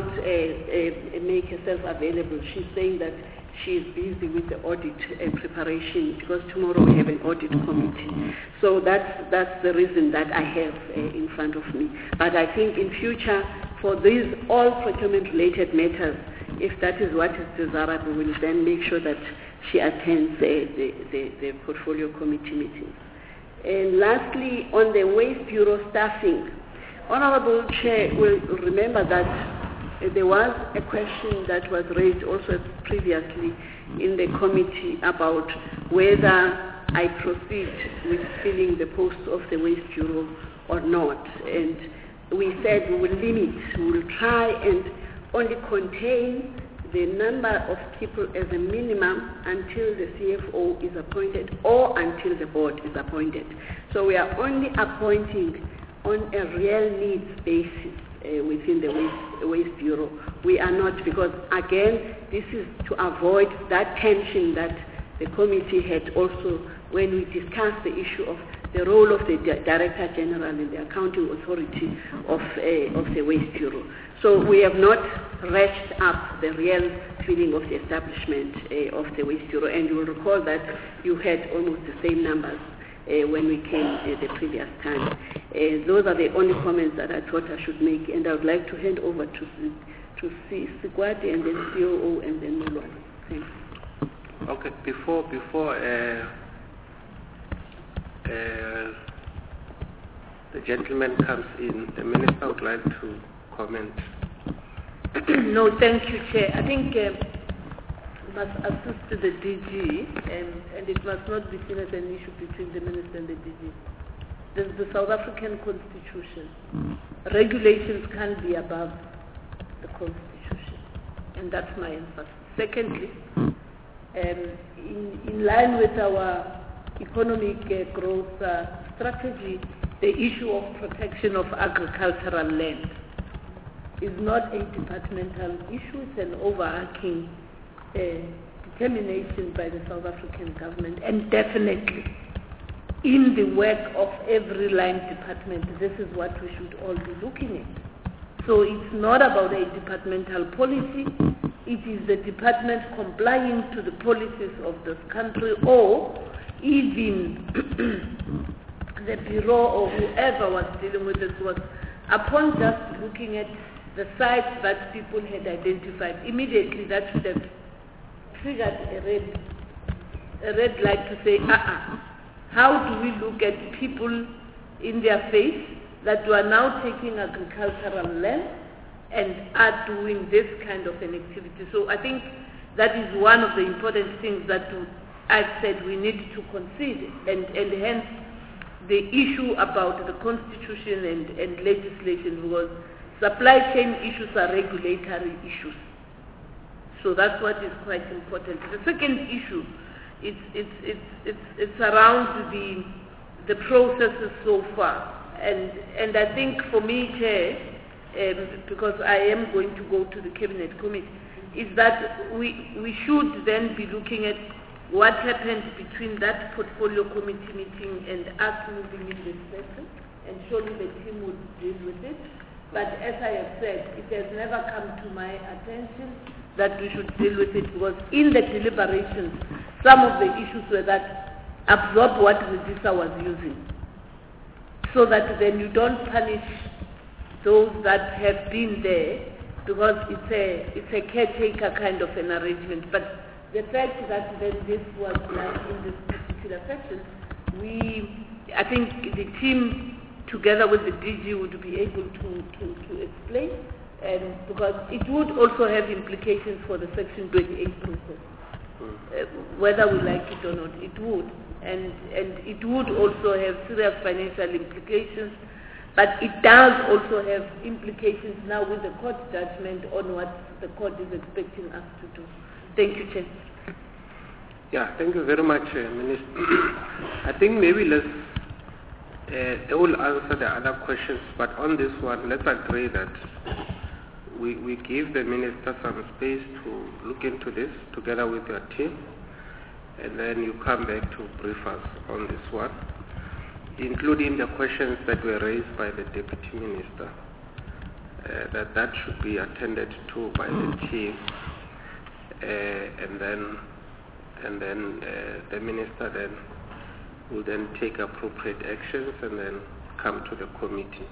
make herself available. She's saying that she is busy with the audit preparation, because tomorrow we have an audit committee. So that's the reason that I have in front of me. But I think in future, for these all procurement-related matters, if that is what is desirable, we'll then make sure that she attends the portfolio committee meetings. And lastly, on the Waste Bureau staffing, Honourable Chair will remember that there was a question that was raised also previously in the committee about whether I proceed with filling the posts of the Waste Bureau or not. And we said we will limit, we will try and only contain the number of people as a minimum until the CFO is appointed or until the board is appointed. So we are only appointing on a real needs basis within the Waste Bureau. We are not, because again, this is to avoid that tension that the committee had also when we discussed the issue of the role of the Director General and the Accounting Authority of the Waste Bureau. So we have not ratcheted up the real feeling of the establishment of the Waste Bureau. And you will recall that you had almost the same numbers when we came the previous time. Those are the only comments that I thought I should make, and I would like to hand over to Sigwadi and then COO and then Mulwan. Thanks. Okay, before the gentleman comes in, the Minister would like to comment. No, thank you, Chair. I think we must assist the DG, and it must not be seen as an issue between the Minister and the DG. There's the South African Constitution. Regulations can't be above the Constitution, and that's my emphasis. Secondly, in line with our economic growth strategy, the issue of protection of agricultural land is not a departmental issue. It's an overarching determination by the South African government, and definitely in the work of every line department, this is what we should all be looking at. So it's not about a departmental policy. It is the department complying to the policies of this country, or even the bureau or whoever was dealing with this was, upon just looking at the sites that people had identified, immediately that should have triggered a red light to say, how do we look at people in their face that were now taking agricultural land and are doing this kind of an activity? So I think that is one of the important things that I've said we need to consider, and hence the issue about the constitution and legislation, because supply chain issues are regulatory issues. So that's what is quite important. The second issue, it's around the processes so far, and I think for me, Chair, because I am going to go to the Cabinet Committee, is that we should then be looking at what happened between that portfolio committee meeting and us moving in this session, and surely the team would deal with it. But as I have said, it has never come to my attention that we should deal with it, because in the deliberations, some of the issues were that absorb what Redisa was using, so that then you don't punish those that have been there, because it's a caretaker kind of an arrangement. But the fact that then this was done in this particular section, I think the team together with the DG would be able to explain, because it would also have implications for the Section 28 process. Whether we like it or not, it would. And it would also have serious financial implications, but it does also have implications now with the court judgment on what the court is expecting us to do. Thank you, Chair. Yeah, thank you very much, Minister. I think maybe they will answer the other questions, but on this one, let's agree that we give the Minister some space to look into this together with your team, and then you come back to brief us on this one, including the questions that were raised by the Deputy Minister, that should be attended to by the team, and then the Minister then will then take appropriate actions and then come to the committee.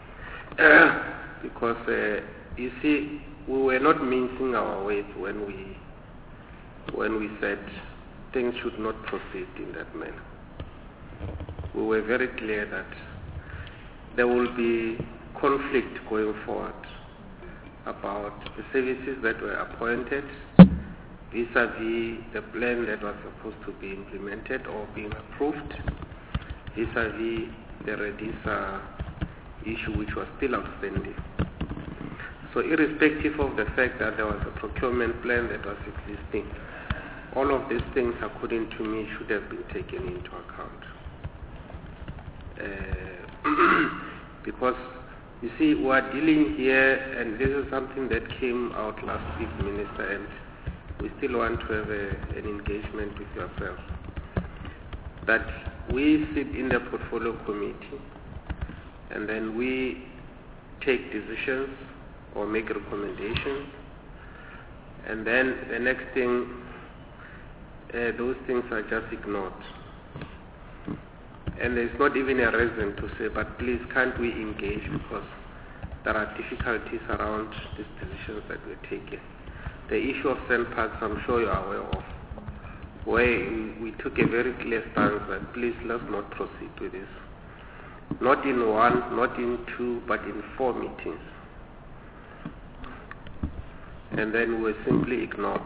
Because you see, we were not mincing our words when we said things should not proceed in that manner. We were very clear that there will be conflict going forward about the services that were appointed vis-à-vis the plan that was supposed to be implemented or being approved, vis-à-vis the Redisa issue which was still outstanding. So irrespective of the fact that there was a procurement plan that was existing, all of these things, according to me, should have been taken into account. Because, you see, we are dealing here, and this is something that came out last week, Minister, and we still want to have an engagement with yourself, that we sit in the portfolio committee, and then we take decisions or make recommendations, and then the next thing, those things are just ignored. And there's not even a reason to say, but please, can't we engage, because there are difficulties around these decisions that we're taking. The issue of St. Parks, I'm sure you are aware of, where we took a very clear stance that please, let's not proceed with this. Not in one, not in two, but in 4 meetings. And then we were simply ignored.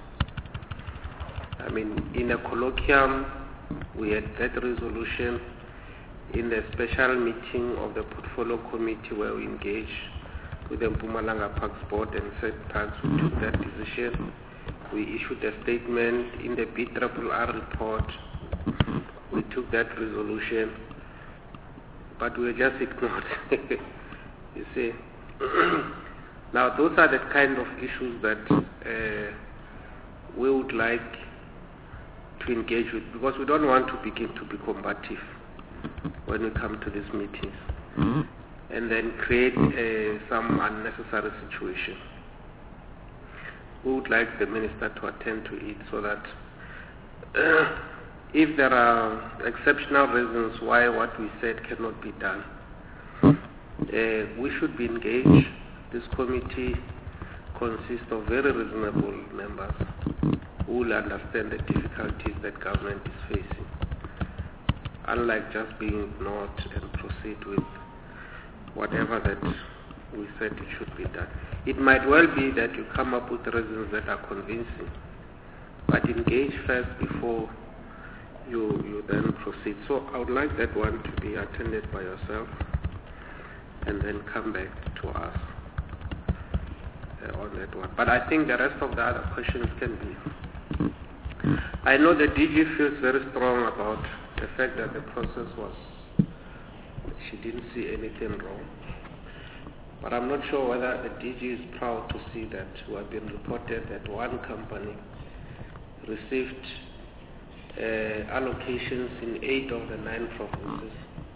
I mean, in a colloquium, we had that resolution. In the special meeting of the portfolio committee where we engaged with the Mpumalanga Parks Board and St. Parks, we took that decision. We issued a statement in the BRRR report. We took that resolution, but we were just ignored. You see. Now, those are the kind of issues that we would like to engage with, because we don't want to begin to be combative when we come to these meetings. and then create some unnecessary situation. We would like the Minister to attend to it so that if there are exceptional reasons why what we said cannot be done, we should be engaged. This committee consists of very reasonable members who will understand the difficulties that government is facing, unlike just being ignored and proceed with whatever that we said it should be done. It might well be that you come up with reasons that are convincing, but engage first before you then proceed. So I would like that one to be attended by yourself and then come back to us on that one. But I think the rest of the other questions can be. I know the DG feels very strong about the fact that the process was, she didn't see anything wrong. But I'm not sure whether the DG is proud to see that we have been reported that one company received allocations in 8 of the 9 provinces.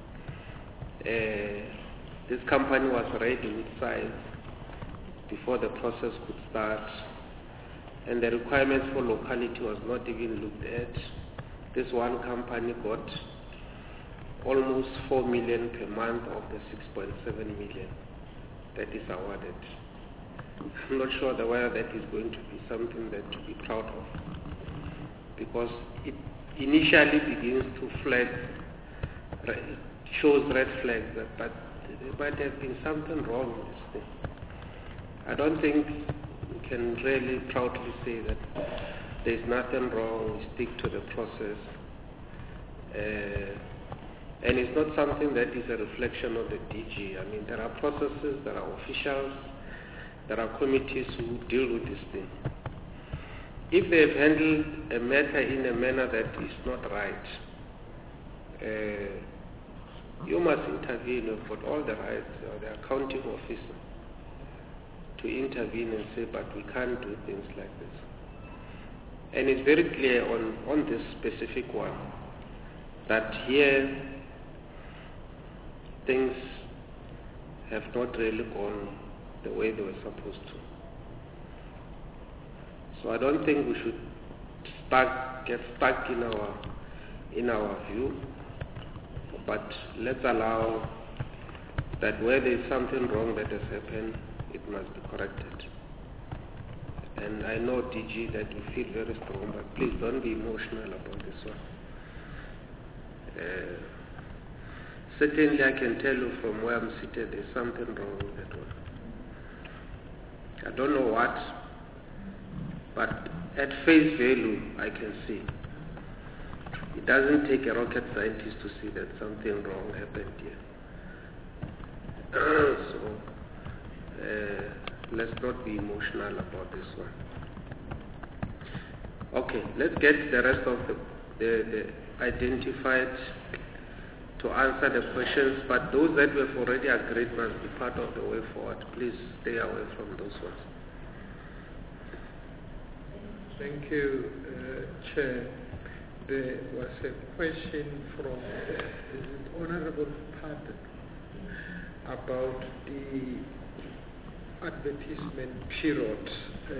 This company was ready with size before the process could start, and the requirements for locality was not even looked at. This one company got almost 4 million per month of the 6.7 million that is awarded. I'm not sure whether that is going to be something that to be proud of, because it initially begins to shows red flags but there might have been something wrong with this thing. I don't think we can really proudly say that there's nothing wrong, we stick to the process. And it's not something that is a reflection of the DG. I mean, there are processes, there are officials, there are committees who deal with this thing. If they've handled a matter in a manner that is not right, you must intervene. You've got all the rights, the accounting officer, to intervene and say, but we can't do things like this. And it's very clear on this specific one that here things have not really gone the way they were supposed to. So I don't think we should get stuck in our view, but let's allow that where there is something wrong that has happened, it must be corrected. And I know, DG, that you feel very strong, but please don't be emotional about this one. Certainly I can tell you from where I'm seated, there's something wrong with that one. I don't know what, but at face value, I can see. It doesn't take a rocket scientist to see that something wrong happened here. So, let's not be emotional about this one. Okay, let's get the rest of the identified to answer the questions, but those that we've already agreed must be part of the way forward. Please stay away from those ones. Thank you, Chair. There was a question from Honorable Pardon about the advertisement period.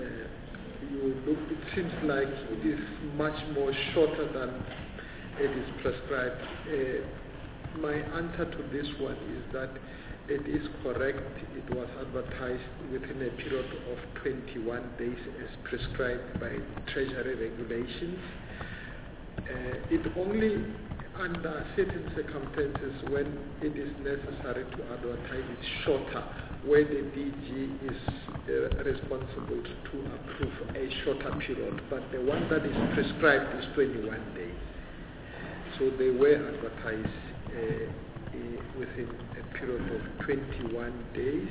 It seems like it is much more shorter than it is prescribed. My answer to this one is that it is correct. It was advertised within a period of 21 days as prescribed by Treasury regulations. It only under certain circumstances when it is necessary to advertise it shorter, where the DG is responsible to approve a shorter period, but the one that is prescribed is 21 days. So they were advertised within a period of 21 days.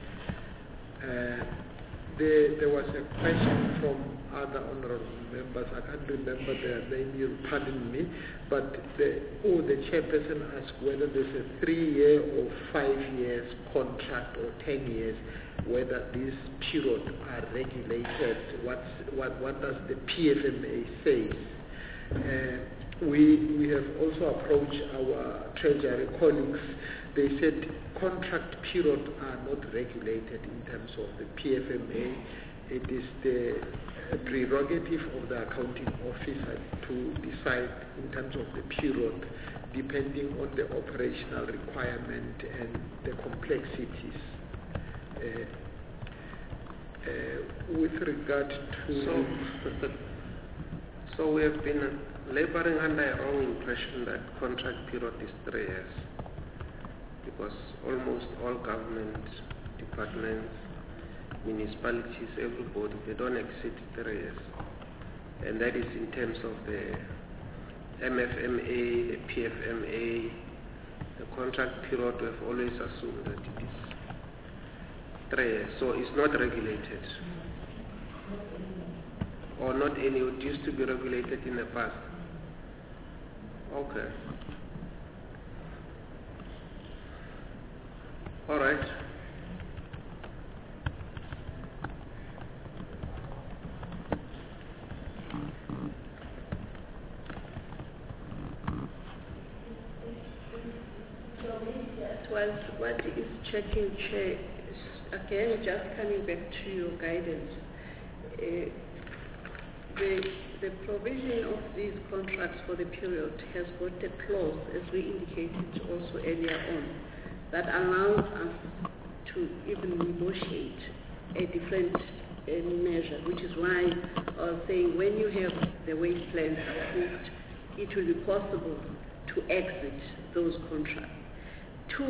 There was a question from other honorable members. I can't remember their name, you'll pardon me, but the chairperson asked whether there's a 3-year or 5 years contract or 10 years, whether these periods are regulated. What does the PFMA say? we have also approached our treasury colleagues. They said contract periods are not regulated in terms of the PFMA. It is the prerogative of the accounting officer to decide in terms of the period, depending on the operational requirement and the complexities. With regard to... So we have been laboring under a wrong impression that contract period is 3 years, because almost all government departments, municipalities, everybody, they don't exceed 3 years. And that is in terms of the MFMA, the PFMA, the contract period. We have always assumed that it is 3 years. So it's not regulated. Or not any, it used to be regulated in the past. Okay. All right. What is checking, Chair, again, just coming back to your guidance, the provision of these contracts for the period has got a clause, as we indicated also earlier on, that allows us to even negotiate a different measure, which is why I was saying when you have the wage plans approved, it will be possible to exit those contracts. 2,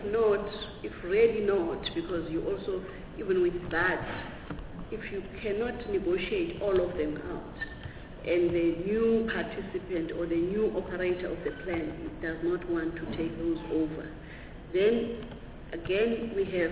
if really not, because you also, even with that, if you cannot negotiate all of them out, and the new participant or the new operator of the plan does not want to take those over, then again we have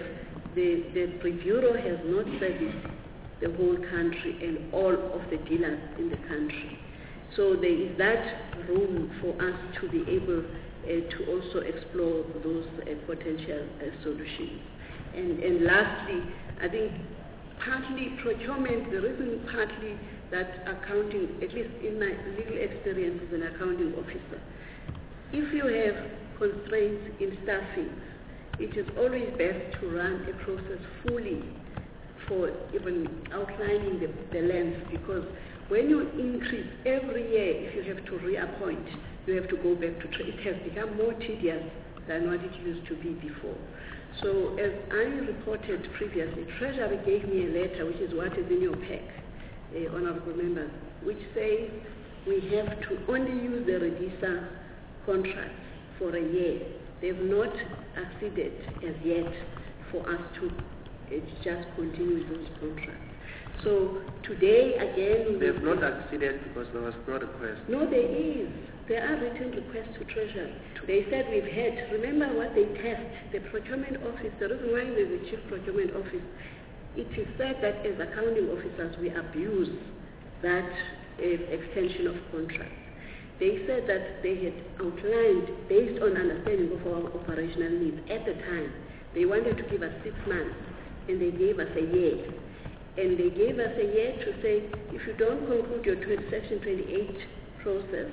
the Bureau has not serviced the whole country and all of the dealers in the country. So there is that room for us to be able to also explore those potential solutions. And lastly, I think partly procurement, the reason partly that accounting, at least in my legal experience as an accounting officer, if you have constraints in staffing, it is always best to run a process fully for even outlining the length, because when you increase every year, if you have to reappoint, you have to go back to, it has become more tedious than what it used to be before. So as I reported previously, Treasury gave me a letter, which is what is in your pack, honorable members, which says we have to only use the Redisa contracts for a year. They've not acceded as yet for us to just continue those contracts. So today, again... They have not acceded because there was no request. No, there is. There are written requests to Treasury. They said we've had, remember what they test, the procurement office, the reason why there's a chief procurement office, it is said that as accounting officers we abuse that extension of contracts. They said that they had outlined, based on understanding of our operational needs at the time, they wanted to give us 6 months, and they gave us a year. And they gave us a year to say, if you don't conclude your Section 28 process,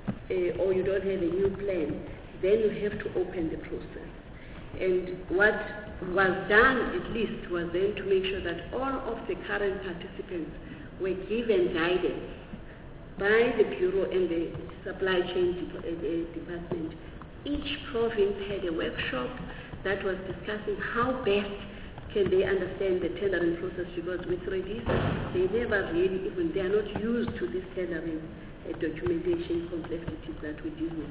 or you don't have a new plan, then you have to open the process. And what was done, at least, was then to make sure that all of the current participants were given guidance by the Bureau and the Supply Chain Department. Each province had a workshop that was discussing how best can they understand the tendering process, because with Redisa, they never really even, they are not used to this tendering documentation complexities that we deal with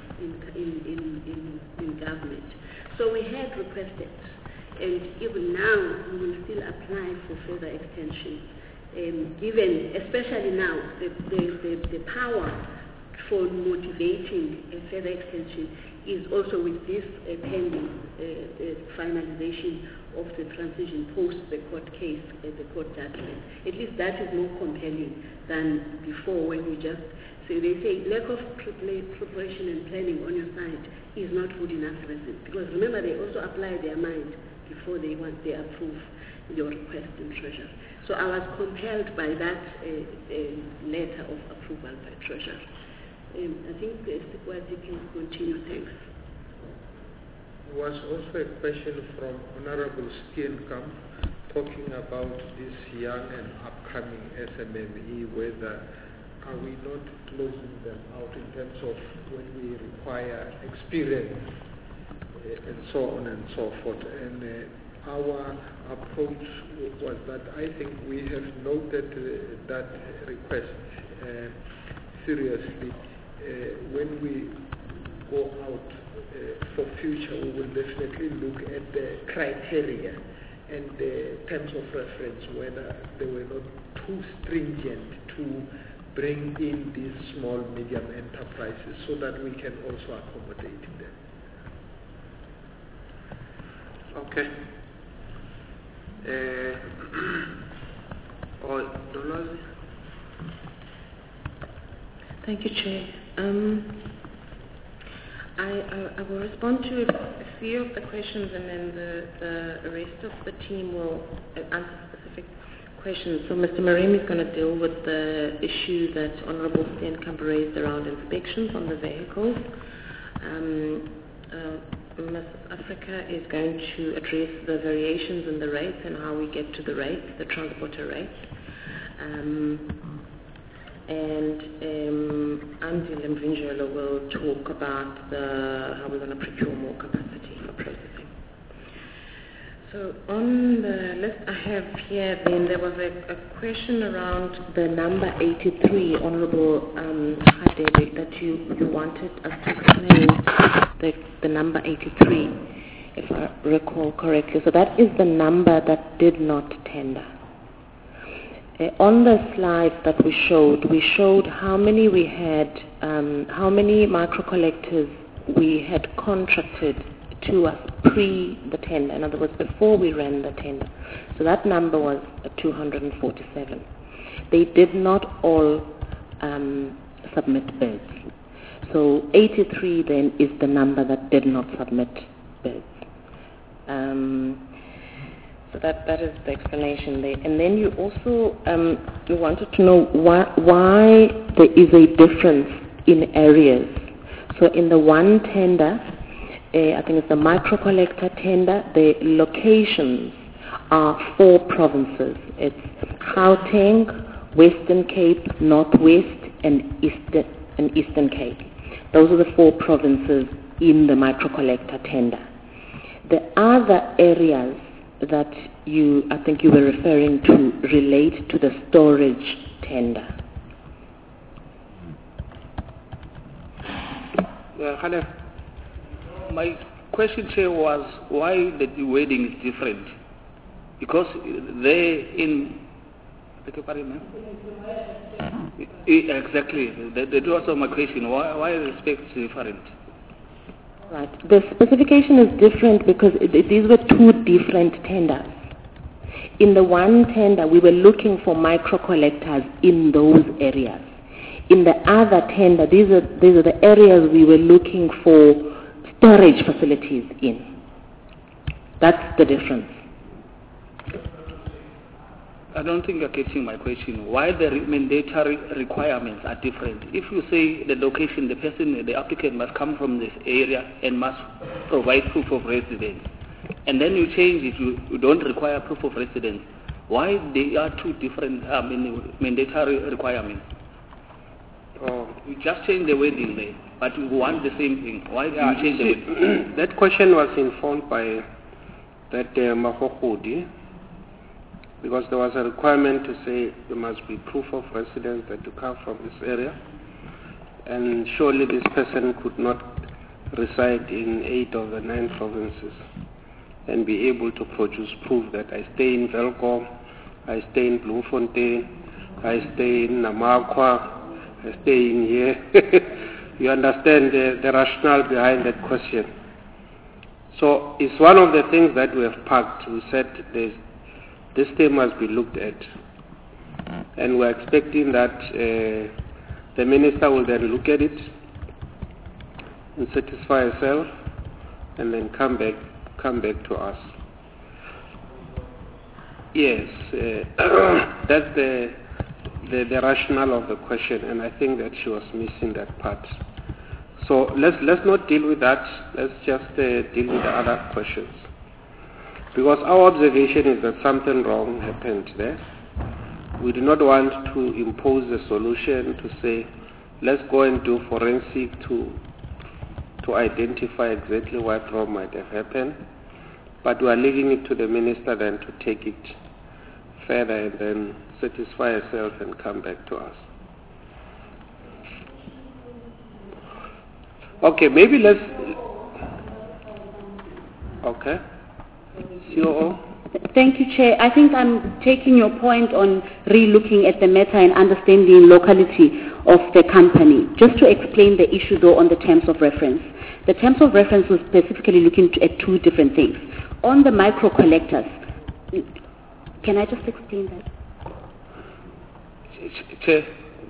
in government. So we had requested, and even now we will still apply for further extension, given, especially now, the power for motivating a further extension is also with this pending finalization of the transition post the court case, the court judgment. At least that is more compelling than before, when you just say, they say lack of preparation and planning on your side is not good enough reason. Because remember, they also apply their mind before they approve your request in Treasury. So I was compelled by that letter of approval by Treasury. I think Sikwati can continue. Thanks. There was also a question from Honorable Steenkamp talking about this young and upcoming SMME, whether are we not closing them out in terms of when we require experience and so on and so forth. And our approach was that I think we have noted that request seriously. When we go out for future, we will definitely look at the criteria and the terms of reference, whether they were not too stringent to bring in these small, medium enterprises so that we can also accommodate them. Okay. Dolores? Thank you, Chair. I will respond to a few of the questions, and then the rest of the team will answer specific questions. So Mr. Marimi is going to deal with the issue that Honourable Steenkamp raised around inspections on the vehicles. Mrs. Africa is going to address the variations in the rates and how we get to the rates, the transporter rates. And Andy Lemvinjolo will talk about how we're going to procure more capacity for processing. So on the list I have here, then there was a question around the number 83, Honourable Hadebe, that you wanted us to explain the number 83, if I recall correctly. So that is the number that did not tender. On the slides that we showed how many we had, how many micro-collectors we had contracted to us pre the tender, in other words, before we ran the tender. So that number was 247. They did not all submit bids. So 83 then is the number that did not submit bids. So that is the explanation there. And then you also you wanted to know why there is a difference in areas. So in the one tender, I think it's the micro-collector tender, the locations are 4 provinces. It's Gauteng, Western Cape, Northwest, and Eastern Cape. Those are the 4 provinces in the micro-collector tender. The other areas that I think you were referring to relate to the storage tender. My question, Chair, was why the wording is different? Because they in... Exactly. That was my question. Why the specs different? Right. The specification is different because these were 2 different tenders. In the one tender, we were looking for micro-collectors in those areas. In the other tender, these are the areas we were looking for storage facilities in. That's the difference. I don't think you're catching my question. Why the mandatory requirements are different? If you say the location, the applicant must come from this area and must provide proof of residence, and then you change it, you don't require proof of residence. Why they are 2 different mandatory requirements? You just change the wording there, but you want the same thing. Why do you change the wording? That question was informed by that Mahokudi, because there was a requirement to say there must be proof of residence that you come from this area, and surely this person could not reside in 8 of the 9 provinces and be able to produce proof that I stay in Velkom, I stay in Bloemfontein, I stay in Namakwa, I stay in here. You understand the rationale behind that question. So it's one of the things that we have packed. We said this thing must be looked at, and we're expecting that the minister will then look at it and satisfy herself, and then come back to us. Yes, that's the rationale of the question, and I think that she was missing that part. So let's not deal with that. Let's just deal with the other questions. Because our observation is that something wrong happened there. We do not want to impose a solution to say, let's go and do forensic to identify exactly what wrong might have happened. But we are leaving it to the minister then to take it further and then satisfy herself and come back to us. Okay, maybe let's... Okay. COO? Thank you, Chair. I think I'm taking your point on re-looking at the matter and understanding locality of the company. Just to explain the issue, though, on the terms of reference. The terms of reference was specifically looking at two different things. On the micro collectors, can I just explain that? Chair,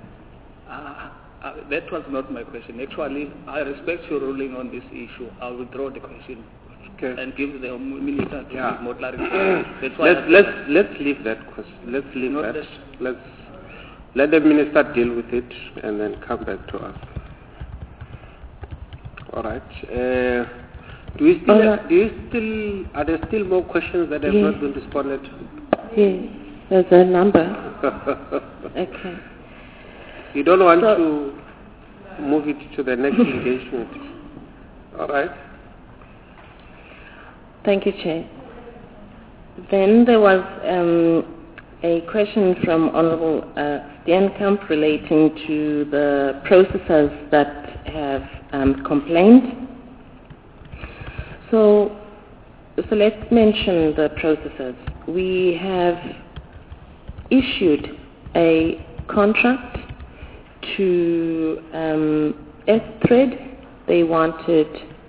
that was not my question. Actually, I respect your ruling on this issue. I will withdraw the question. Okay. And give the minister to give more clarity. That's why let's leave that question. Let's leave that. Let's let the minister deal with it and then come back to us. All right. Are there still more questions that have not been responded to? Yes, there's a number. Okay. You don't want to move it to the next engagement. All right. Thank you, Chair. Then there was a question from Honourable Steenkamp relating to the processors that have complained. So let's mention the processors. We have issued a contract to S-Thread. They wanted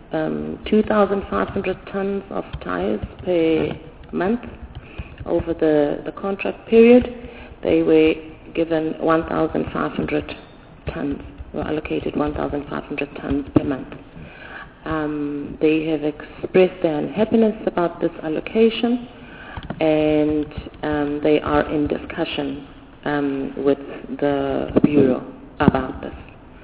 2,500 tons of tires per month over the contract period. They were given 1,500 tons, were allocated 1,500 tons per month. They have expressed their unhappiness about this allocation, and they are in discussion with the Bureau about this.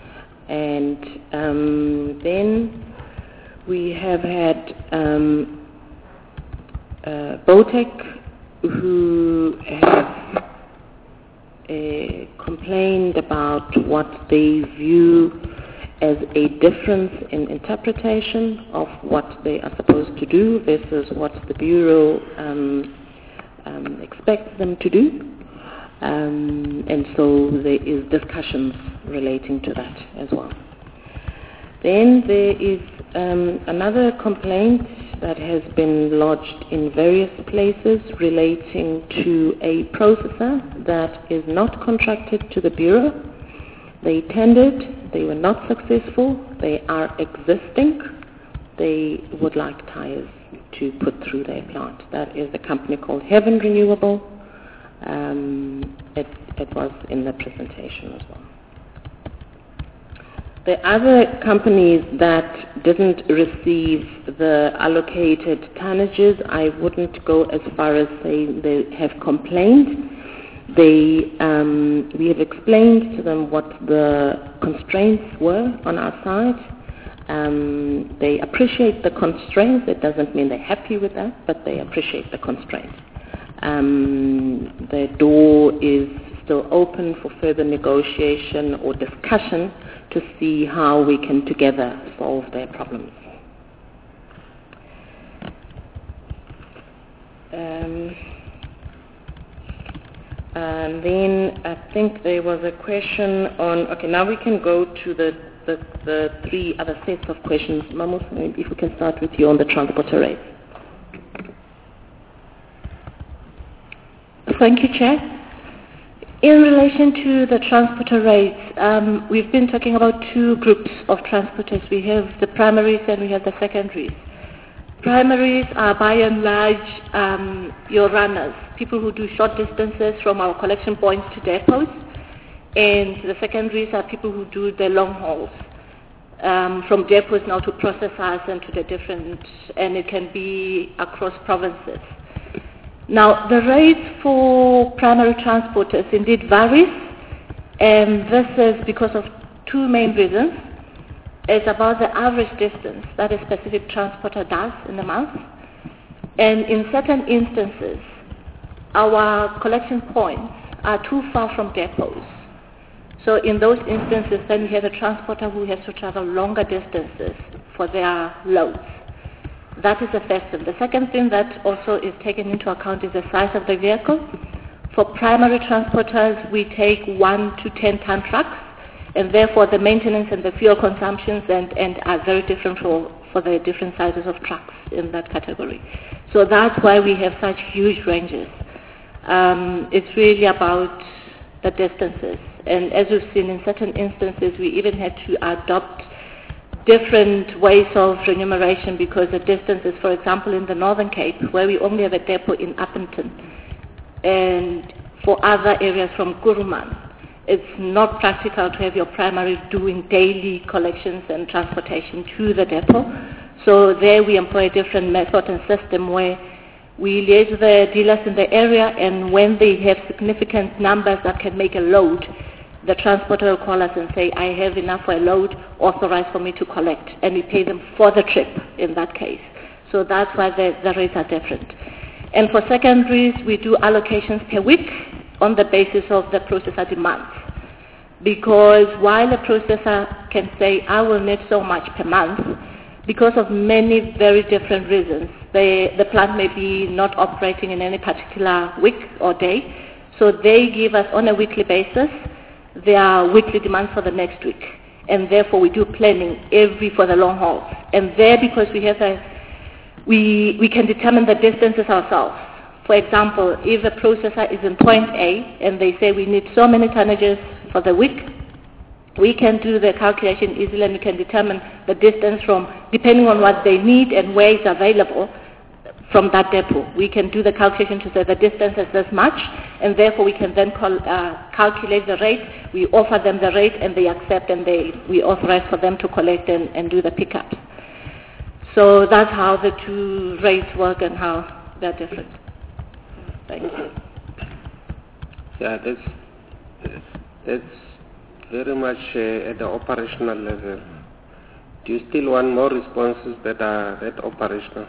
And then we have had BOTEC, who have complained about what they view as a difference in interpretation of what they are supposed to do versus what the Bureau expects them to do. And so there is discussions relating to that as well. Then there is another complaint that has been lodged in various places relating to a processor that is not contracted to the Bureau. They tendered, they were not successful, they are existing, they would like tires to put through their plant. That is a company called Heaven Renewable. It was in the presentation as well. The other companies that didn't receive the allocated tonnages, I wouldn't go as far as saying they have complained. We have explained to them what the constraints were on our side. They appreciate the constraints. It doesn't mean they're happy with that, but they appreciate the constraints. The door is still open for further negotiation or discussion to see how we can together solve their problems. And then I think there was a question on, okay, now we can go to the three other sets of questions. Mamus, if we can start with you on the transporter rates. Thank you, Chair. In relation to the transporter rates, we've been talking about two groups of transporters. We have the primaries and we have the secondaries. Primaries are by and large your runners, people who do short distances from our collection points to depots, and the secondaries are people who do the long hauls from depots now to processors and to the different, and it can be across provinces. Now, the rates for primary transporters indeed varies And this is because of two main reasons. It's about the average distance that a specific transporter does in a month. And in certain instances, our collection points are too far from depots. So in those instances, then we have a transporter who has to travel longer distances for their loads. That is the first thing. The second thing that also is taken into account is the size of the vehicle. For primary transporters, we take 1 to 10 ton trucks, and therefore the maintenance and the fuel consumptions and are very different for the different sizes of trucks in that category. So that's why we have such huge ranges. It's really about the distances. And as we've seen in certain instances, we even had to adopt different ways of remuneration because the distances, for example, in the Northern Cape, where we only have a depot in Upington, and for other areas from Kuruman, it's not practical to have your primary doing daily collections and transportation to the depot. So there we employ a different method and system where we liaise with the dealers in the area, and when they have significant numbers that can make a load, the transporter will call us and say, I have enough for a load, authorized for me to collect, and we pay them for the trip in that case. So that's why the rates are different. And for secondaries, we do allocations per week on the basis of the processor demands. Because while the processor can say, I will need so much per month, because of many very different reasons, the plant may be not operating in any particular week or day, so they give us on a weekly basis their weekly demands for the next week. And therefore we do planning for the long hauls. And there, because we have we can determine the distances ourselves. For example, if a processor is in point A and they say we need so many tonnages for the week, we can do the calculation easily and we can determine the distance from, depending on what they need and where it's available from that depot. We can do the calculation to say the distance is this much, and therefore we can then calculate the rate. We offer them the rate and they accept, and we authorize for them to collect and do the pickups. So that's how the two rates work and how they're different. Thank you. Yeah, that's very much at the operational level. Do you still want more responses that are that operational?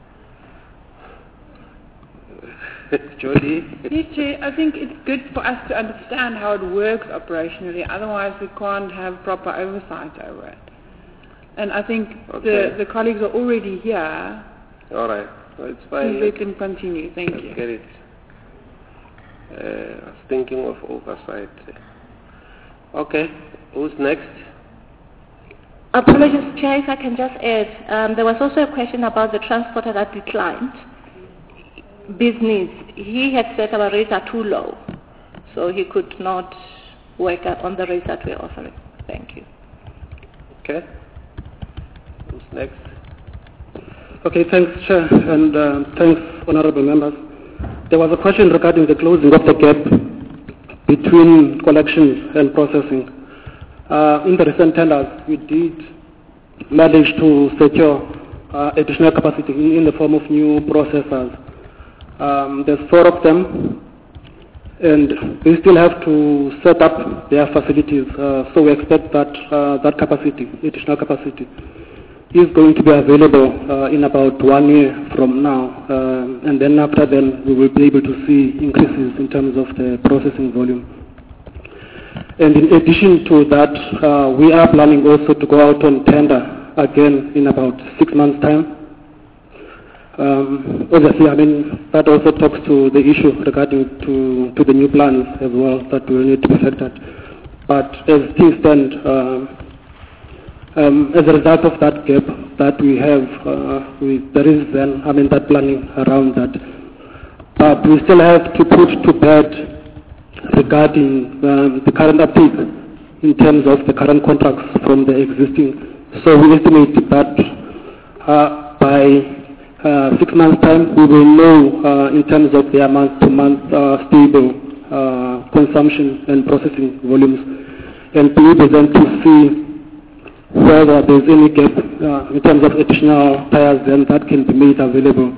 Jody? Yes, Chair. I think it's good for us to understand how it works operationally. Otherwise, we can't have proper oversight over it. And I think the colleagues are already here. All right. Well, it's fine. Please let them continue. Thank you. Get it. I was thinking of oversight. Okay. Who's next? Apologies, Chair, if I can just add. There was also a question about the transporter that declined. Business. He had said our rates are too low, so he could not work on the rates that we're offering. Thank you. Okay. Who's next? Okay, thanks, Chair, and thanks, honourable members. There was a question regarding the closing of the gap between collections and processing. In the recent tenders, we did manage to secure additional capacity in the form of new processors. There's 4 of them, and they still have to set up their facilities. So we expect that that capacity, additional capacity, is going to be available in about 1 year from now. And then after then, we will be able to see increases in terms of the processing volume. And in addition to that, we are planning also to go out on tender again in about 6 months' time. Obviously, I mean, that also talks to the issue regarding to the new plans as well that will need to be factored. But as things stand, as a result of that gap that we have, there is then, I mean, that planning around that. But we still have to put to bed regarding the current uptake in terms of the current contracts from the existing. So we estimate that by 6 months' time, we will know in terms of their month-to-month stable consumption and processing volumes, and be able then to see whether there's any gap in terms of additional tires then that can be made available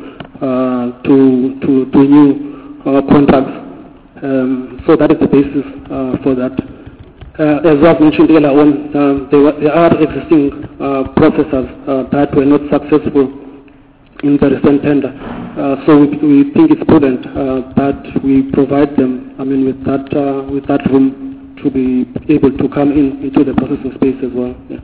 to new contracts. So that is the basis for that. as was mentioned earlier on, there are existing processes that were not successful in the recent tender. So we think it's prudent that we provide them, with that room to be able to come into the processing space as well. Yeah.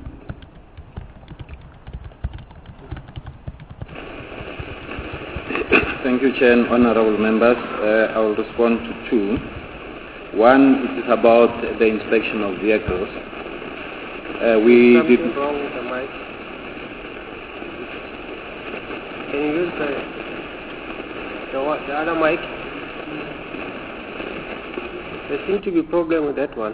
Thank you, Chair and honorable members. I will respond to two. One, it is about the inspection of vehicles. Something wrong with the mic. Can you use the other mic? There seems to be a problem with that one.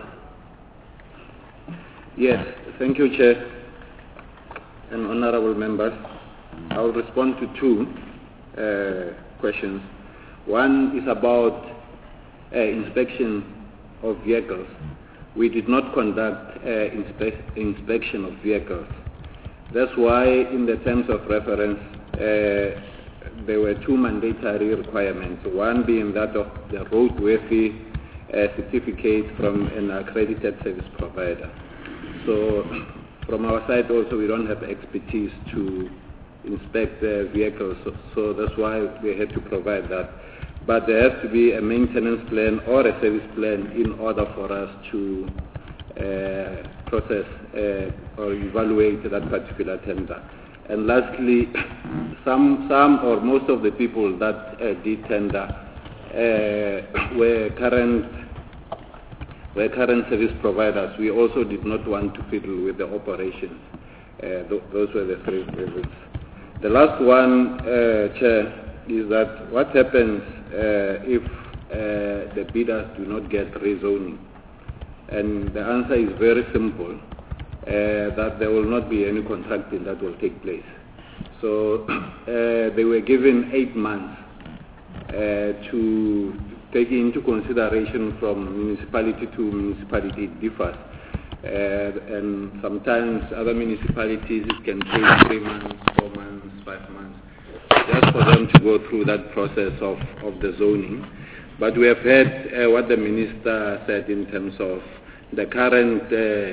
Yes, thank you, Chair and honorable members. I will respond to two questions. One is about inspection of vehicles. We did not conduct inspection of vehicles. That's why in the terms of reference there were two mandatory requirements, one being that of the roadworthy certificate from an accredited service provider. So from our side also we don't have expertise to inspect the vehicles, so that's why we had to provide that. But there has to be a maintenance plan or a service plan in order for us to process or evaluate that particular tender. And lastly, some or most of the people that did tender were current service providers. We also did not want to fiddle with the operations. Those were the three reasons. The last one, Chair, is that what happens if the bidders do not get rezoning? And the answer is very simple, that there will not be any contracting that will take place. So they were given 8 months to take into consideration from municipality to municipality. It differs. And sometimes other municipalities it can take 3 months, 4 months, 5 months, just for them to go through that process of the zoning. But we have heard what the minister said in terms of the current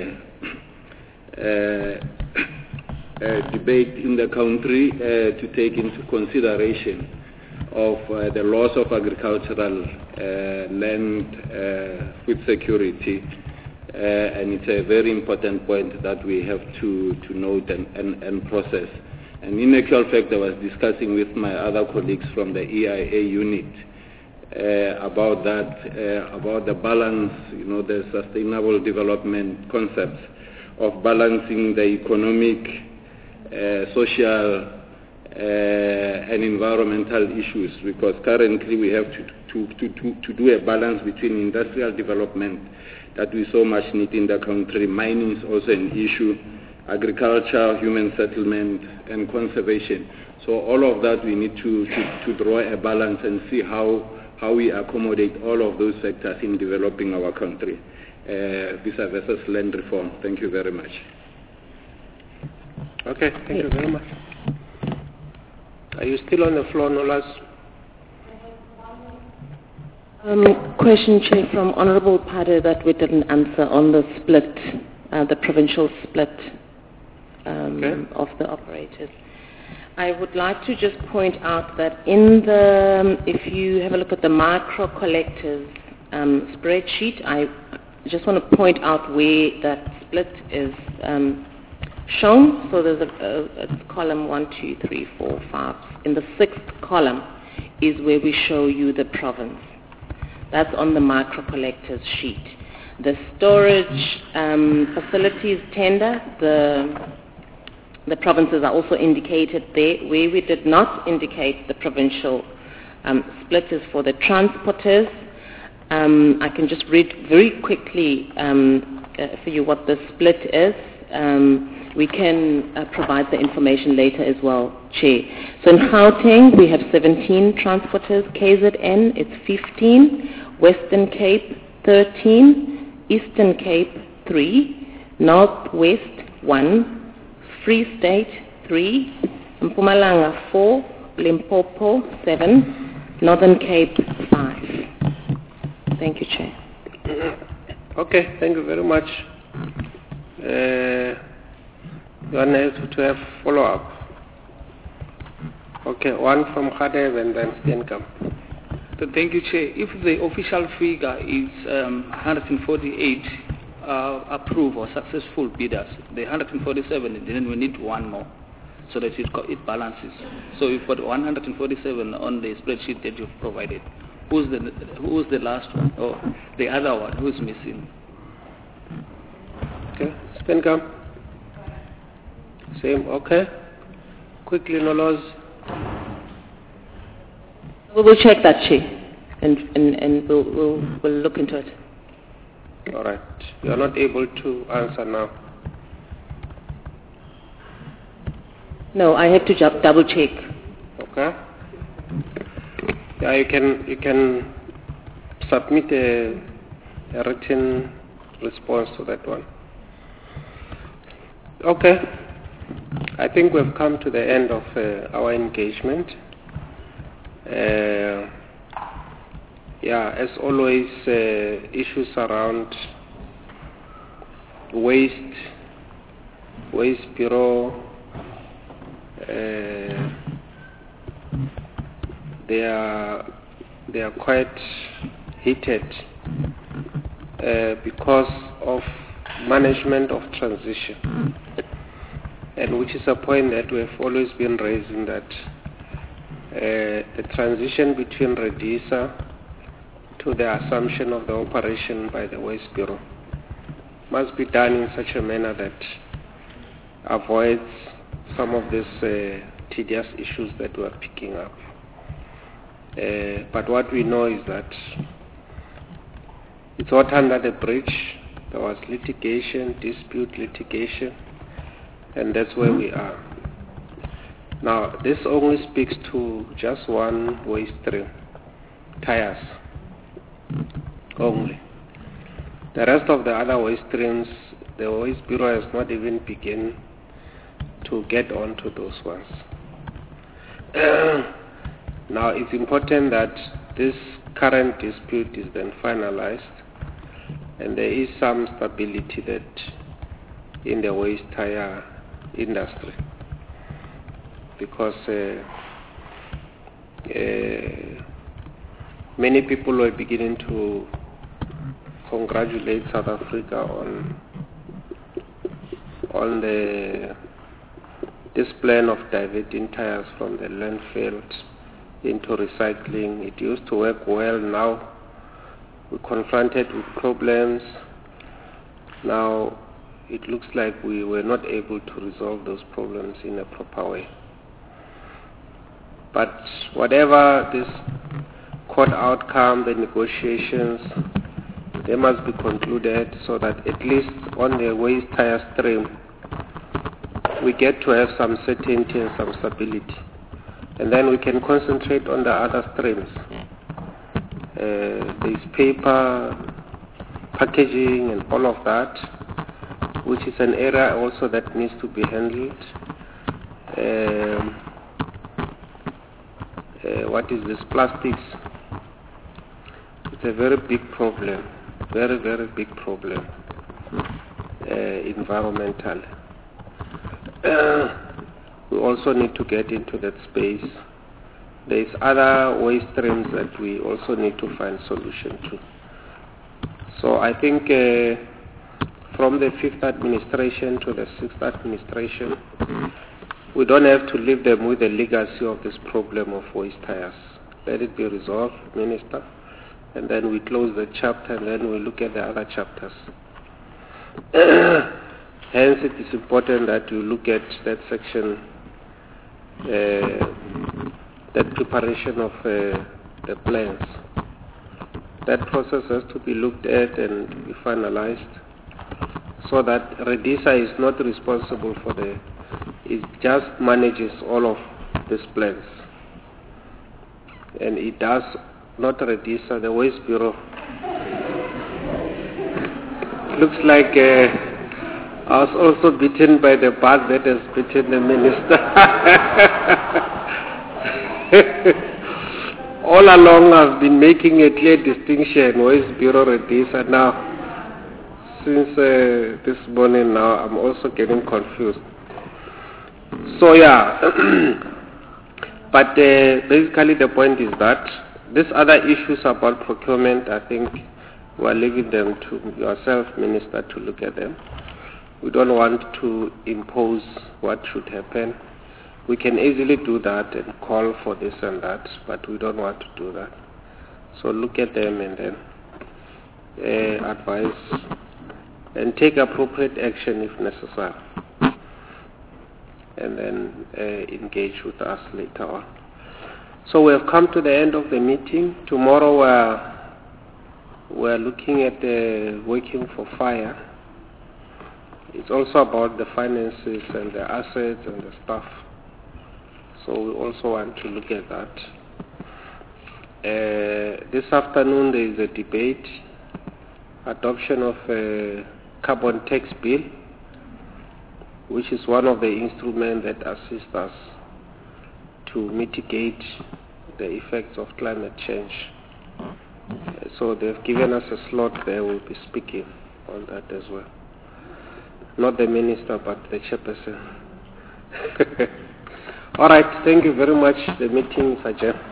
debate in the country to take into consideration of the loss of agricultural land, food security. And it's a very important point that we have to note and process. And in actual fact, I was discussing with my other colleagues from the EIA unit about that, about the balance, the sustainable development concepts of balancing the economic, social, and environmental issues, because currently we have to do a balance between industrial development that we so much need in the country. Mining is also an issue, agriculture, human settlement, and conservation. So all of that we need to draw a balance and see how we accommodate all of those sectors in developing our country vis-a-vis land reform. Thank you very much. Okay, thank you very much. Are you still on the floor, Nolas? Question, Chair, from Honorable Pade that we didn't answer on the split, the provincial split of the operators. I would like to just point out that if you have a look at the micro collectors spreadsheet, I just want to point out where that split is shown. So there's a column 1, 2, 3, 4, 5. In the 6th column is where we show you the province. That's on the micro collectors sheet. The storage facilities tender, the provinces are also indicated there. Where we did not indicate the provincial split is for the transporters. I can just read very quickly for you what the split is. We can provide the information later as well, Chair. So in Gauteng, we have 17 transporters. KZN, it's 15. Western Cape, 13. Eastern Cape, 3. Northwest, 1. Free State, 3. Mpumalanga, 4. Limpopo, 7. Northern Cape, 5. Thank you, Chair. Okay, thank you very much. You want to have follow-up? Okay, one from Khadev and then Steenkamp. Thank you, Chair. If the official figure is 148 approved or successful bidders, the 147, then we need one more so that it balances. So you've got 147 on the spreadsheet that you've provided. Who's the last one or the other one? Who's missing? Okay, Steenkamp. Same, okay. Quickly, Noloz. We will check that, Chair, and we'll look into it. All right. You are not able to answer now. No, I have to double check. Okay. Yeah, you can submit a written response to that one. Okay. I think we've come to the end of our engagement. Yeah, as always, issues around waste bureau, they are quite heated because of management of transition, and which is a point that we have always been raising, that the transition between Redisa to the assumption of the operation by the Waste Bureau must be done in such a manner that avoids some of these tedious issues that we are picking up. But what we know is that it's not under the bridge. There was dispute litigation, and that's where we are. Now, this only speaks to just one waste stream, tires, only. The rest of the other waste streams, the Waste Bureau has not even begun to get onto those ones. Now, it's important that this current dispute is then finalized, and there is some stability that in the waste tire industry, because many people were beginning to congratulate South Africa on this plan of diverting tires from the landfill into recycling. It used to work well. Now we're confronted with problems. Now it looks like we were not able to resolve those problems in a proper way. But whatever this court outcome, the negotiations, they must be concluded so that at least on the waste tire stream we get to have some certainty and some stability. And then we can concentrate on the other streams. There's paper, packaging and all of that, which is an area also that needs to be handled. What is this? Plastics. It's a very big problem. Very, very big problem. Environmental. We also need to get into that space. There's other waste streams that we also need to find solution to. So I think from the 5th administration to the 6th administration, we don't have to leave them with the legacy of this problem of waste tires. Let it be resolved, Minister, and then we close the chapter and then we look at the other chapters. Hence, it is important that you look at that section, that preparation of the plans. That process has to be looked at and be finalized so that Redisa is not responsible for it just manages all of these plans. And it does not Redisa, the Waste Bureau. Looks like I was also bitten by the bug that has bitten the minister. All along I've been making a clear distinction, Waste Bureau, Redisa. Now since this morning now, I'm also getting confused. So yeah, but basically the point is that these other issues about procurement, I think we're leaving them to yourself, Minister, to look at them. We don't want to impose what should happen. We can easily do that and call for this and that, but we don't want to do that. So look at them and then advise and take appropriate action if necessary. And then engage with us later on. So we have come to the end of the meeting. Tomorrow we're looking at working for fire. It's also about the finances and the assets and the stuff. So we also want to look at that. This afternoon there is a debate, adoption of a carbon tax bill, which is one of the instruments that assist us to mitigate the effects of climate change. So they've given us a slot there. We'll be speaking on that as well. Not the minister, but the chairperson. All right, thank you very much. The meeting is adjourned.